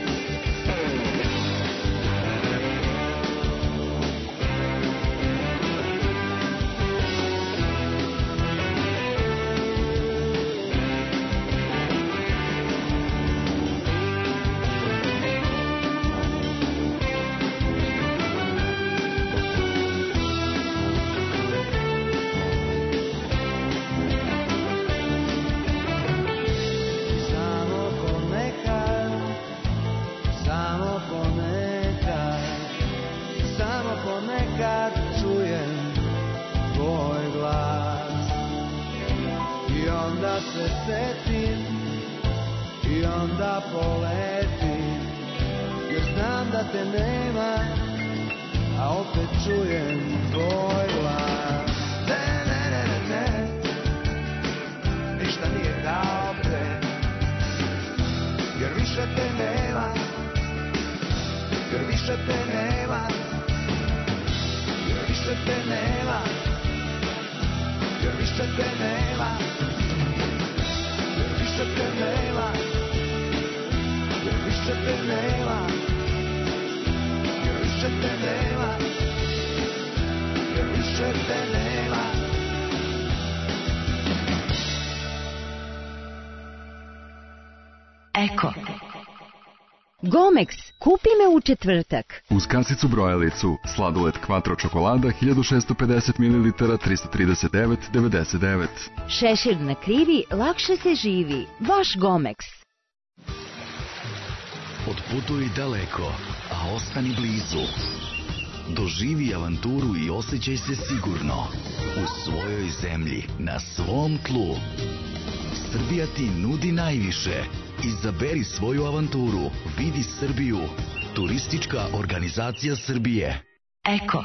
[SPEAKER 20] Eko. Gomex, kupi me u četvrtak.
[SPEAKER 21] Uz kasicu brojalicu, sladoled Quattro čokolada hiljadu šessto pedeset mililitara tristo trideset devet devedeset devet.
[SPEAKER 20] Šešir na krivi, lakše se živi. Baš Gomex.
[SPEAKER 22] Otputuj daleko, a ostani blizu. Doživi avanturu i osjećaj se sigurno. U svojoj zemlji, na svom tlu. Srbija ti nudi najviše. Izaberi svoju avanturu. Vidi Srbiju. Turistička organizacija Srbije.
[SPEAKER 20] Eko.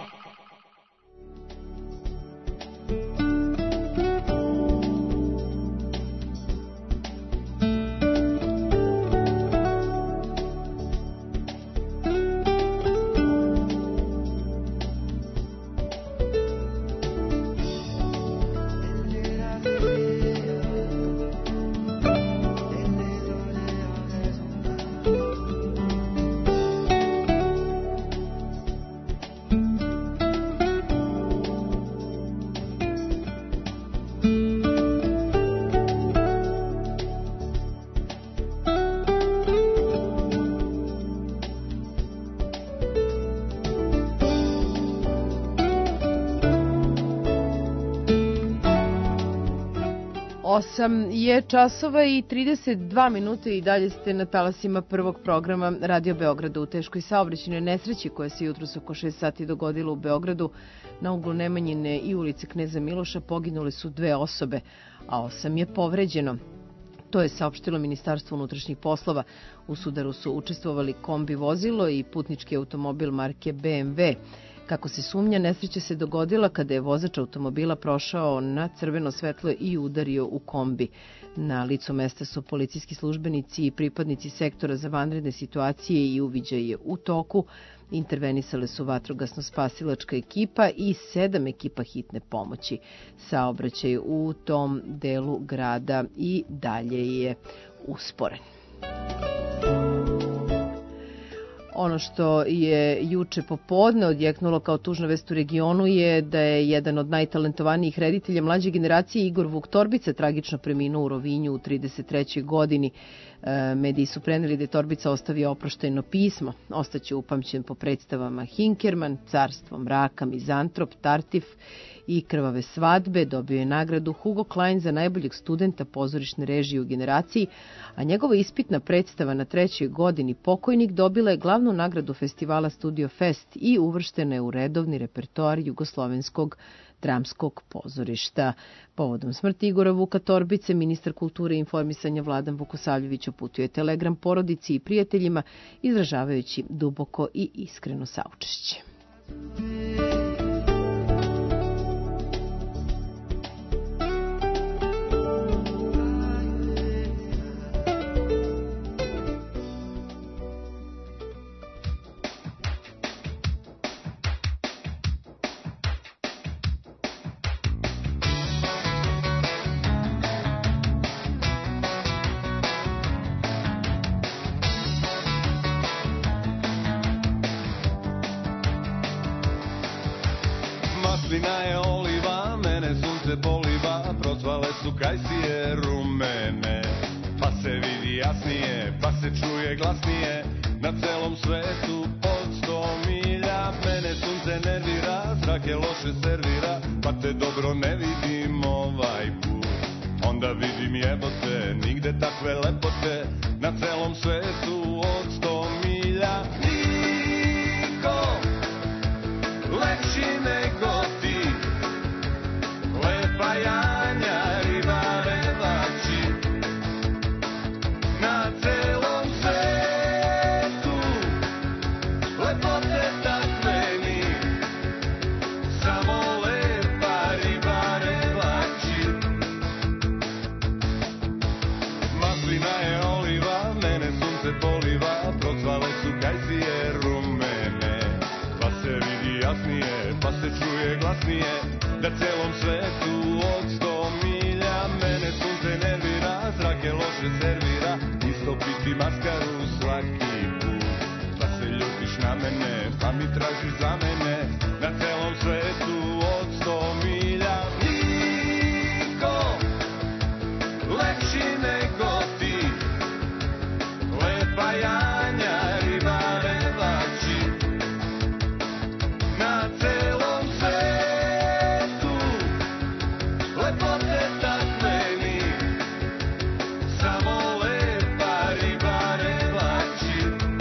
[SPEAKER 1] osam je časova i trideset dva minute i dalje ste na talasima prvog programa Radio Beograda. U teškoj saobraćajnoj nesreći koja se jutros oko šest sati dogodila u Beogradu na uglu Nemanjine i ulice Kneza Miloša poginule su dve osobe, a osam je povređeno. To je saopštilo Ministarstvo unutrašnjih poslova. U sudaru su učestvovali kombi vozilo i putnički automobil marke B M W. Kako se sumnja, nesreća se dogodila kada je vozač automobila prošao na crveno svetlo i udario u kombi. Na licu mesta su policijski službenici i pripadnici sektora za vanredne situacije i uviđaj je u toku. Intervenisale su vatrogasno-spasilačka ekipa i sedam ekipa hitne pomoći. Saobraćaj u tom delu grada i dalje je usporen. Ono što je juče popodne odjeknulo kao tužna vest u regionu je da je jedan od najtalentovanijih reditelja mlađe generacije, Igor Vuk Torbica, tragično preminuo u Rovinju u trideset trećoj godini. Mediji su preneli da je Torbica ostavio oproštajno pismo. Ostaće upamćen po predstavama Hinkerman, Carstvo mraka, Mizantrop, Tartif i Krvave svadbe. Dobio je nagradu Hugo Klein za najboljeg studenta pozorišne režije u generaciji, a njegova ispitna predstava na trećoj godini Pokojnik dobila je glavnu nagradu festivala Studio Fest i uvrštena je u redovni repertoar jugoslovenskog dramskog pozorišta. Povodom smrti Igora Vuka Torbice, ministar kulture i informisanja Vladan Vukosavljević uputio je telegram porodici i prijateljima, izražavajući duboko i iskreno saučešće.
[SPEAKER 14] Maslina je oliva, mene sunce poliva, procvale su kajsije rumene. Pa se vidi jasnije, pa se čuje glasnije, na celom svetu od sto milja. Mene sunce nervira, zrake loše servira, pa te dobro ne vidim ovaj put. Onda vidim jebote, nigde takve lepote, na celom svetu od sto milja. Niko lepši nego ti, lepa Janja Ribarevači, na celom svetu lepote takve ni, samo lepa Ribarevači. Maslina je oliva, mene sunce poliva, procvale su kajsije rumene. Pa se vidi jasnije, pa se čuje glasnije, na celom svetu od sto milja. Mene sunce nervira, zrake loše servira, istopiti maskaru svaki put. Pa se ljutiš na mene, pa mi tražiš za mene, na celom svetu od sto milja. Niko lepši nego ti, lepa Janja Ribarevači, na celom svetu lepote takve ni, samo lepa Ribarevači.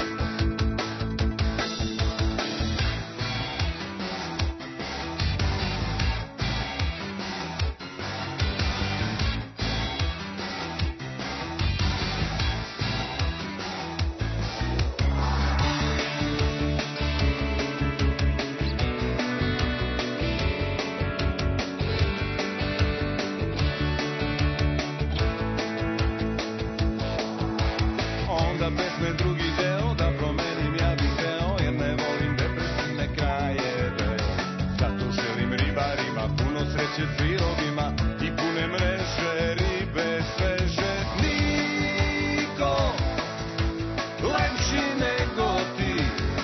[SPEAKER 14] Onda pesme drugi deo da promenim, ja bih hteo, jer ne volim depresivne krajeve. Zato želim ribarima puno sreće sirovima i pune mreže ribe sveže. Niko lepši nego ti,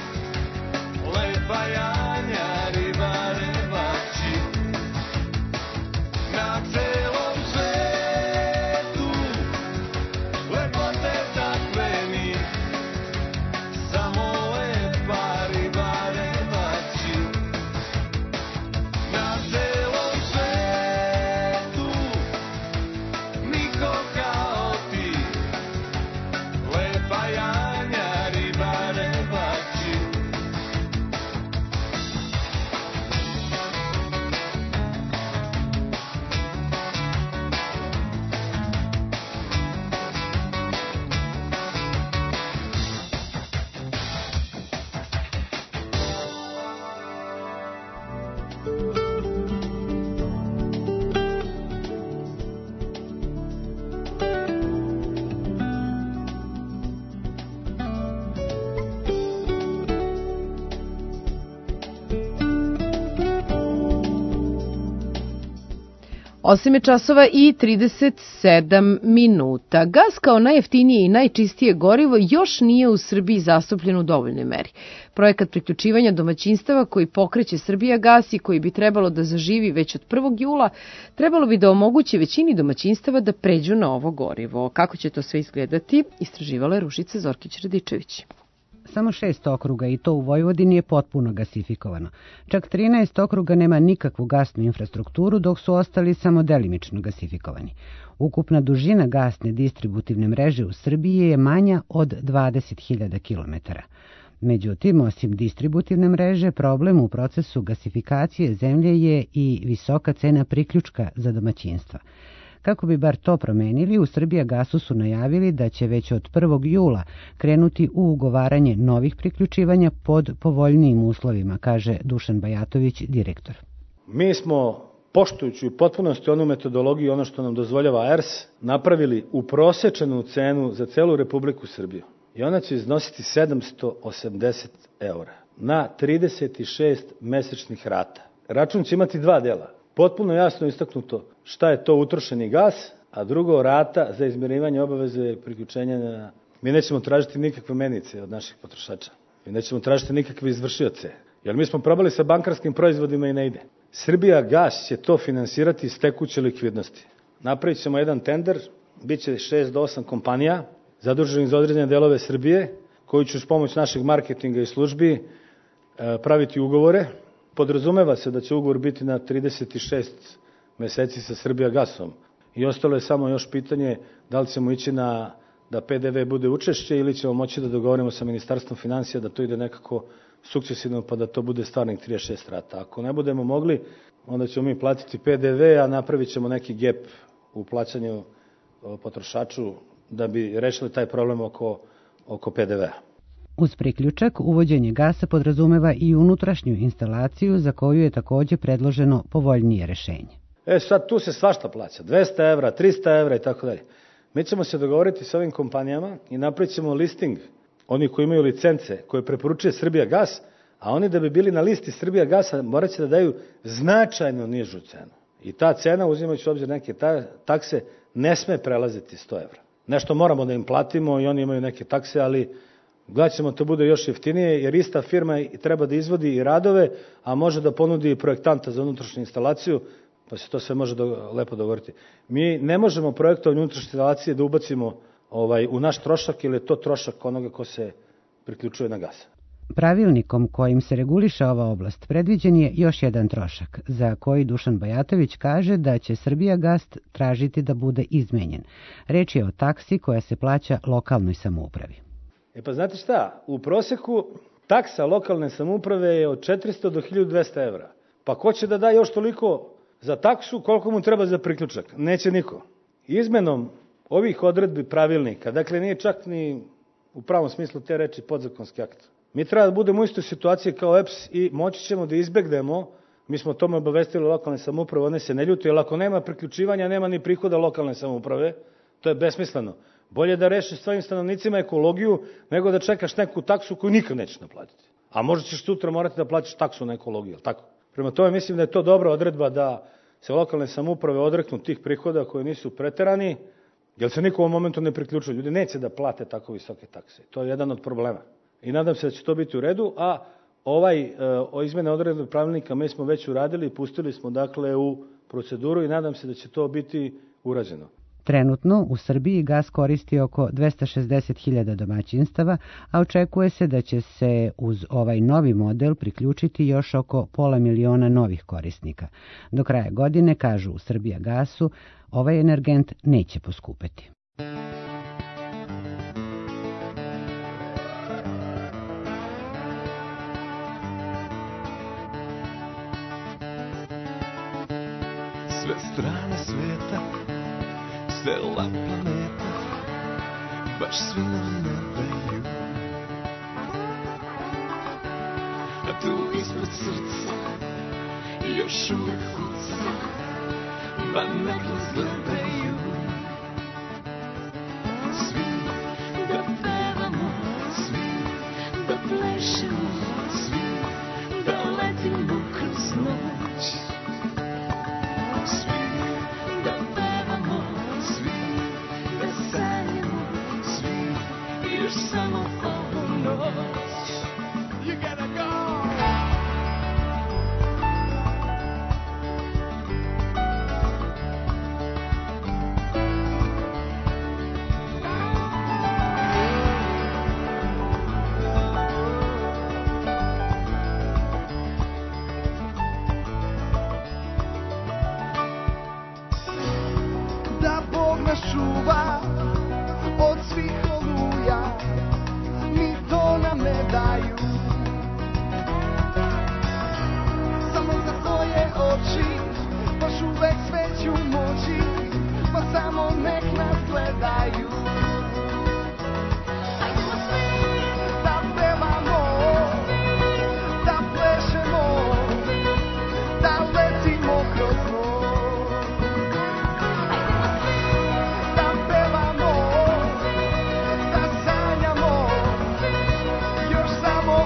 [SPEAKER 14] lepa Janja Ribarevači, na celom svetu lepote takve ni, samo lepa Ribarevači, na celom svetu niko kao ti, lepa Janja Ribarevači.
[SPEAKER 1] osam je časova i trideset sedam minuta. Gas kao najjeftinije i najčistije gorivo još nije u Srbiji zastupljen u dovoljnoj meri. Projekat priključivanja domaćinstava koji pokreće Srbijagas i koji bi trebalo da zaživi već od prvog jula, trebalo bi da omogući većini domaćinstava da pređu na ovo gorivo. Kako će to sve izgledati, istraživala je Ružica Zorkić-Radičević.
[SPEAKER 19] Samo šest okruga, i to u Vojvodini, je potpuno gasifikovano. Čak trinaest okruga nema nikakvu gasnu infrastrukturu, dok su ostali samo delimično gasifikovani. Ukupna dužina gasne distributivne mreže u Srbiji je manja od dvadeset hiljada kilometara. Međutim, osim distributivne mreže, problem u procesu gasifikacije zemlje je i visoka cena priključka za domaćinstva. Kako bi bar to promenili, u Srbijagasu su najavili da će već od prvog jula krenuti u ugovaranje novih priključivanja pod povoljnijim uslovima, kaže Dušan Bajatović, direktor.
[SPEAKER 23] Mi smo, poštujući u potpunosti onu metodologiju, ono što nam dozvoljava E R S, napravili uprosečenu cenu za celu Republiku Srbiju. I ona će iznositi sedamsto osamdeset eura na trideset šest mesečnih rata. Račun će imati dva dela. Potpuno jasno istaknuto šta je to utrošeni gas, a drugo rata za izmirivanje obaveze priključenja na... Mi nećemo tražiti nikakve menice od naših potrošača. Mi nećemo tražiti nikakve izvršioce. Jer mi smo probali sa bankarskim proizvodima i ne ide. Srbija gas će to finansirati iz tekuće likvidnosti. Napravit ćemo jedan tender, bit će šest do osam kompanija zaduženih za određene delove Srbije, koji će uz pomoć našeg marketinga i službi praviti ugovore. Podrazumeva se da će ugovor biti na trideset šest meseci sa Srbija gasom. I ostalo je samo još pitanje da li ćemo ići na da P D V bude učešće ili ćemo moći da dogovorimo sa Ministarstvom financija da to ide nekako sukcesivno pa da to bude stvarnih trideset šest rata. Ako ne budemo mogli, onda ćemo mi platiti P D V, a napravit ćemo neki gap u plaćanju potrošaču da bi rešili taj problem oko, oko P D V-a.
[SPEAKER 19] Uz priključak, uvođenje gasa podrazumeva i unutrašnju instalaciju za koju je takođe predloženo povoljnije rešenje.
[SPEAKER 23] E sad tu se svašta plaća, dvesta evra, trista evra i tako dalje. Mi ćemo se dogovoriti s ovim kompanijama i napravit ćemo listing oni koji imaju licence koje preporučuje Srbija gas, a oni da bi bili na listi Srbija gasa morat će da daju značajno nižu cenu. I ta cena, uzimajući u obzir neke ta, takse, ne sme prelaziti sto evra. Nešto moramo da im platimo i oni imaju neke takse, ali gledat ćemo to bude još jeftinije, jer ista firma treba da izvodi i radove, a može da ponudi i projektanta za unutrašnju instalaciju, pa se to sve može do, lepo dogovoriti. Mi ne možemo projektovanje unutrašnje instalacije da ubacimo ovaj, u naš trošak, ili je to trošak onoga ko se priključuje na gas.
[SPEAKER 19] Pravilnikom kojim se reguliše ova oblast predviđen je još jedan trošak, za koji Dušan Bajatović kaže da će Srbija gas tražiti da bude izmenjen. Reč je o taksi koja se plaća lokalnoj samoupravi.
[SPEAKER 23] E pa znate šta, u proseku taksa lokalne samouprave je od četiristo do hiljadu dvesta evra. Pa ko će da da još toliko za taksu, koliko mu treba za priključak? Neće niko. Izmenom ovih odredbi pravilnika, dakle nije čak ni u pravom smislu te reči podzakonski akt. Mi treba da budemo u istoj situaciji kao E P S i moći ćemo da izbegnemo, mi smo tome obavestili lokalne samouprave, one se ne ljuti, jer ako nema priključivanja, nema ni prihoda lokalne samouprave, to je besmisleno. Bolje da rešiš svojim stanovnicima ekologiju, nego da čekaš neku taksu koju nikad nećeš naplatiti. A možda ćeš sutra morati da plaćaš taksu na ekologiju, ali tako? Prema tome mislim da je to dobra odredba da se lokalne samouprave odreknu tih prihoda koji nisu preterani, jer se niko u ovom momentu ne priključuje. Ljudi neće da plate tako visoke takse. To je jedan od problema. I nadam se da će to biti u redu, a ovaj o izmene odredbe pravilnika mi smo već uradili i pustili smo dakle u proceduru i nadam se da će to biti urađeno.
[SPEAKER 19] Trenutno u Srbiji gas koristi oko dvesta šezdeset hiljada domaćinstava, a očekuje se da će se uz ovaj novi model priključiti još oko pola miliona novih korisnika. Do kraja godine, kažu u Srbija gasu, ovaj energent neće poskupeti.
[SPEAKER 14] Sve strane sveta, cela planeta, baš svi nam ne daju. A tu ispred srca još uvek kuca, pa nek nas gledaju. Svi da pevamo, svi da plešemo, svi da letimo kroz noć. Svi da pevamo, svi da sanjamo, svi još samo ovu noć. You gotta go!
[SPEAKER 16] Da Bog nas čuva od svih oluja, ni to nam ne daju. Samo za tvoje oči, baš uvek sveću moći, pa samo nek nas gledaju. Ajmo svi da pevamo, da plešemo, da letimo kroz noć. Da pevamo, da sanjamo, još samo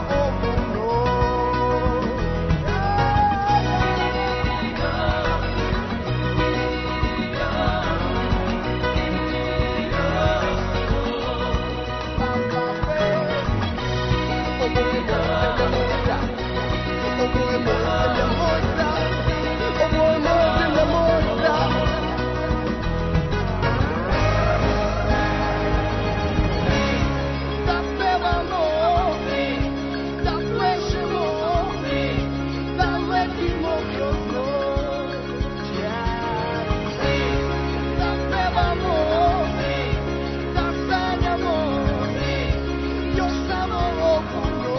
[SPEAKER 16] ponovo puno.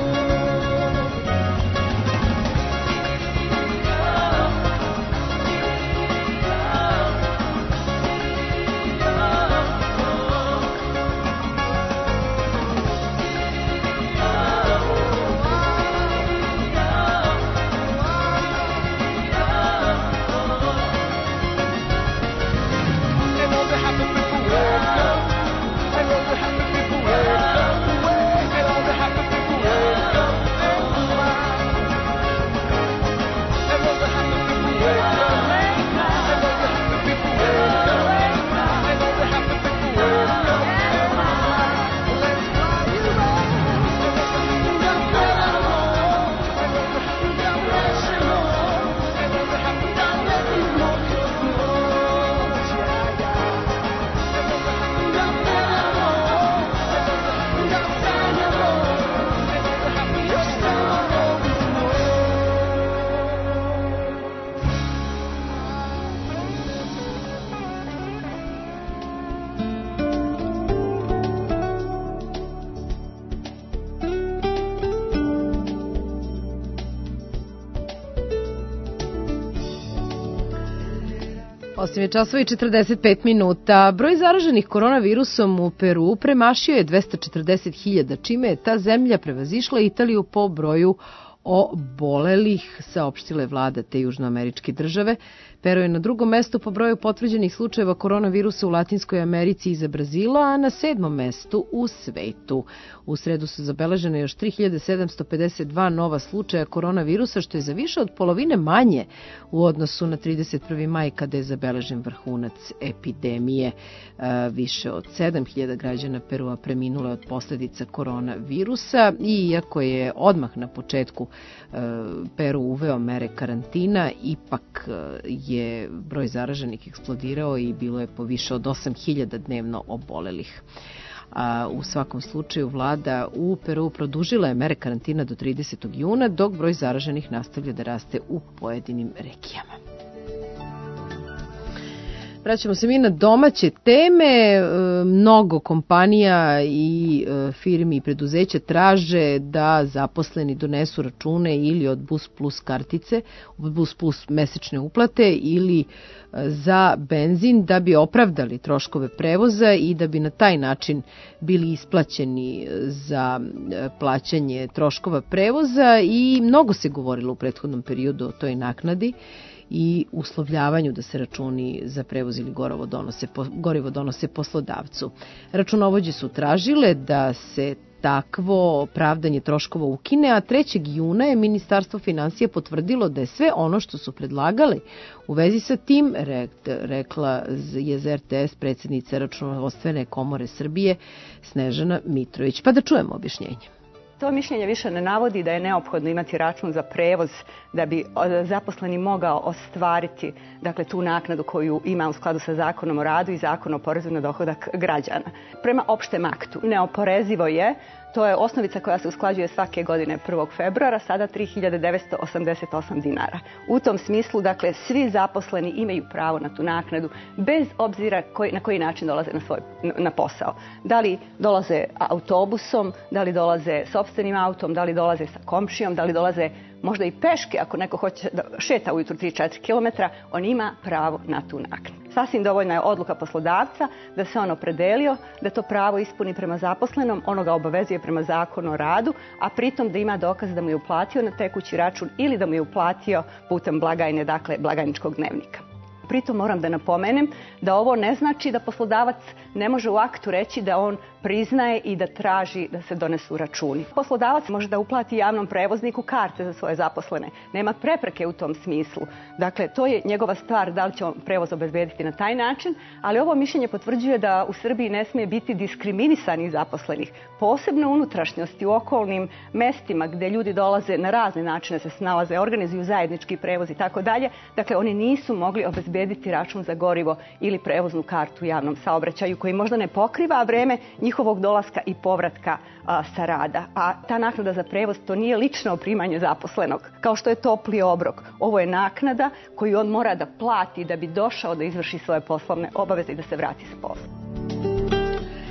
[SPEAKER 1] osam je časova i četrdeset pet minuta. Broj zaraženih koronavirusom u Peru premašio je dvesta četrdeset hiljada, čime je ta zemlja prevazišla Italiju po broju obolelih, saopštile vlada te južnoameričke države. Peru je na drugom mestu po broju potvrđenih slučajeva koronavirusa u Latinskoj Americi iza Brazila, a na sedmom mestu u svetu. U sredu su zabeležene još tri hiljade sedamsto pedeset dva nova slučaja koronavirusa, što je za više od polovine manje u odnosu na trideset prvi maj kada je zabeležen vrhunac epidemije. Više od sedam hiljada građana Perua preminulo je od posljedica koronavirusa i iako je odmah na početku Peru uveo mere karantina, ipak je broj zaraženih eksplodirao i bilo je po više od osam hiljada dnevno obolelih. A u svakom slučaju vlada u Peru produžila je mere karantina do tridesetog juna, dok broj zaraženih nastavlja da raste u pojedinim regijama. Vraćamo se mi na domaće teme. Mnogo kompanija i firmi i preduzeća traže da zaposleni donesu račune ili od Bus Plus kartice, od Bus Plus mesečne uplate ili za benzin da bi opravdali troškove prevoza i da bi na taj način bili isplaćeni za plaćanje troškova prevoza. I mnogo se govorilo u prethodnom periodu o toj naknadi i uslovljavanju da se računi za prevoz ili gorivo donose, gorivo donose poslodavcu. Računovođe su tražile da se takvo pravdanje troškova ukine, a trećeg juna je Ministarstvo finansija potvrdilo da je sve ono što su predlagali u vezi sa tim, rekla je za R T S predsjednica Računovodstvene komore Srbije Snežana Mitrović. Pa da čujemo objašnjenje.
[SPEAKER 3] To mišljenje više ne navodi da je neophodno imati račun za prevoz da bi zaposleni mogao ostvariti, dakle, tu naknadu koju ima u skladu sa Zakonom o radu i Zakonom o porezu na dohodak građana. Prema opštem aktu neoporezivo je, to je osnovica koja se usklađuje svake godine prvog februara, sada tri hiljade devetsto osamdeset osam dinara. U tom smislu, dakle, svi zaposleni imaju pravo na tu naknadu bez obzira koji, na koji način dolaze na, svoj, na posao. Da li dolaze autobusom, da li dolaze sopstvenim autom, da li dolaze sa komšijom, da li dolaze možda i peške, ako neko hoće da šeta ujutru tri do četiri kilometra, on ima pravo na tu naknadu. Sasvim dovoljna je odluka poslodavca da se on opredelio, da to pravo ispuni prema zaposlenom, ono ga obavezuje prema Zakonu o radu, a pritom da ima dokaz da mu je uplatio na tekući račun ili da mu je uplatio putem blagajne, dakle blagajničkog dnevnika. Pritom moram da napomenem da ovo ne znači da poslodavac ne može u aktu reći da on priznaje i da traži da se donesu računi. Poslodavac može da uplati javnom prevozniku karte za svoje zaposlene. Nema prepreke u tom smislu. Dakle, to je njegova stvar da li će on prevoz obezbediti na taj način, ali ovo mišljenje potvrđuje da u Srbiji ne smije biti diskriminisani zaposlenih. Posebno u unutrašnjosti, u okolnim mestima gde ljudi dolaze na razne načine, se snalaze, organizuju zajednički prevoz i tako dalje. Dakle, oni nisu mogli obezbediti račun za gorivo ili prevoznu kartu u javnom saobraćaju koji možda ne pokriva vreme njihovog dolaska i povratka a, sa rada. A ta naknada za prevoz to nije lično primanje zaposlenog, kao što je topli obrok. Ovo je naknada koju on mora da plati da bi došao da izvrši svoje poslovne obaveze i da se vrati sa posla.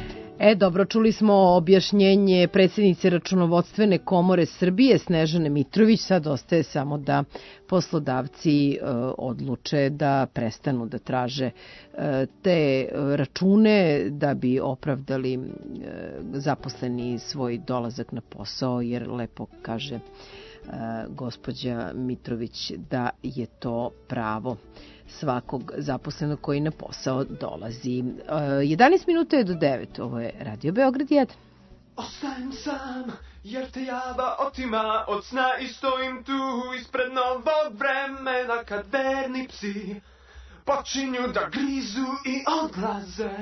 [SPEAKER 1] E, dobro, čuli smo objašnjenje predsjednice Računovodstvene komore Srbije, Snežane Mitrović. Sad ostaje samo da poslodavci e, odluče da prestanu da traže e, te račune da bi opravdali e, zaposleni svoj dolazak na posao, jer lepo kaže e, gospođa Mitrović da je to pravo svakog zaposlenog koji na posao dolazi. jedanaest minuta je do devet. Ovo je Radio Beograd jedan.
[SPEAKER 4] Ostajem sam, jer te java otima od sna i stojim tu ispred novog vremena kad verni psi počinju da grizu i odlaze.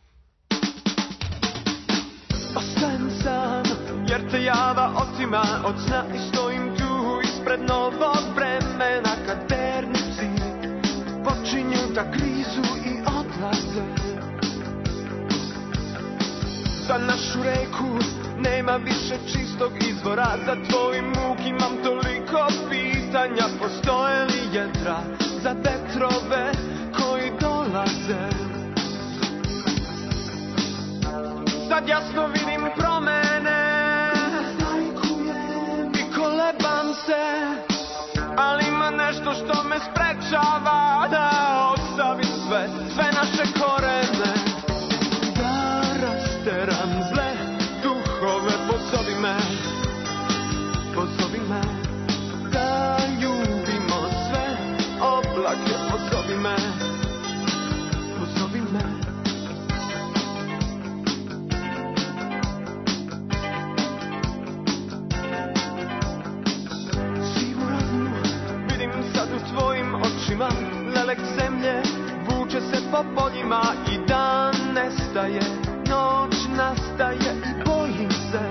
[SPEAKER 4] Ostajem sam, jer te java otima od sna i stojim tu ispred novog vremena kad verni psi počinju da grizu i odlaze. Za našu reku nema više čistog izvora, za tvoj muk imam toliko pitanja. Postoje li jedra za vetrove koji dolaze? Sad jasno vidim promene i kolebam se, ali ima nešto što me sprečava da ostavim sve, sve naše korene. Da rasteram zle duhove, pozovi me, pozovi me. Da ljubimo sve oblake, pozovi me, pozovi me. Tvojim očima lelek zemlje vuče se po poljima i dan nestaje, noć nastaje i bojim se.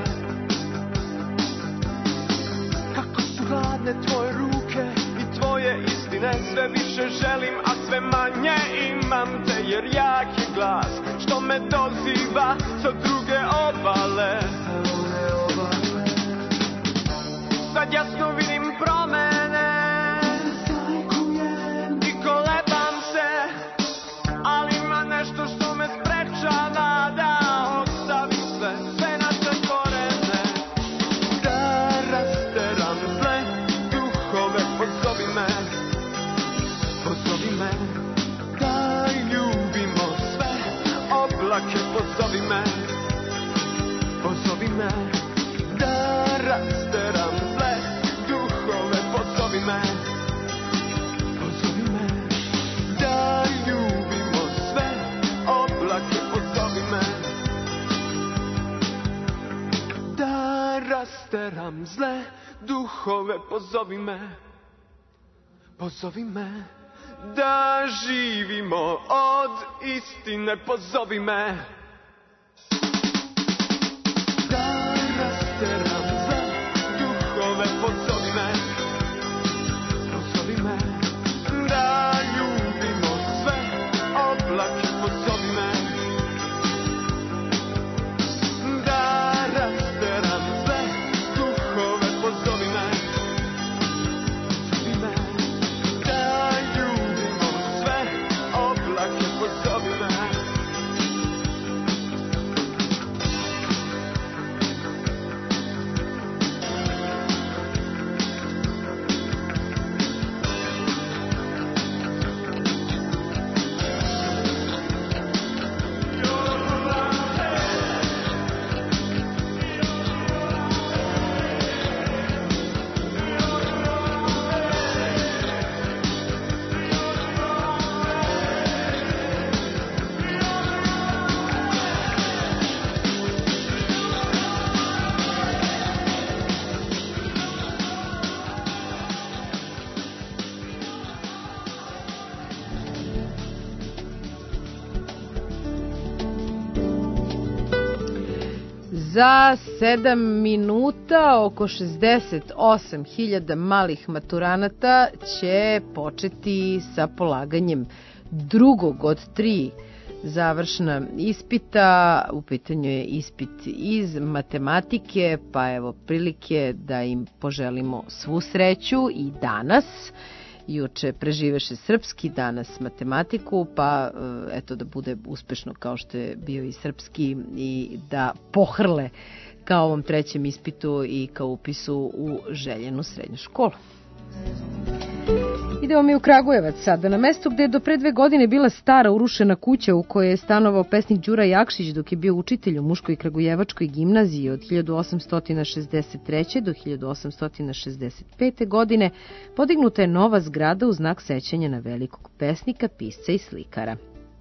[SPEAKER 4] Kako su hladne tvoje ruke i tvoje istine, sve više želim, a sve manje imam te, jer jak je glas što me doziva sa druge obale. Sad jasno vidim promene, nešto što me sprečava da ostavim sve, sve naše korene. Da rasteram zle duhove, pozovi me, pozovi me. Da ljubimo sve oblake, pozovi me, pozovi me. Da rasteram zle duhove, pozovi me, pozovi me. Da ljubimo sve oblake, pozovi me. Da rasteram zle duhove, pozovi me, pozovi me. Da živimo od istine, pozovi me. Da rasteram zle duhove, pozovi me, pozovi me. Da ljubimo sve oblake, pozovi me. Da rasteram sve duhove, pozovi me, pozovi me. Da ljubimo sve oblake, pozovi me.
[SPEAKER 1] Za sedam minuta oko šezdeset osam hiljada malih maturanata će početi sa polaganjem drugog od tri završna ispita. U pitanju je ispit iz matematike, pa evo prilike da im poželimo svu sreću i danas. juče preživeše srpski, danas matematiku, pa eto da bude uspešno kao što je bio i srpski i da pohrle kao ovom trećem ispitu i kao upisu u željenu srednju školu. Idemo mi u Kragujevac sada, na mestu gde je do pre dve godine bila stara urušena kuća u kojoj je stanovao pesnik Đura Jakšić dok je bio učitelj u muškoj kragujevačkoj gimnaziji od hiljadu osamsto šezdeset treće. do hiljadu osamsto šezdeset pete. godine, podignuta je nova zgrada u znak sećanja na velikog pesnika, pisca i slikara.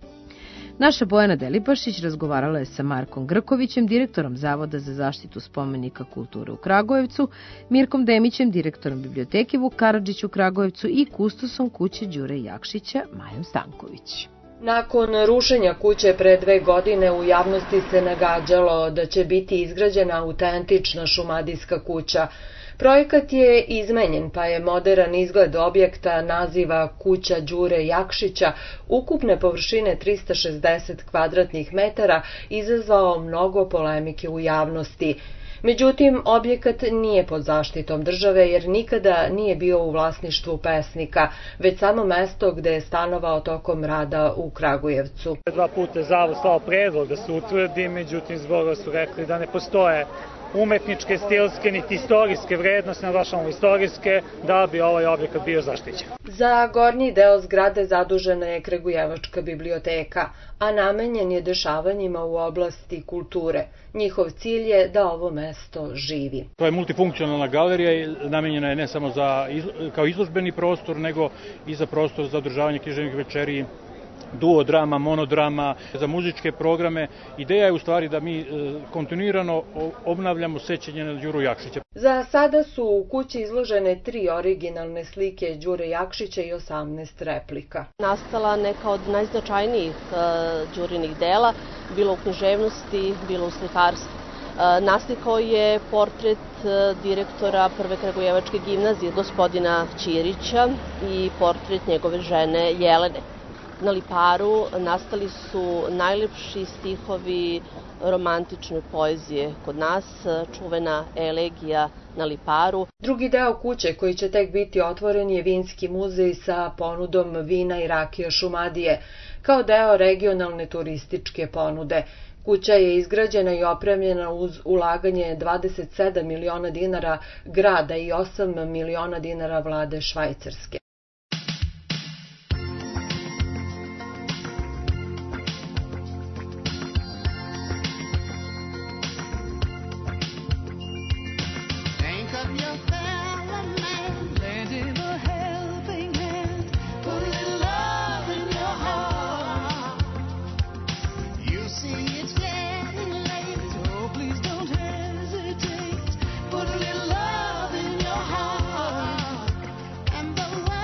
[SPEAKER 1] Naša Bojana Delibašić razgovarala je sa Markom Grkovićem, direktorom Zavoda za zaštitu spomenika kulture u Kragujevcu, Mirkom Demićem, direktorom biblioteke Vuk Karadžić u Kragujevcu i kustosom kuće Đure Jakšića, Majom Stanković.
[SPEAKER 2] Nakon rušenja kuće pre dve godine u javnosti se nagađalo da će biti izgrađena autentična šumadijska kuća. Projekat je izmenjen, pa je modern izgled objekta naziva kuća Đure Jakšića, ukupne površine trista šezdeset kvadratnih metara, izazvao mnogo polemike u javnosti. Međutim, objekat nije pod zaštitom države jer nikada nije bio u vlasništvu pesnika, već samo mesto gde je stanovao tokom rada u Kragujevcu.
[SPEAKER 5] Dva puta zavod slao predlog da se utvrdi, međutim zbog su rekli da ne postoje umetničke, stilske, niti istorijske vrednosti, naglašavamo istorijske, da bi ovaj objekat bio zaštićen.
[SPEAKER 2] Za gornji deo zgrade zadužena je Kragujevačka biblioteka, a namenjen je dešavanjima u oblasti kulture. Njihov cilj je da ovo mesto živi.
[SPEAKER 6] To je multifunkcionalna galerija i namenjena je ne samo za, kao izložbeni prostor, nego i za prostor za održavanje književnih večeri, duodrama, monodrama, za muzičke programe. Ideja je u stvari da mi kontinuirano obnavljamo sećanje na Đuru Jakšića.
[SPEAKER 2] Za sada su u kući izložene tri originalne slike Đure Jakšića i osamnaest replika.
[SPEAKER 24] Nastala neka od najznačajnijih Đurinih dela, bilo u književnosti, bilo u slikarstvu. Naslikao je portret direktora Prve Kragujevačke gimnazije, gospodina Ćirića, i portret njegove žene Jelene. Na Liparu nastali su najlepši stihovi romantične poezije kod nas, čuvena elegija na Liparu.
[SPEAKER 2] Drugi deo kuće koji će tek biti otvoren je vinski muzej sa ponudom vina i rakija Šumadije, kao deo regionalne turističke ponude. Kuća je izgrađena i opremljena uz ulaganje dvadeset sedam miliona dinara grada i osam miliona dinara vlade Švajcarske.
[SPEAKER 16] Put a little love in your heart, and the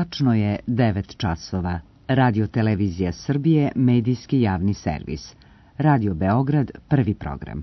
[SPEAKER 8] Tačno je devet časova. Radio Televizija Srbije, medijski javni servis. Radio Beograd, prvi program.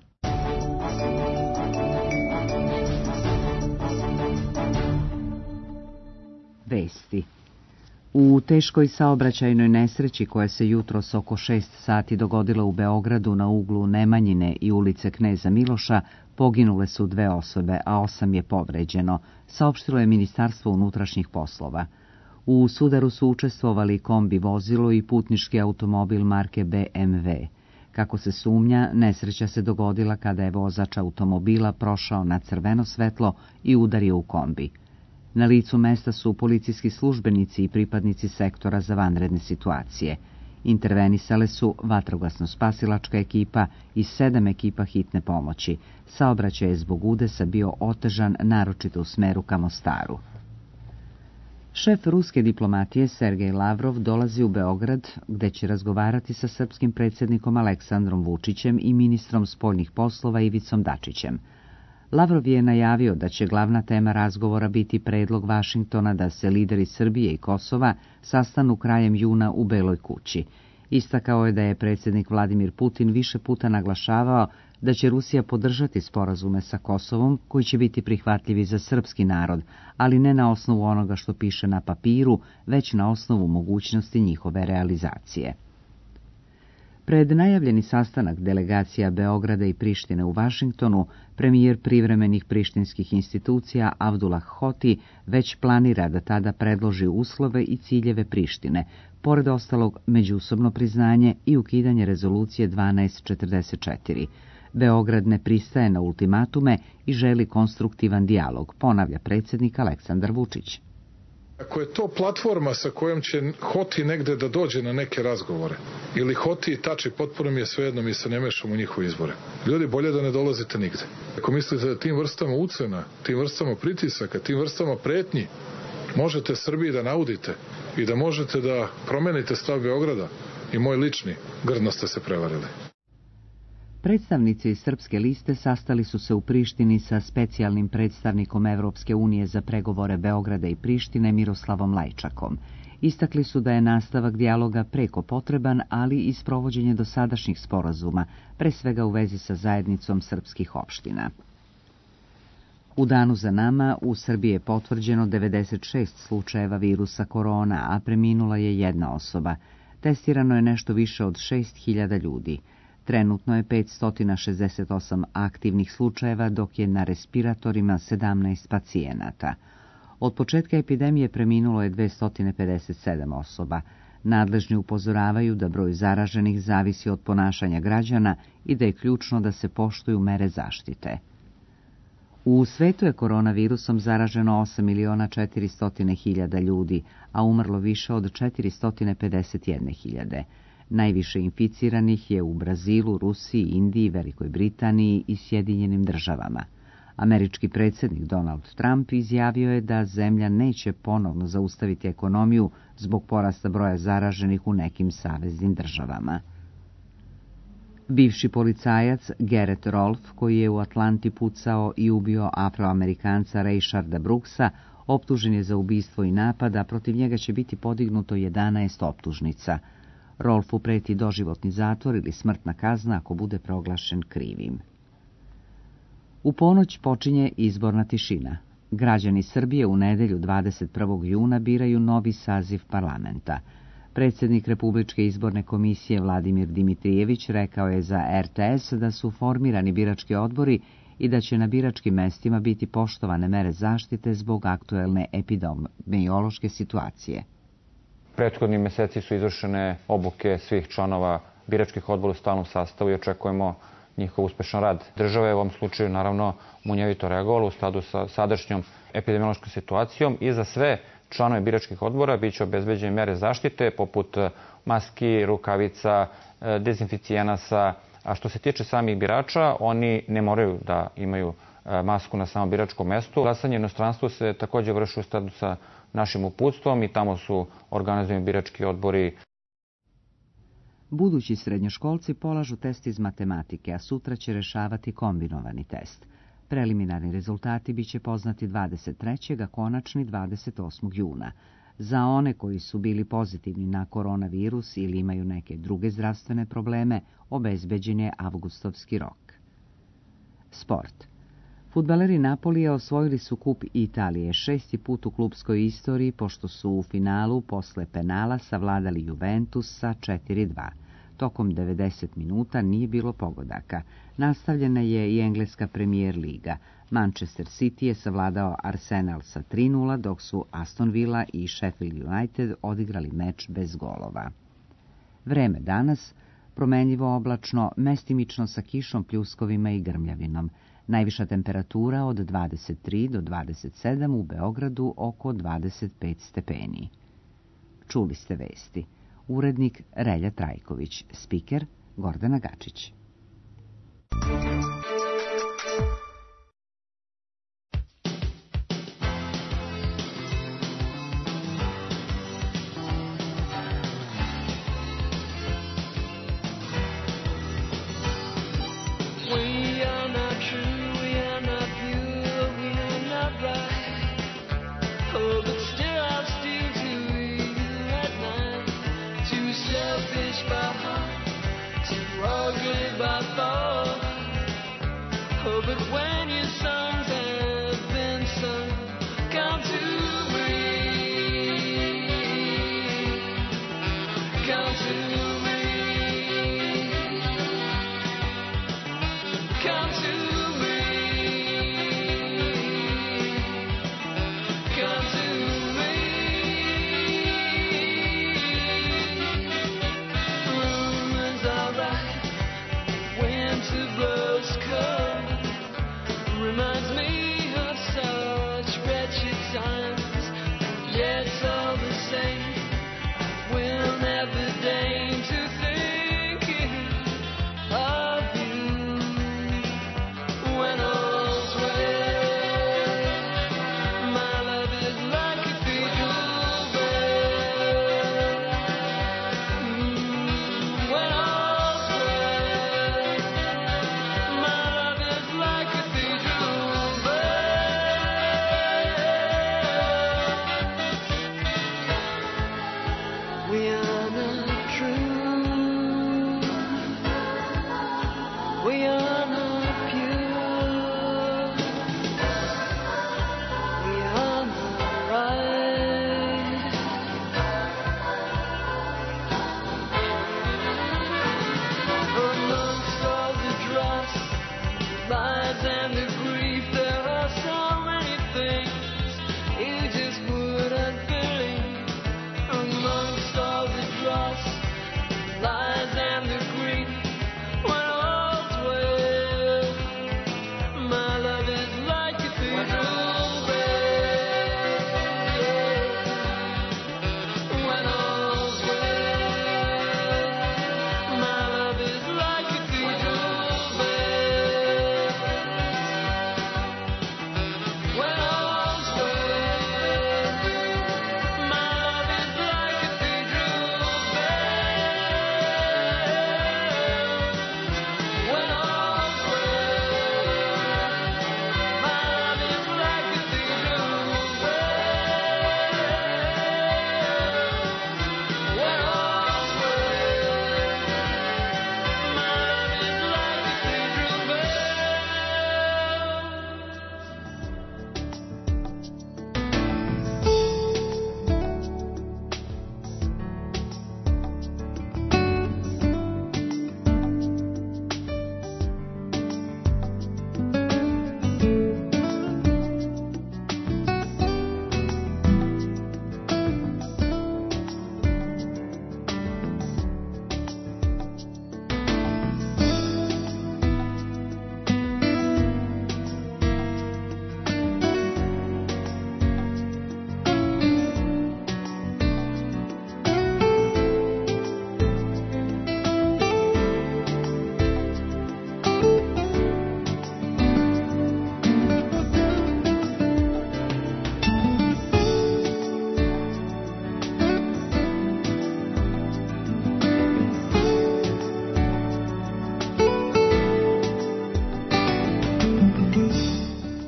[SPEAKER 8] Vesti. U teškoj saobraćajnoj nesreći koja se jutros oko šest sati dogodila u Beogradu na uglu Nemanjine i ulice Kneza Miloša, poginule su dve osobe, a osam je povređeno, saopštilo je Ministarstvo unutrašnjih poslova. U sudaru su učestvovali kombi vozilo i putnički automobil marke B M W. Kako se sumnja, nesreća se dogodila kada je vozač automobila prošao na crveno svetlo i udario u kombi. Na licu mesta su policijski službenici i pripadnici sektora za vanredne situacije. Intervenisale su vatrogasno-spasilačka ekipa i sedam ekipa hitne pomoći. Saobraćaj je zbog udesa bio otežan, naročito u smeru ka Mostaru. Šef ruske diplomatije Sergej Lavrov dolazi u Beograd, gde će razgovarati sa srpskim predsjednikom Aleksandrom Vučićem i ministrom spoljnih poslova Ivicom Dačićem. Lavrov je najavio da će glavna tema razgovora biti predlog Vašingtona da se lideri Srbije i Kosova sastanu krajem juna u Beloj kući. Istakao je da je predsjednik Vladimir Putin više puta naglašavao da će Rusija podržati sporazume sa Kosovom koji će biti prihvatljivi za srpski narod, ali ne na osnovu onoga što piše na papiru, već na osnovu mogućnosti njihove realizacije. Pred najavljeni sastanak delegacija Beograda i Prištine u Vašingtonu, premijer privremenih prištinskih institucija Avdullah Hoti već planira da tada predloži uslove i ciljeve Prištine, pored ostalog međusobno priznanje i ukidanje rezolucije dvanaest četrdeset četiri. Beograd ne pristaje na ultimatume i želi konstruktivan dijalog, ponavlja predsjednik Aleksandar Vučić.
[SPEAKER 7] Ako je to platforma sa kojom će Hoti negde da dođe na neke razgovore, ili Hoti i Tači, potpuno mi je svejedno, mi se ne mešamo u njihove izbore. Ljudi, bolje da ne dolazite nigde. Ako mislite da tim vrstama ucena, tim vrstama pritisaka, tim vrstama pretnji, možete Srbiji da naudite i da možete da promenite stav Beograda i moj lični, grdno ste se prevarili.
[SPEAKER 8] Predstavnici Srpske liste sastali su se u Prištini sa specijalnim predstavnikom Evropske unije za pregovore Beograda i Prištine Miroslavom Lajčakom. Istakli su da je nastavak dijaloga preko potreban, ali i sprovođenje dosadašnjih sporazuma, pre svega u vezi sa zajednicom srpskih opština. U danu za nama u Srbiji je potvrđeno devedeset šest slučajeva virusa korona, a preminula je jedna osoba. Testirano je nešto više od šest hiljada ljudi. Trenutno je petsto šezdeset osam aktivnih slučajeva, dok je na respiratorima sedamnaest pacijenata. Od početka epidemije preminulo je dvesta pedeset sedam osoba. Nadležni upozoravaju da broj zaraženih zavisi od ponašanja građana i da je ključno da se poštuju mere zaštite. U svetu je koronavirusom zaraženo osam miliona četiristo hiljada ljudi, a umrlo više od četiristo pedeset jedne hiljade. Najviše inficiranih je u Brazilu, Rusiji, Indiji, Velikoj Britaniji i Sjedinjenim državama. Američki predsjednik Donald Trump izjavio je da zemlja neće ponovno zaustaviti ekonomiju zbog porasta broja zaraženih u nekim saveznim državama. Bivši policajac Garrett Rolf, koji je u Atlanti pucao i ubio Afroamerikanca Rayšarda Brooksa, optužen je za ubistvo i napada, protiv njega će biti podignuto jedanaest optužnica. Rolfu preti doživotni zatvor ili smrtna kazna ako bude proglašen krivim. U ponoć počinje izborna tišina. Građani Srbije u nedelju dvadeset prvog juna biraju novi saziv parlamenta. Predsjednik Republičke izborne komisije Vladimir Dimitrijević rekao je za R T S da su formirani birački odbori i da će na biračkim mestima biti poštovane mere zaštite zbog aktuelne epidemiološke situacije.
[SPEAKER 9] Prethodni meseci su izvršene obuke svih članova biračkih odbora u stalnom sastavu i očekujemo njihov uspešan rad. Država je u ovom slučaju naravno munjevito reagovala u skladu sa sadašnjom epidemiološkom situacijom i za sve članove biračkih odbora biće obezbeđene mere zaštite poput maski, rukavica, dezinficijenasa. A što se tiče samih birača, oni ne moraju da imaju masku na samom biračkom mestu. Glasanje u inostranstvu se također vrši u skladu sa našim uputstvom i tamo su organizovani birački odbori.
[SPEAKER 8] Budući srednjoškolci polažu test iz matematike, a sutra će rešavati kombinovani test. Preliminarni rezultati biće poznati dvadeset trećeg a konačni dvadeset osmog juna. Za one koji su bili pozitivni na koronavirus ili imaju neke druge zdravstvene probleme, obezbeđen je avgustovski rok. Sport. Fudbaleri Napolija osvojili su kup Italije šesti put u klubskoj istoriji, pošto su u finalu posle penala savladali Juventus sa četiri dva. Tokom devedeset minuta nije bilo pogodaka. Nastavljena je i engleska Premier liga. Manchester City je savladao Arsenal sa tri nula, dok su Aston Villa i Sheffield United odigrali meč bez golova. Vreme danas, promenljivo oblačno, mestimično sa kišom, pljuskovima i grmljavinom. Najviša temperatura od dvadeset tri do dvadeset sedam, u Beogradu oko dvadeset pet stepeni. Čuli ste vesti. Urednik Relja Trajković, spiker Gordana Gačić.
[SPEAKER 10] Reminds me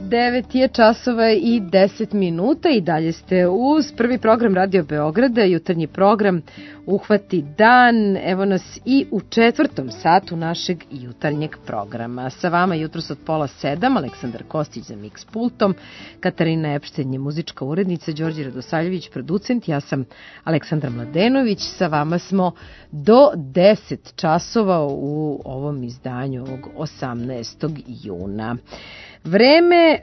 [SPEAKER 1] devet je časova i deset minuta i dalje ste uz prvi program Radio Beograda, jutarnji program Uhvati dan. Evo nas i u četvrtom satu našeg jutarnjeg programa. Sa vama jutros od pola sedam, Aleksandar Kostić za mix pultom, Katarina Epšten je muzička urednica, Đorđe Radosavljević producent, ja sam Aleksandra Mladenović. Sa vama smo do deset časova u ovom izdanju ovog osamnaestog juna. Vreme,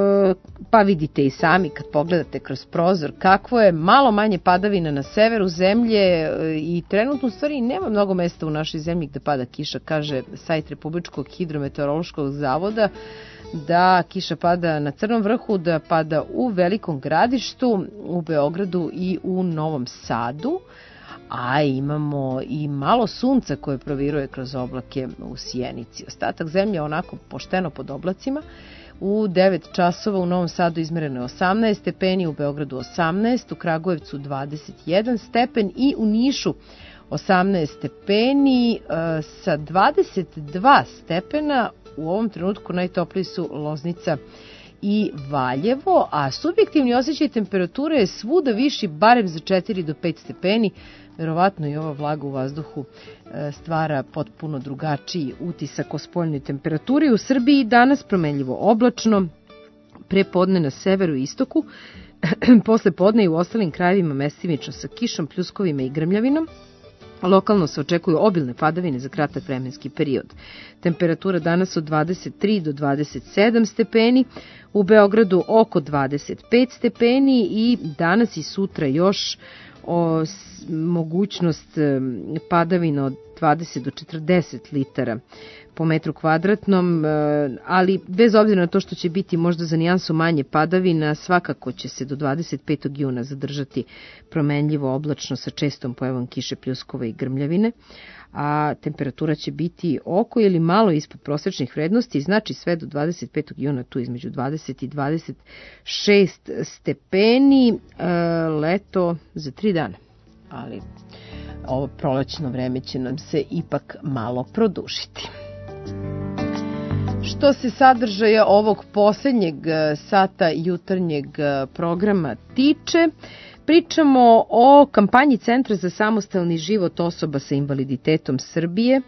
[SPEAKER 1] pa vidite i sami kad pogledate kroz prozor kakvo je, malo manje padavina na severu zemlje i trenutno u stvari nema mnogo mesta u našoj zemlji gde pada kiša, kaže sajt Republičkog hidrometeorološkog zavoda, da kiša pada na Crnom vrhu, da pada u Velikom Gradištu, u Beogradu i u Novom Sadu. A imamo i malo sunca koje proviruje kroz oblake u Sjenici. Ostatak zemlje onako pošteno pod oblacima. U devet časova u Novom Sadu izmereno je osamnaest stepeni, u Beogradu osamnaest, u Kragujevcu dvadeset jedan stepen i u Nišu osamnaest stepeni. Sa dvadeset dva stepena u ovom trenutku najtopliji su Loznica i Valjevo, a subjektivni osjećaj temperature je svuda viši barem za četiri do pet stepeni. Verovatno i ova vlaga u vazduhu stvara potpuno drugačiji utisak o spoljnoj temperaturi. U Srbiji danas promenljivo oblačno, pre podne na severu i istoku, posle podne i u ostalim krajevima mestimično sa kišom, pljuskovima i grmljavinom. Lokalno se očekuju obilne padavine za kratak vremenski period. Temperatura danas od dvadeset tri do dvadeset sedam stepeni, u Beogradu oko dvadeset pet stepeni i danas i sutra još o mogućnost padavina od dvadeset do četrdeset litara po metru kvadratnom, ali bez obzira na to što će biti možda za nijansu manje padavina, svakako će se do dvadeset petog juna zadržati promenljivo oblačno sa čestom pojavom kiše, pljuskova i grmljavine, a temperatura će biti oko ili malo ispod prosečnih vrednosti, znači sve do dvadeset petog juna tu između dvadeset i dvadeset šest stepeni, leto za tri dana, ali ovo prolećno vreme će nam se ipak malo produžiti. Što se sadržaja ovog posljednjeg sata jutarnjeg programa tiče, pričamo o kampanji Centra za samostalni život osoba sa invaliditetom Srbije.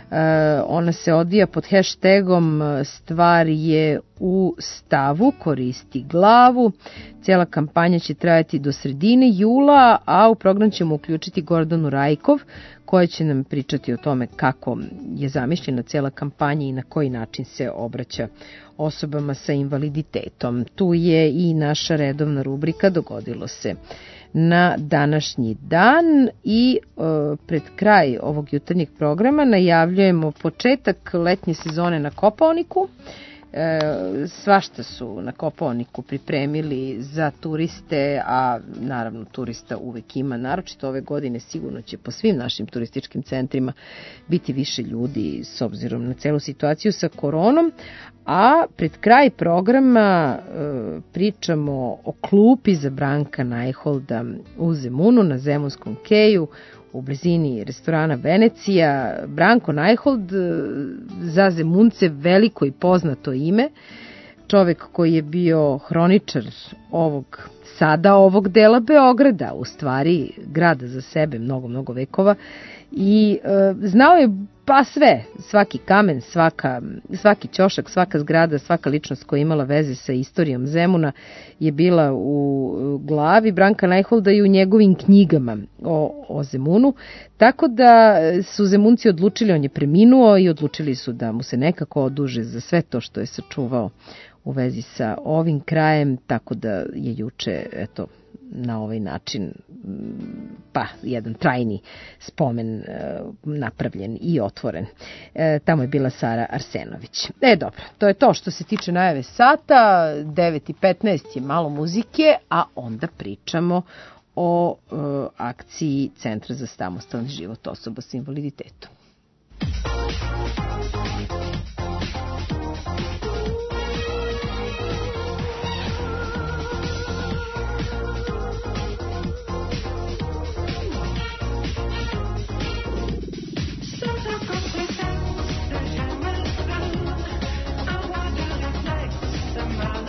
[SPEAKER 1] Ona se odvija pod hashtagom Stvar je u stavu, koristi glavu. Cijela kampanja će trajati do sredine jula, a u program ćemo uključiti Gordanu Rajkov, koja će nam pričati o tome kako je zamišljena cijela kampanja i na koji način se obraća osobama sa invaliditetom. Tu je i naša redovna rubrika Dogodilo se na današnji dan i e, pred kraj ovog jutarnjeg programa najavljujemo početak letnje sezone na Kopaoniku. E, svašta su na Kopaoniku pripremili za turiste, a naravno turista uvek ima, naročito ove godine sigurno će po svim našim turističkim centrima biti više ljudi s obzirom na celu situaciju sa koronom. A pred kraj programa e, pričamo o klupi za Branka Najholda u Zemunu na Zemunskom keju u blizini restorana Venecija. Branko Najhold, za Zemunce veliko i poznato ime, čovek koji je bio hroničar ovog sada ovog dela Beograda, u stvari grada za sebe mnogo, mnogo vekova, i e, znao je pa sve, svaki kamen, svaka, svaki ćošak, svaka zgrada, svaka ličnost koja je imala veze sa istorijom Zemuna je bila u glavi Branka Najholda i u njegovim knjigama o, o Zemunu, tako da su Zemunci odlučili, on je preminuo i odlučili su da mu se nekako oduže za sve to što je sačuvao u vezi sa ovim krajem, tako da je juče, eto, na ovaj način pa jedan trajni spomen e, napravljen i otvoren. E, tamo je bila Sara Arsenović. E dobro, to je to što se tiče najave sata. devet i petnaest je malo muzike, a onda pričamo o e, akciji Centra za samostalni život osoba sa invaliditetom.
[SPEAKER 16] Sometimes I feel like I wanna reflect somehow.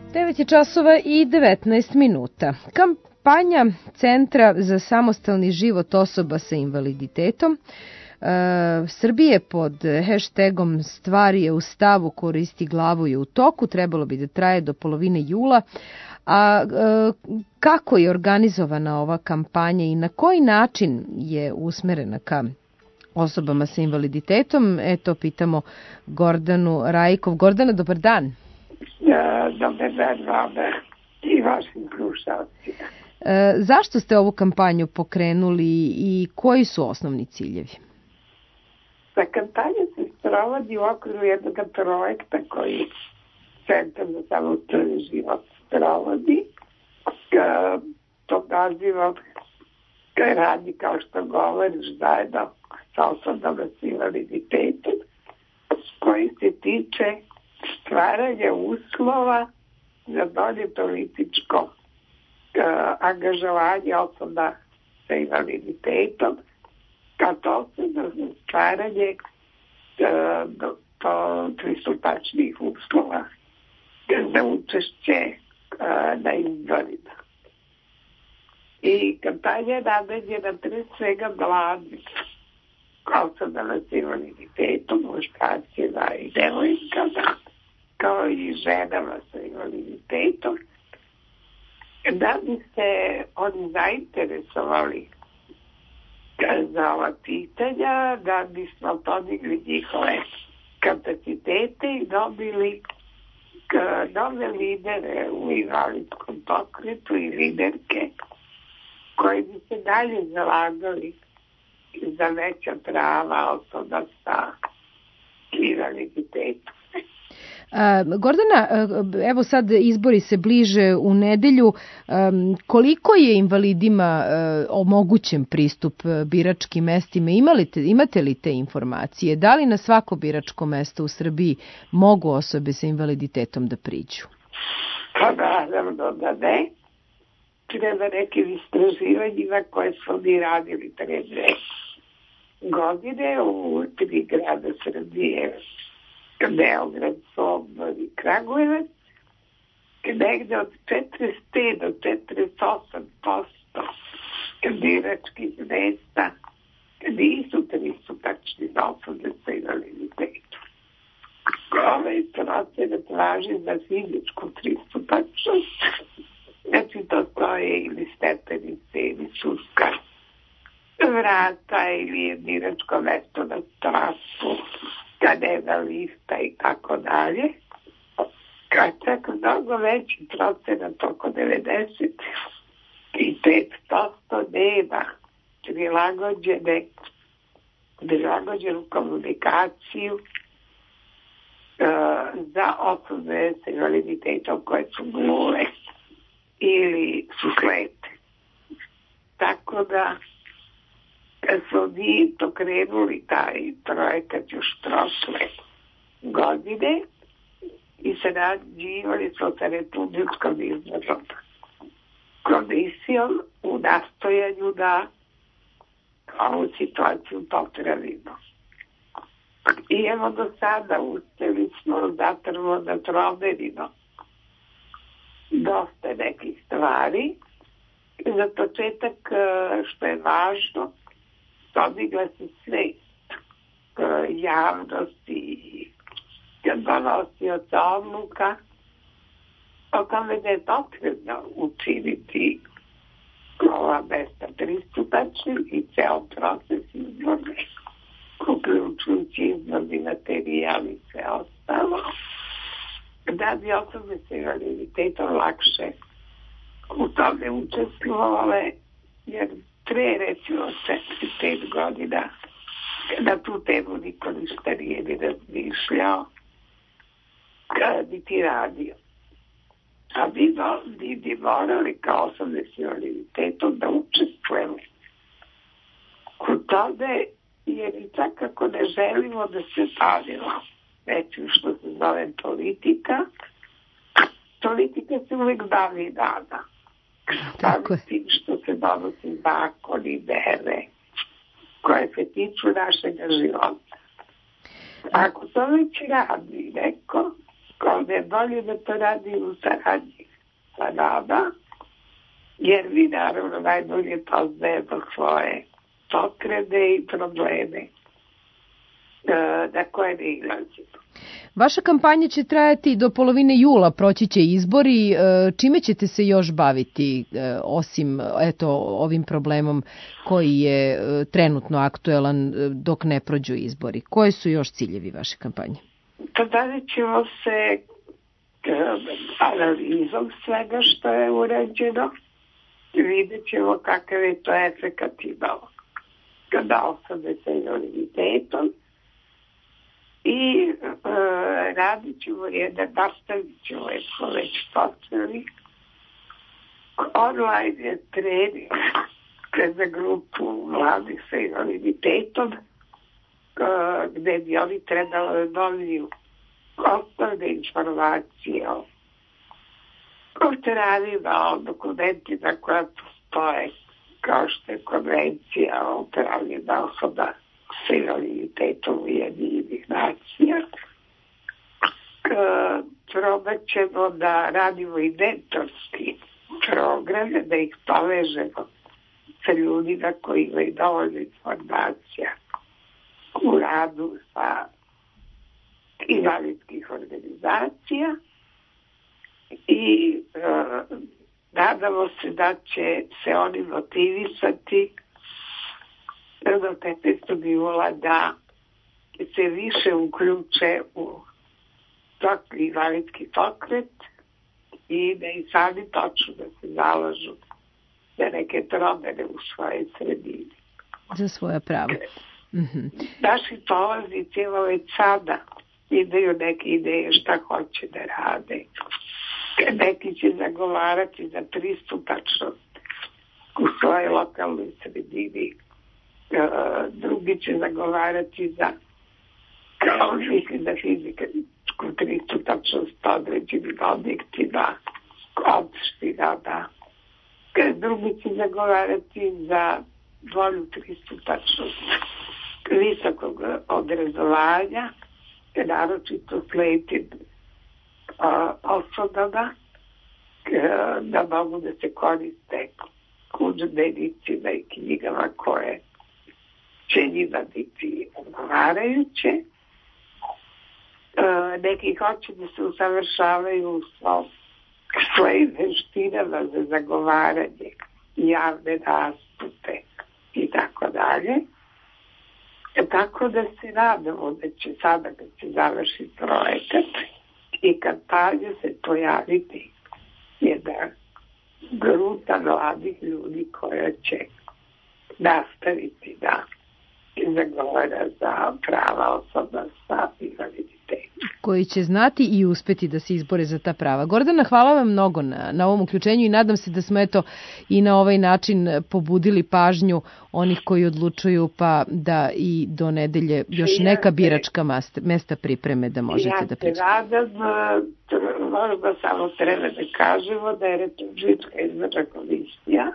[SPEAKER 1] devet je časova i devetnaest minuta. Kampanja Centra za samostalni život osoba sa invaliditetom e, Srbije pod hashtagom Stvari je u stavu, koristi glavu je u toku, trebalo bi da traje do polovine jula. A e, kako je organizovana ova kampanja i na koji način je usmerena ka osobama sa invaliditetom? Eto, pitamo Gordanu Rajkov. Gordana, dobar dan.
[SPEAKER 10] Ja, dobar dan vama i vašim slušalcima.
[SPEAKER 1] E, zašto ste ovu kampanju pokrenuli i koji su osnovni ciljevi?
[SPEAKER 10] Ta kampanja se sprovodi u okviru jednog projekta koji Centar za samostalni život sprovodi. To naziva radi, kao što govoriš, zajedno sa osobama s invaliditetom, koji se tiče stvaranja uslova za bolje političko uh, angažovanje osoba sa invaliditetom, kao to se za stvaranje uh, do, do pristupačnih uslova za učešće uh, na izborima. I kampanja je namenjena pre svega mladim osobama s invaliditetom, muškarcima i devojkama, kao i ženama sa invaliditetom, da bi se oni zainteresovali za ova pitanja, da bismo podigli njihove kapacitete i dobili nove lidere u invalidskom pokretu i liderke koji bi se dalje zalagali za veća prava osoba sa invaliditetom.
[SPEAKER 1] Gordana, evo sad izbori se bliže u nedelju. Koliko je invalidima omogućen pristup biračkim mestima? Imate, imate li te informacije? Da li na svako biračko mesto u Srbiji mogu osobe sa invaliditetom da priđu?
[SPEAKER 10] Pa naravno da ne. Prema nekim istraživanjima koje smo mi radili pre dve godine u tri grada Srbije, Beograd, Sombor i Kragujevac, negde od četrdeset pet do četrdeset osam posto biračkih mesta nisu pristupačni za osobe sa invaliditetom. Ovaj procenat važi za fizičku pristupačnost, znači to stoje ili stepenice ili sudska vrata ili biračko mesto na trasu, kad nema lifta i tako dalje. Kad čak mnogo veći procenat, oko devedeset pet posto nema prilagođene, prilagođenu komunikaciju uh, za osobe sa invaliditetom koje su gluve ili su slepe. Tako da kad smo mi pokrenuli taj projekat još prošle godine i sarađivali smo sa Republičkom izbornom komisijom u nastojanju da ovu situaciju popravimo. I evo do sada uspjeli smo zapravo da promenimo dosta nekih stvari. Za početak, što je važno, podigla se svest javnosti i donosioca odluka o tome da je potrebno učiniti ova mesta pristupačnim i ceo proces izborne, uključujući izborni materijal i sve ostalo, da bi osobe sa invaliditetom lakše u tome učestvovale, jer pre recimo četiri pet godina na tu temu niko ništa nije ni razmišljao, niti radio. A mi, mi bi morali kao osobe s invaliditetom da učestvujemo u tome, jer i čak ako ne želimo da se bavimo nečim što se zove politika, politika se uvijek bavi dana. Tako je. Tim što se donosi zakoni, mere koje se tiču našeg života. Ako to već radi neko, kao da je bolje da to radi u saradnji sa rada, jer vi naravno najbolje poznajete svoje potrebe i probleme na koje ne ilazimo.
[SPEAKER 1] Vaša kampanja će trajati do polovine jula, proći će izbori. Čime ćete se još baviti, osim eto, ovim problemom koji je trenutno aktuelan dok ne prođu izbori? Koji su još ciljevi vaše kampanje?
[SPEAKER 10] Pa dalje ćemo se analizom svega što je urađeno, vidjet ćemo kakav je to efekat imalo kada osobe sa invaliditetom i e, radit ćemo jedan, nastavit ćemo je smo već počeli online je trening za grupu mladih sa invaliditetom, e, gde bi oni trebali da dobiju osnovne informacije o veteranima, o dokumentima koja postoje, kao što je konvencija o pravima osoba sa invaliditetom Ujedinjenih nacija. E, probat ćemo da radimo i mentorski programe, da ih povežemo sa ljudima koji imaju dovoljno informacija u radu sa invalidskih organizacija i e, nadamo se da će se oni motivisati do petnaestog jula da se više uključe u tok invalidski pokret i da i sami počnu da se zalažu za neke promene u svojoj sredini.
[SPEAKER 1] Za svoja prava. Mm-hmm.
[SPEAKER 10] Naši polaznici evo već sada imaju neke ideje šta hoće da rade. Neki će zagovarati za pristupačnost u svojoj lokalnoj sredini, drugi će zagovarati za, kao mislim, za fizičku pristupačnost određenim objektima, opštinama. Drugi će zagovarati za bolju pristupačnost visokog obrazovanja, naročito slepim osobama, da mogu da se koriste udžbenicima i knjigama koje će njima biti odgovarajuće. Neki hoće da se usavršavaju u svojim veštinama za zagovaranje, javne nastupe i tako dalje. Tako da se nadamo da će sada kad se završi projekat i kampanja se pojaviti jedna grupa mladih ljudi koja će nastaviti da zagovara za prava osoba sa invaliditetom.
[SPEAKER 1] Koji će znati i uspeti da se izbore za ta prava. Gordana, hvala vam mnogo na, na ovom uključenju i nadam se da smo eto i na ovaj način pobudili pažnju onih koji odlučuju, pa da i do nedelje još neka biračka mesta pripreme da možete da pričate.
[SPEAKER 10] Ja se nadam, možda samo treba da kažemo da je Republička izborna komisija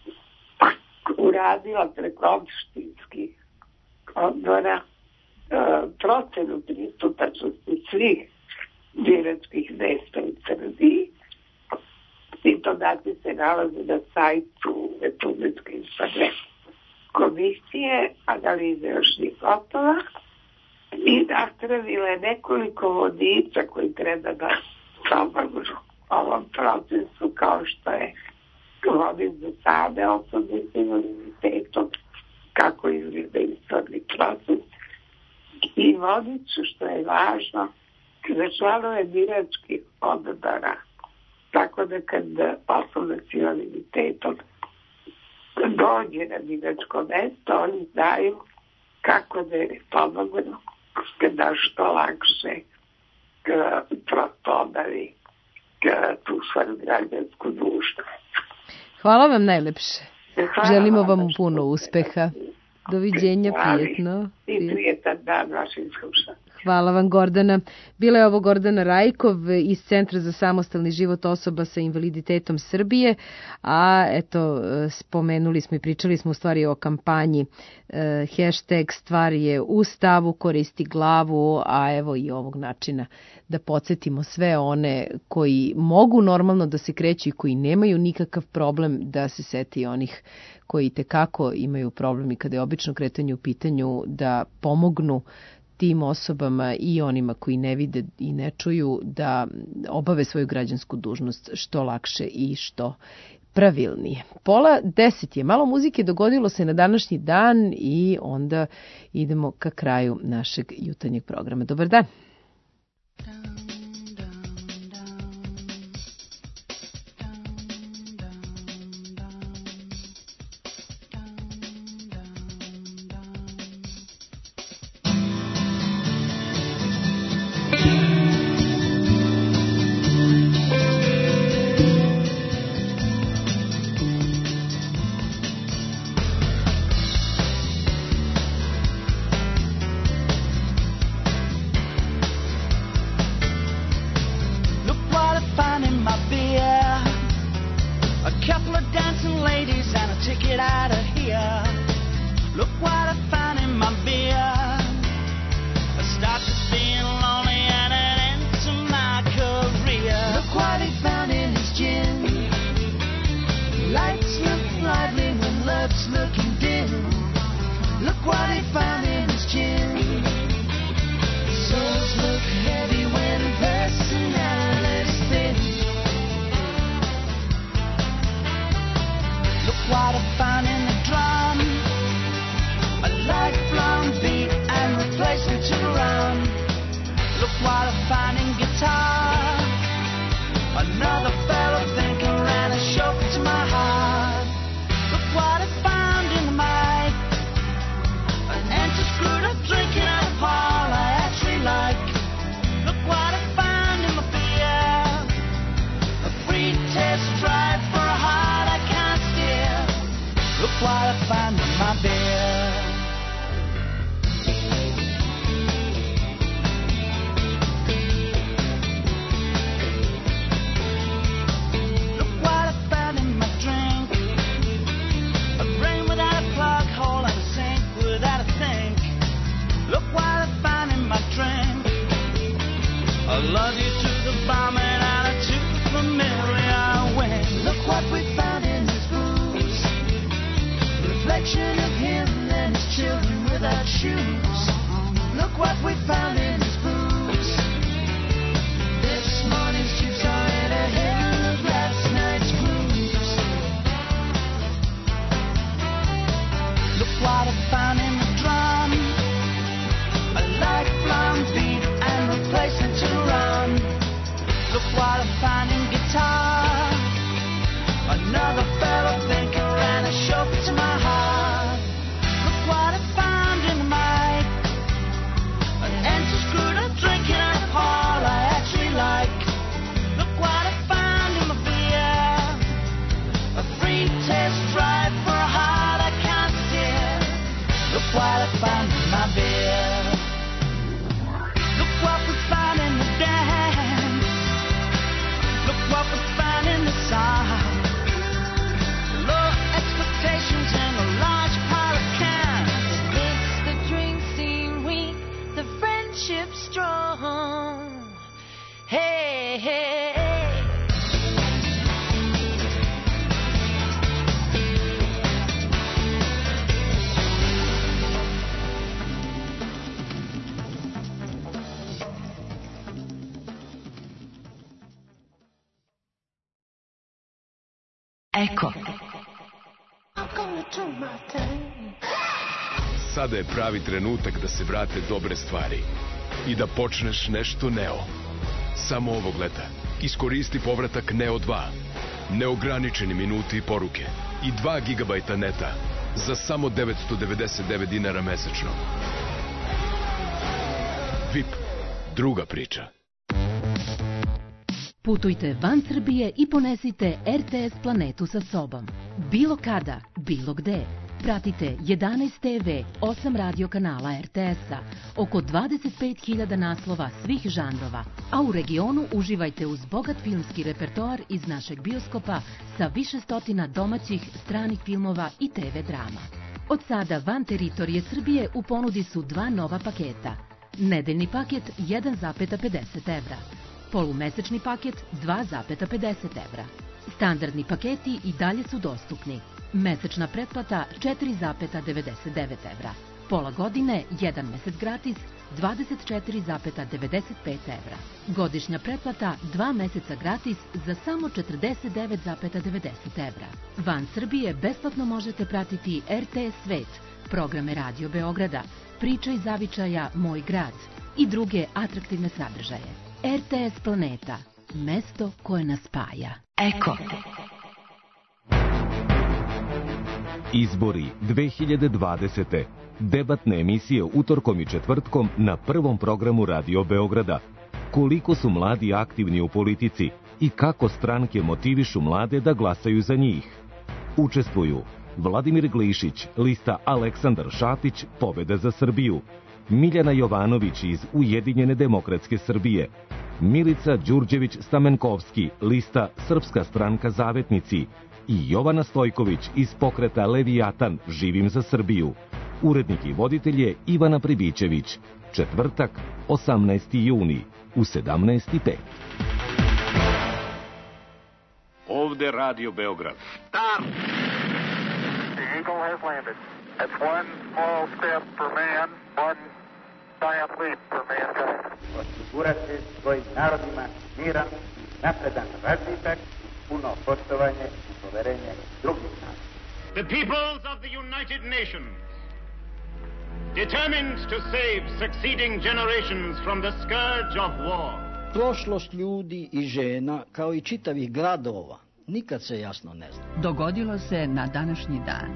[SPEAKER 10] uradila preko opštinskih odbora procenu pristupačnosti svih biračkih mesta u Srbiji. Svi podaci se nalaze na sajtu Republičke izborne komisije, analize još nije gotova i napravila je nekoliko vodiča koji treba da pomognu ovom procesu, kao što je vodič za same osobe s invaliditetom, kako izgleda izborni proces i vodič, što je važno, za članove biračkih odbora, tako da kad osoba s invaliditetom dođe na biračko mesto, oni znaju kako da je pomognu da što lakše prosto obavi tu svoju građansku dužnost.
[SPEAKER 1] Hvala vam najlepše. Hvala. Želimo vam puno uspeha. Doviđenja, prijetno.
[SPEAKER 10] I prijetan dan vašim slušanjima.
[SPEAKER 1] Hvala vam, Gordana. Bila je ovo Gordana Rajkov iz Centra za samostalni život osoba sa invaliditetom Srbije, a eto, spomenuli smo i pričali smo u stvari o kampanji e, hashtag stvar je u stavu, koristi glavu, a evo i ovog načina da podsjetimo sve one koji mogu normalno da se kreću i koji nemaju nikakav problem da se seti onih koji tekako imaju problem i kada je obično kretanje u pitanju da pomognu tim osobama i onima koji ne vide i ne čuju da obave svoju građansku dužnost što lakše i što pravilnije. Pola deset je, malo muzike dogodilo se na današnji dan i onda idemo ka kraju našeg jutarnjeg programa. Dobar dan.
[SPEAKER 11] Eko.
[SPEAKER 12] Sada je pravi trenutak da se vrate dobre stvari i da počneš nešto Neo. Samo ovog leta iskoristi povratak Neo dva. Neograničeni minuti i poruke i dva gigabajta neta za samo devetsto devedeset devet dinara mesečno. V I P. Druga priča.
[SPEAKER 13] Putujte van Srbije i ponesite R T S planetu sa sobom. Bilo kada, bilo gde.
[SPEAKER 11] Pratite jedanaest te ve, osam radio kanala er te es-a, oko dvadeset pet hiljada naslova svih žanrova, a u regionu uživajte uz bogat filmski repertoar iz našeg bioskopa sa više stotina domaćih, stranih filmova i te ve drama. Od sada van teritorije Srbije u ponudi su dva nova paketa. Nedeljni paket jedan zarez pedeset evra, polumesečni paket dva zarez pedeset evra. Standardni paketi i dalje su dostupni. Mesečna pretplata četiri zarez devedeset devet evra. Pola godine, jedan mesec gratis, dvadeset četiri zarez devedeset pet evra. Godišnja pretplata, dva meseca gratis za samo četrdeset devet zarez devedeset evra. Van Srbije besplatno možete pratiti er te es Svet, programe Radio Beograda, Priča iz zavičaja Moj grad i druge atraktivne sadržaje. er te es Planeta, mesto koje nas spaja. Eko.
[SPEAKER 13] Izbori dve hiljade dvadesete. Debatne emisije utorkom i četvrtkom na prvom programu Radio Beograda. Koliko su mladi aktivni u politici i kako stranke motivišu mlade da glasaju za njih. Učestvuju Vladimir Glišić, lista Aleksandar Šapić, Pobeda za Srbiju, Miljana Jovanović iz Ujedinjene demokratske Srbije, Milica Đurđević-Stamenkovski, lista Srpska stranka Zavetnici i Jovana Stojković iz pokreta Levijatan, Živim za Srbiju. Urednik i voditelj je Ivana Pribićević. Četvrtak, osamnaesti juni, u sedamnaest i pet.
[SPEAKER 15] Ovde Radio Beograd. Start!
[SPEAKER 18] The Eagle has landed. That's one small step for man, one giant leap for mankind.
[SPEAKER 25] Osigurati svojim narodima miran, napredan razvitak, puno poštovanje i poverenje drugih naroda.
[SPEAKER 15] The peoples of the United Nations, determined to save succeeding generations from the scourge of war.
[SPEAKER 26] Prošlost ljudi i žena, kao i čitavih gradova, nikad se jasno ne zna.
[SPEAKER 27] Dogodilo se na današnji dan.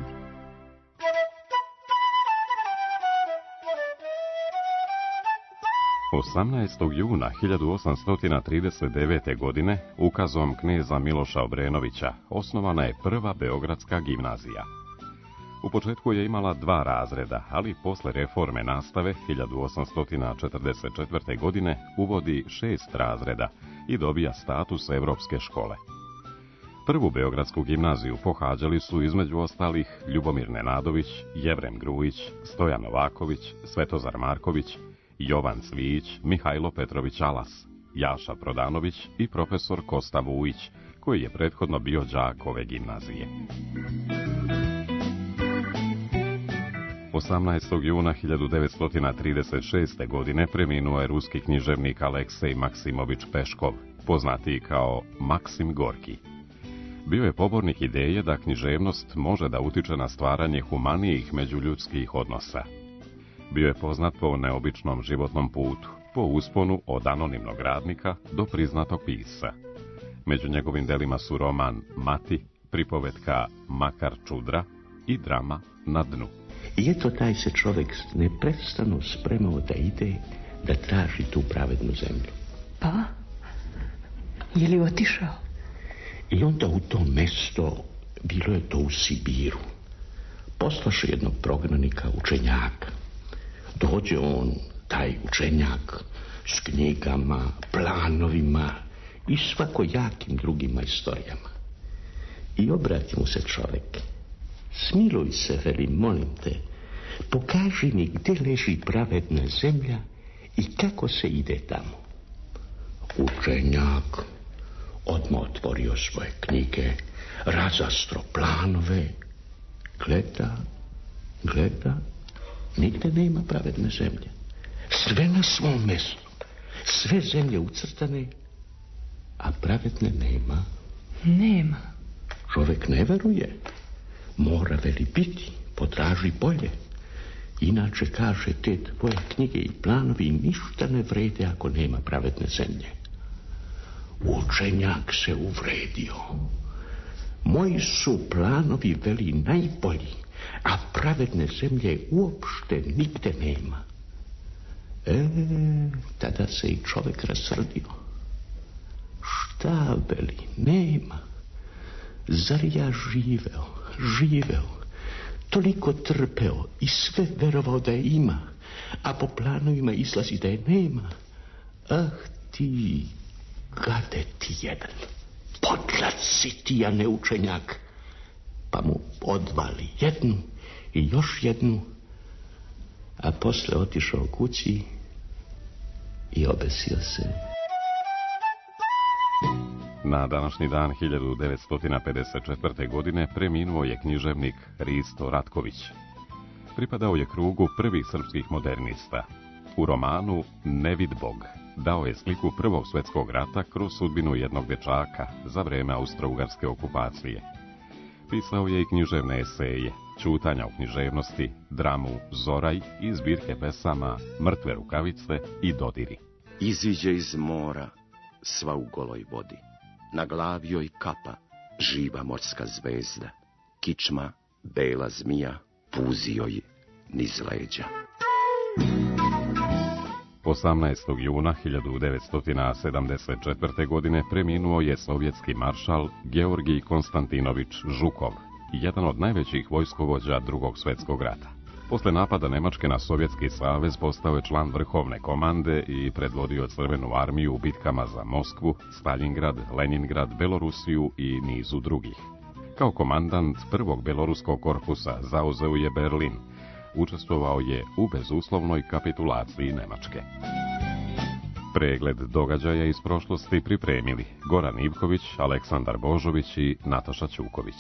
[SPEAKER 28] osamnaestog juna hiljadu osamsto trideset devete. godine ukazom kneza Miloša Obrenovića osnovana je prva beogradska gimnazija. U početku je imala dva razreda, ali posle reforme nastave hiljadu osamsto četrdeset četvrte. godine uvodi šest razreda i dobija status evropske škole. Prvu beogradsku gimnaziju pohađali su između ostalih Ljubomir Nenadović, Jevrem Grujić, Stojan Novaković, Svetozar Marković, Jovan Cvijić, Mihajlo Petrović Alas, Jaša Prodanović i profesor Kosta Vujić, koji je prethodno bio đak ove gimnazije. osamnaestog juna hiljadu devetsto trideset šeste. godine preminuo je ruski književnik Aleksej Maksimović Peškov, poznatiji kao Maksim Gorki. Bio je pobornik ideje da književnost može da utiče na stvaranje humanijih međuljudskih odnosa. Bio je poznat po neobičnom životnom putu, po usponu od anonimnog radnika do priznatog pisca. Među njegovim delima su roman Mati, pripovetka Makar Čudra i drama Na dnu.
[SPEAKER 29] I eto taj se čovjek neprestano spremao da ide, da traži tu pravednu zemlju.
[SPEAKER 27] Pa? Je li otišao?
[SPEAKER 29] I onda u to mesto, bilo je to u Sibiru, poslaše jednog prognanika, učenjaka. Dođe on, taj učenjak, s knjigama, planovima i svakojakim drugima istorijama. I obrati mu se čovjek. Smiluj se, veli, molim te, pokaži mi gdje leži pravedna zemlja i kako se ide tamo. Učenjak odmah otvorio svoje knjige, razastro planove, gleda, gleda, nigde nema pravedne zemlje. Sve na svom mjestu, sve zemlje ucrtane, a pravedne nema.
[SPEAKER 27] Nema.
[SPEAKER 29] Čovjek ne veruje. Mora, veli, biti, potraži bolje. Inače, kaže, te tvoje knjige i planovi ništa ne vrede ako nema pravedne zemlje. Učenjak se uvredio. Moji su planovi, veli, najbolji, a pravedne zemlje uopšte nigde nema. E, tada se i čovjek rasrdio. Šta, veli, nema. Zar ja živeo, živeo, toliko trpeo i sve verovao da je ima, a po planovima izlazi da je nema. Ah ti, gade ti jedan, podlac si ti, a ne učenjak. Pa mu odvali jednu i još jednu, a posle otišao kući i obesio se.
[SPEAKER 28] Na današnji dan hiljadu devetsto pedeset četvrte. godine preminuo je književnik Risto Ratković. Pripadao je krugu prvih srpskih modernista. U romanu Nevid Bog dao je sliku Prvog svjetskog rata kroz sudbinu jednog dečaka za vreme austro-ugarske okupacije. Pisao je i književne eseje, Ćutanja u književnosti, dramu Zoraj i zbirke pesama Mrtve rukavice i Dodiri.
[SPEAKER 3] Iziđe iz mora, sva u goloj vodi. Na glavi joj kapa, živa morska zvezda. Kičma, bela zmija, puzi joj niz leđa.
[SPEAKER 28] osamnaestog juna hiljadu devetsto sedamdeset četvrte. godine preminuo je sovjetski maršal Georgij Konstantinović Žukov, jedan od najvećih vojskovođa Drugog svjetskog rata. Posle napada Nemačke na Sovjetski savez postao je član vrhovne komande i predvodio Crvenu armiju u bitkama za Moskvu, Stalingrad, Leningrad, Belorusiju i nizu drugih. Kao komandant prvog beloruskog korpusa zauzeo je Berlin. Učestvovao je u bezuslovnoj kapitulaciji Nemačke. Pregled događaja iz prošlosti pripremili Goran Ivković, Aleksandar Božović i Nataša Ćuković.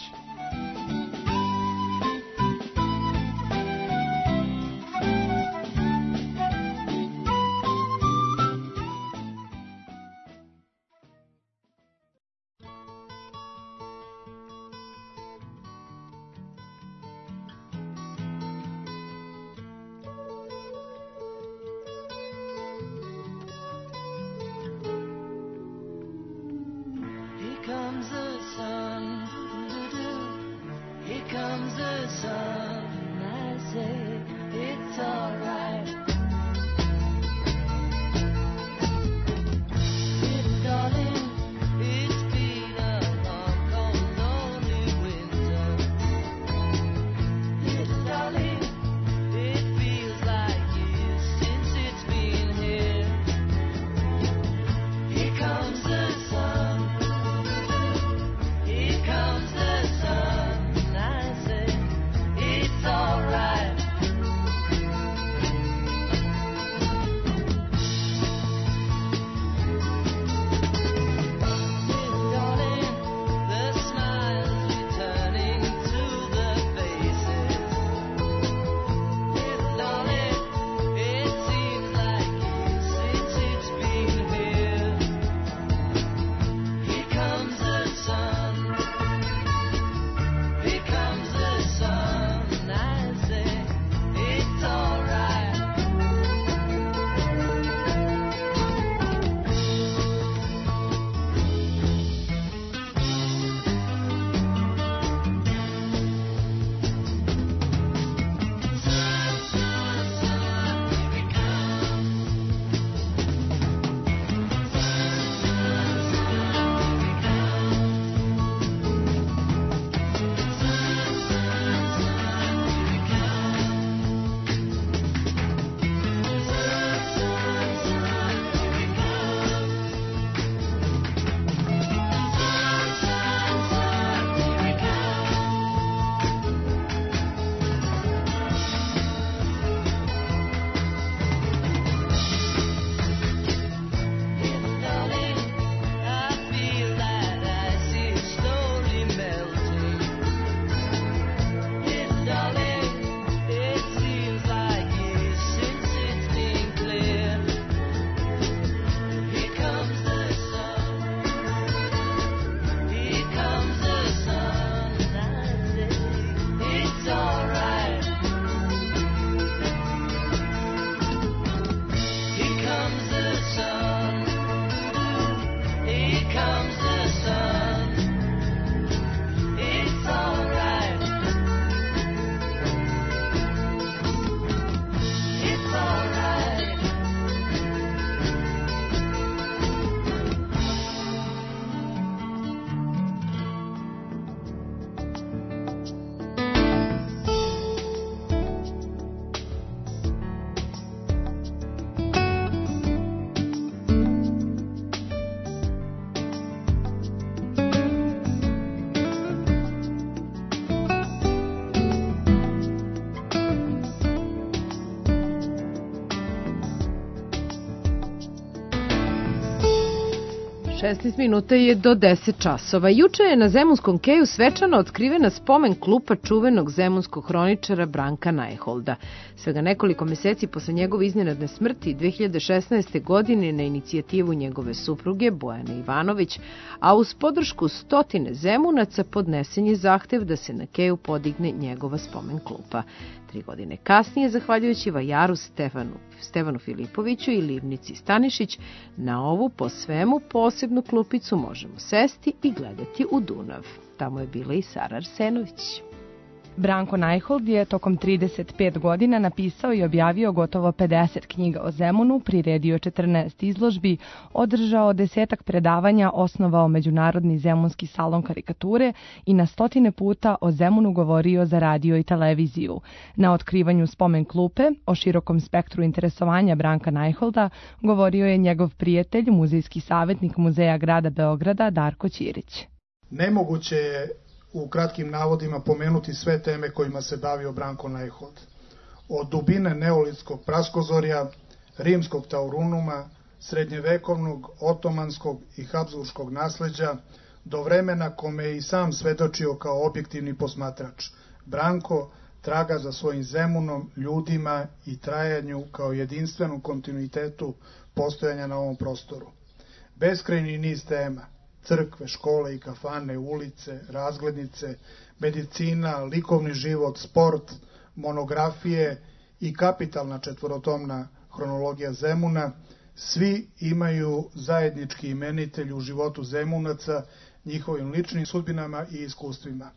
[SPEAKER 1] šesnaest minuta je do deset časova. Juče je na Zemunskom keju svečano otkrivena spomen klupa čuvenog zemunskog hroničara Branka Najholda. Svega nekoliko meseci posle njegove iznenadne smrti dve hiljade šesnaeste. godine na inicijativu njegove supruge Bojane Ivanović, a uz podršku stotine Zemunaca podnesen je zahtev da se na keju podigne njegova spomen klupa. Tri godine kasnije, zahvaljujući vajaru Stefanu, Stevanu Filipoviću i Livnici Stanišić, na ovu po svemu posebnu klupicu možemo sesti i gledati u Dunav. Tamo je bila i Sara Arsenović.
[SPEAKER 4] Branko Najhold je tokom trideset pet godina napisao i objavio gotovo pedeset knjiga o Zemunu, priredio četrnaest izložbi, održao desetak predavanja, osnovao Međunarodni zemunski salon karikature i na stotine puta o Zemunu govorio za radio i televiziju. Na otkrivanju spomen klupe, o širokom spektru interesovanja Branka Najholda, govorio je njegov prijatelj, muzejski savjetnik Muzeja grada Beograda Darko Ćirić.
[SPEAKER 5] Nemoguće je u kratkim navodima pomenuti sve teme kojima se bavio Branko Najhold. Od dubine neolitskog praskozorja, rimskog taurunuma, srednjevekovnog, otomanskog i habsburškog nasleđa, do vremena kome je i sam svedočio kao objektivni posmatrač. Branko traga za svojim Zemunom, ljudima i trajanju kao jedinstvenom kontinuitetu postojanja na ovom prostoru. Beskrajni niz tema, crkve, škole i kafane, ulice, razglednice, medicina, likovni život, sport, monografije i kapitalna četvorotomna hronologija Zemuna, svi imaju zajednički imenitelj u životu Zemunaca, njihovim ličnim sudbinama i iskustvima.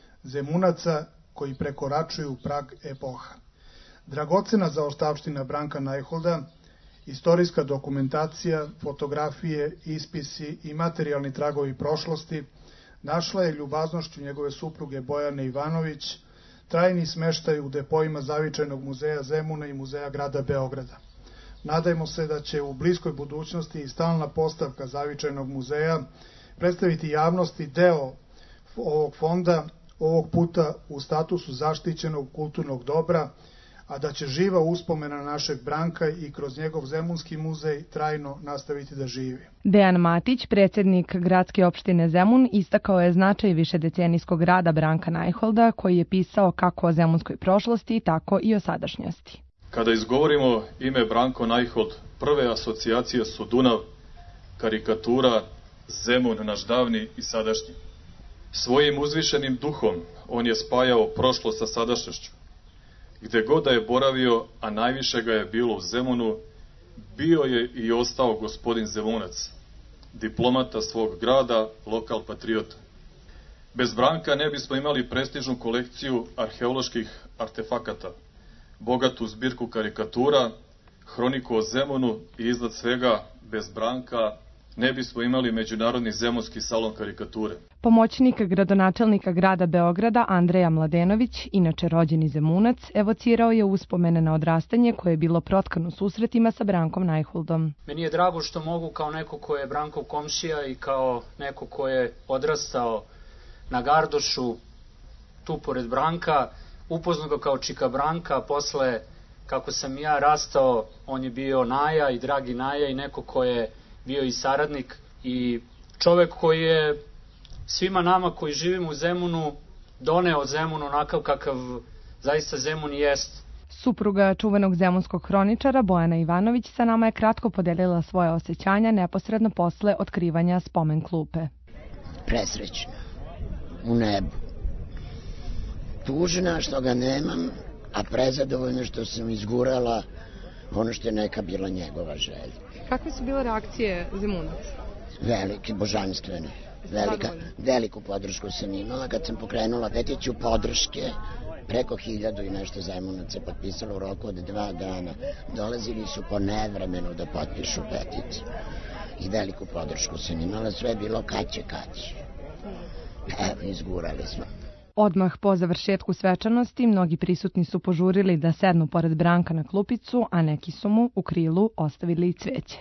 [SPEAKER 5] Zemunaca koji prekoračuju prag epoha. Dragocena zaostavština Branka Najholda, istorijska dokumentacija, fotografije, ispisi i materijalni tragovi prošlosti našla je ljubaznošću njegove supruge Bojane Ivanović, trajni smeštaj u depojima Zavičajnog muzeja Zemuna i Muzeja grada Beograda. Nadajmo se da će u bliskoj budućnosti i stalna postavka Zavičajnog muzeja predstaviti javnosti deo ovog fonda, ovog puta u statusu zaštićenog kulturnog dobra, a da će živa uspomena našeg Branka i kroz njegov Zemunski muzej trajno nastaviti da živi.
[SPEAKER 4] Dejan Matić, predsjednik gradske opštine Zemun, istakao je značaj višedecenijskog rada Branka Najholda, koji je pisao kako o zemunskoj prošlosti, tako i o sadašnjosti.
[SPEAKER 14] Kada izgovorimo ime Branko Najhold, prve asocijacije su Dunav, karikatura, Zemun, naš davni i sadašnji. Svojim uzvišenim duhom on je spajao prošlost sa sadašnjošću. Gde god da je boravio, a najviše ga je bilo u Zemunu, bio je i ostao gospodin Zemunac, diplomata svog grada, lokal patriota. Bez Branka ne bismo imali prestižnu kolekciju arheoloških artefakata, bogatu zbirku karikatura, hroniku o Zemunu i iznad svega, bez Branka ne bismo imali Međunarodni zemunski salon karikature.
[SPEAKER 4] Pomoćnik gradonačelnika grada Beograda Andreja Mladenović, inače rođeni Zemunac, evocirao je uspomene na odrastanje koje je bilo protkano susretima sa Brankom Najholdom.
[SPEAKER 17] Meni je drago što mogu kao neko ko je Brankov komšija i kao neko ko je odrastao na Gardošu, tu pored Branka, upoznao ga kao čika Branka, posle kako sam ja rastao, on je bio Naja i dragi Naja i neko ko je bio i saradnik i čovek koji je svima nama koji živimo u Zemunu doneo Zemun onakav kakav zaista Zemun jest.
[SPEAKER 4] Supruga čuvenog zemunskog hroničara Bojana Ivanović sa nama je kratko podelila svoje osjećanja neposredno posle otkrivanja spomen klupe.
[SPEAKER 19] Presrećna, u nebu. Tužna što ga nemam, a prezadovoljna što sam izgurala ono što je neka bila njegova želja.
[SPEAKER 4] Kakve su bile reakcije Zemunaca?
[SPEAKER 19] Velike, božanstvene. Velika, veliku podršku sam imala kad sam pokrenula peticiju podrške. Preko hiljadu i nešto Zemunaca potpisalo u roku od dva dana. Dolazili su po nevremenu da potpišu peticiju. I veliku podršku sam imala, sve je bilo kad će, kad će. Evo, izgurali smo.
[SPEAKER 4] Odmah po završetku svečanosti mnogi prisutni su požurili da sednu pored Branka na klupicu, a neki su mu u krilu ostavili i cveće.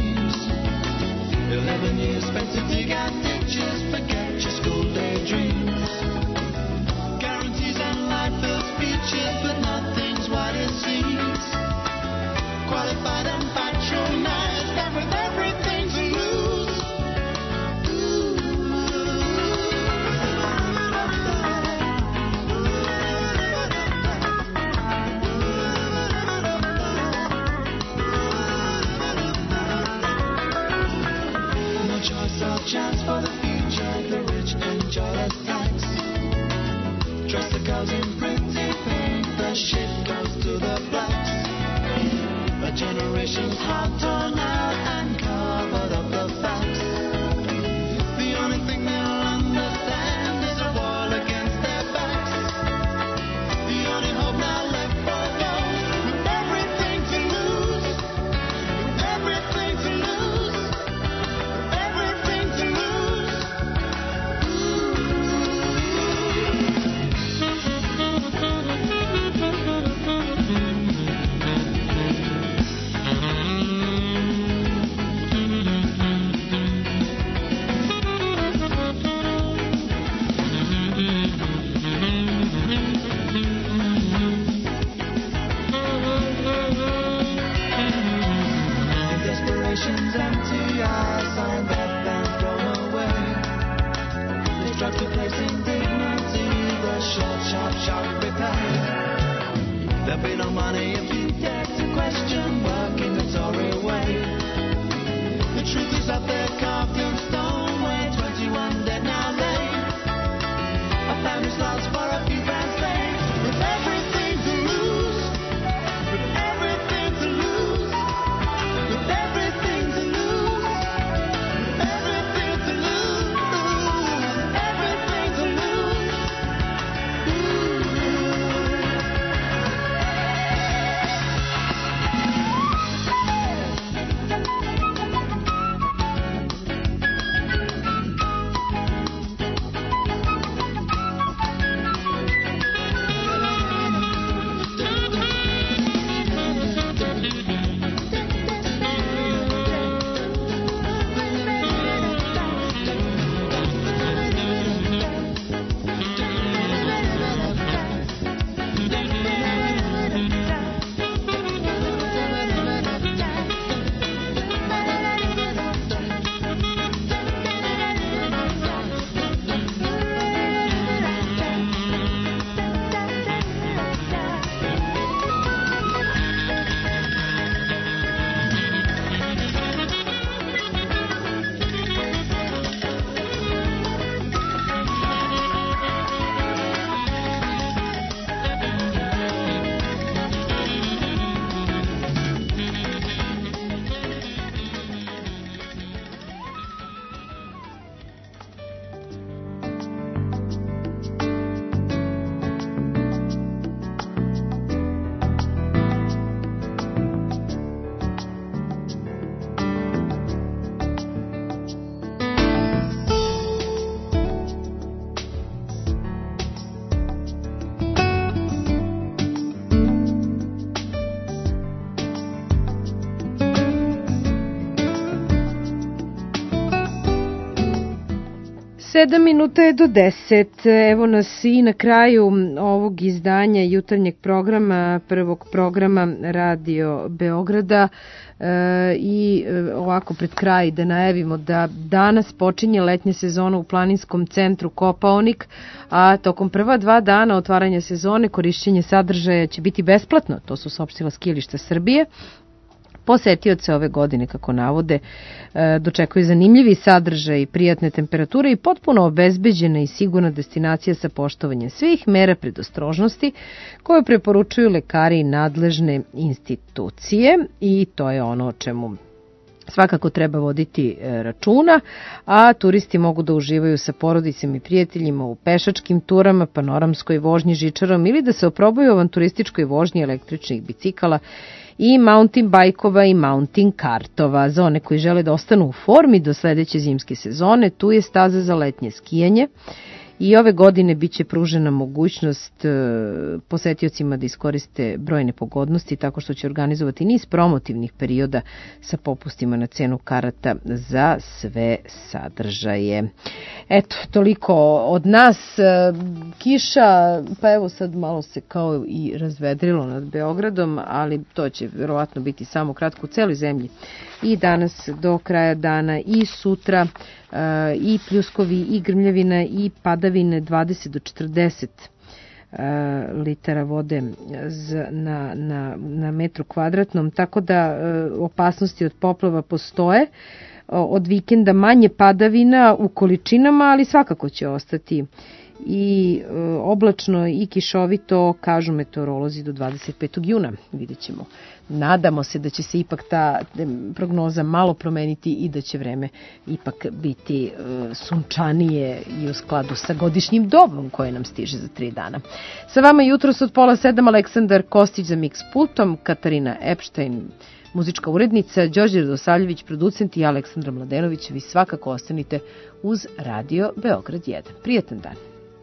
[SPEAKER 16] dreams. Eleven years spent to dig out ditches, forget your school day dreams. Guarantees and life-filled speeches, but nothing's what it seems. Qualified and patronized, and with everything to lose. No choice or chance for the future, the rich enjoy the tax. Trust the girls in pretty pink, the shit goes to the blacks. A generation's heart torn out and covered up the facts. The only thing they'll understand is a wall against their backs. The only hope now left for those with everything to lose, with everything to lose, with everything to lose. Desperation's empty eyes are left and thrown away. They strive to place in dignity the short, sharp, sharp repair. There'll be no money if you dare to question work in the Tory way. The truth is up there carved in stone where twenty-one dead now lay. A family's lost for a few grand slaves with everything to lose, with everything to lose. With everything to lose, everything to lose, everything to lose.
[SPEAKER 1] Sedam minuta je do deset. Evo nas i na kraju ovog izdanja jutarnjeg programa, prvog programa Radio Beograda. E, i ovako pred kraj da najavimo da danas počinje letnja sezona u planinskom centru Kopaonik, a tokom prva dva dana otvaranja sezone korišćenje sadržaja će biti besplatno, to su saopštila Skijališta Srbije. Posetioce ove godine, kako navode, dočekuju zanimljivi sadržaj, prijatne temperature i potpuno obezbeđena i sigurna destinacija sa poštovanjem svih mera predostrožnosti koje preporučuju lekari i nadležne institucije, i to je ono o čemu svakako treba voditi računa, a turisti mogu da uživaju sa porodicama i prijateljima u pešačkim turama, panoramskoj vožnji žičarom ili da se oprobaju avanturističkoj vožnji električnih bicikala i mountain bajkova i mountain kartova. Za one koji žele da ostanu u formi do sledeće zimske sezone, tu je staza za letnje skijanje i ove godine biće pružena mogućnost e, posetiocima da iskoriste brojne pogodnosti tako što će organizovati niz promotivnih perioda sa popustima na cenu karata za sve sadržaje. Eto, toliko od nas. Kiša, pa evo sad malo se kao i razvedrilo nad Beogradom, ali to će verovatno biti samo kratko u celoj zemlji. I danas do kraja dana i sutra i pljuskovi i grmljavina i padavine dvadeset do četrdeset litara vode na, na, na metru kvadratnom, tako da opasnosti od poplava postoje. Od vikenda manje padavina u količinama, ali svakako će ostati i oblačno i kišovito, kažu meteorolozi, do dvadeset petog juna. Vidjet ćemo. Nadamo se da će se ipak ta prognoza malo promeniti i da će vreme ipak biti sunčanije i u skladu sa godišnjim dobom koje nam stiže za tri dana. Sa vama jutros od pola sedam Aleksandar Kostić za Mix pultom, Katarina Epštajn, muzička urednica, Đorđe Radosavljević, producent i Aleksandra Mladenović. Vi svakako ostanite uz Radio Beograd jedan. Prijatan dan.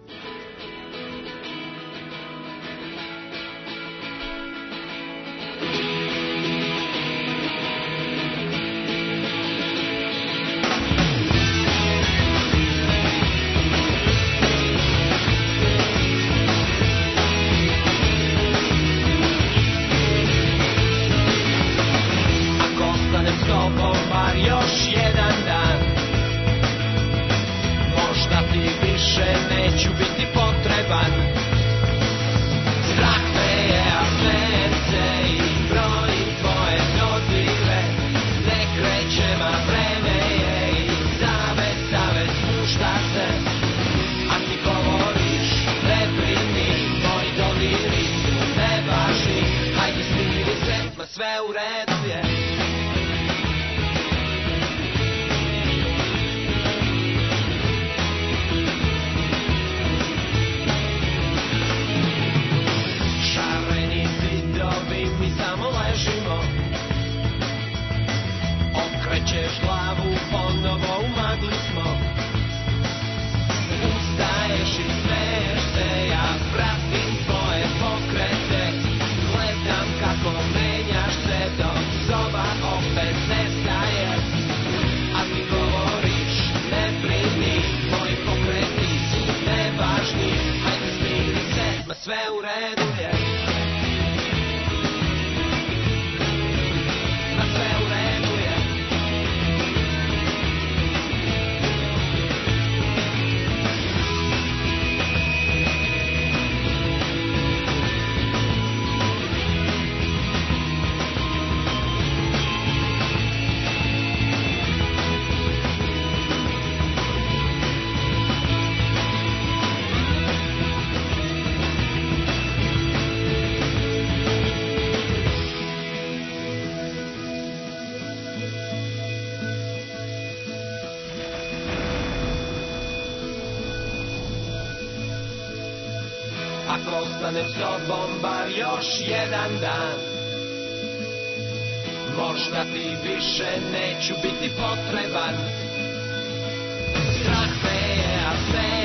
[SPEAKER 16] Ako ostanem s tobom bar još jedan dan, možda ti više neću biti potreban. Strah me je, a sve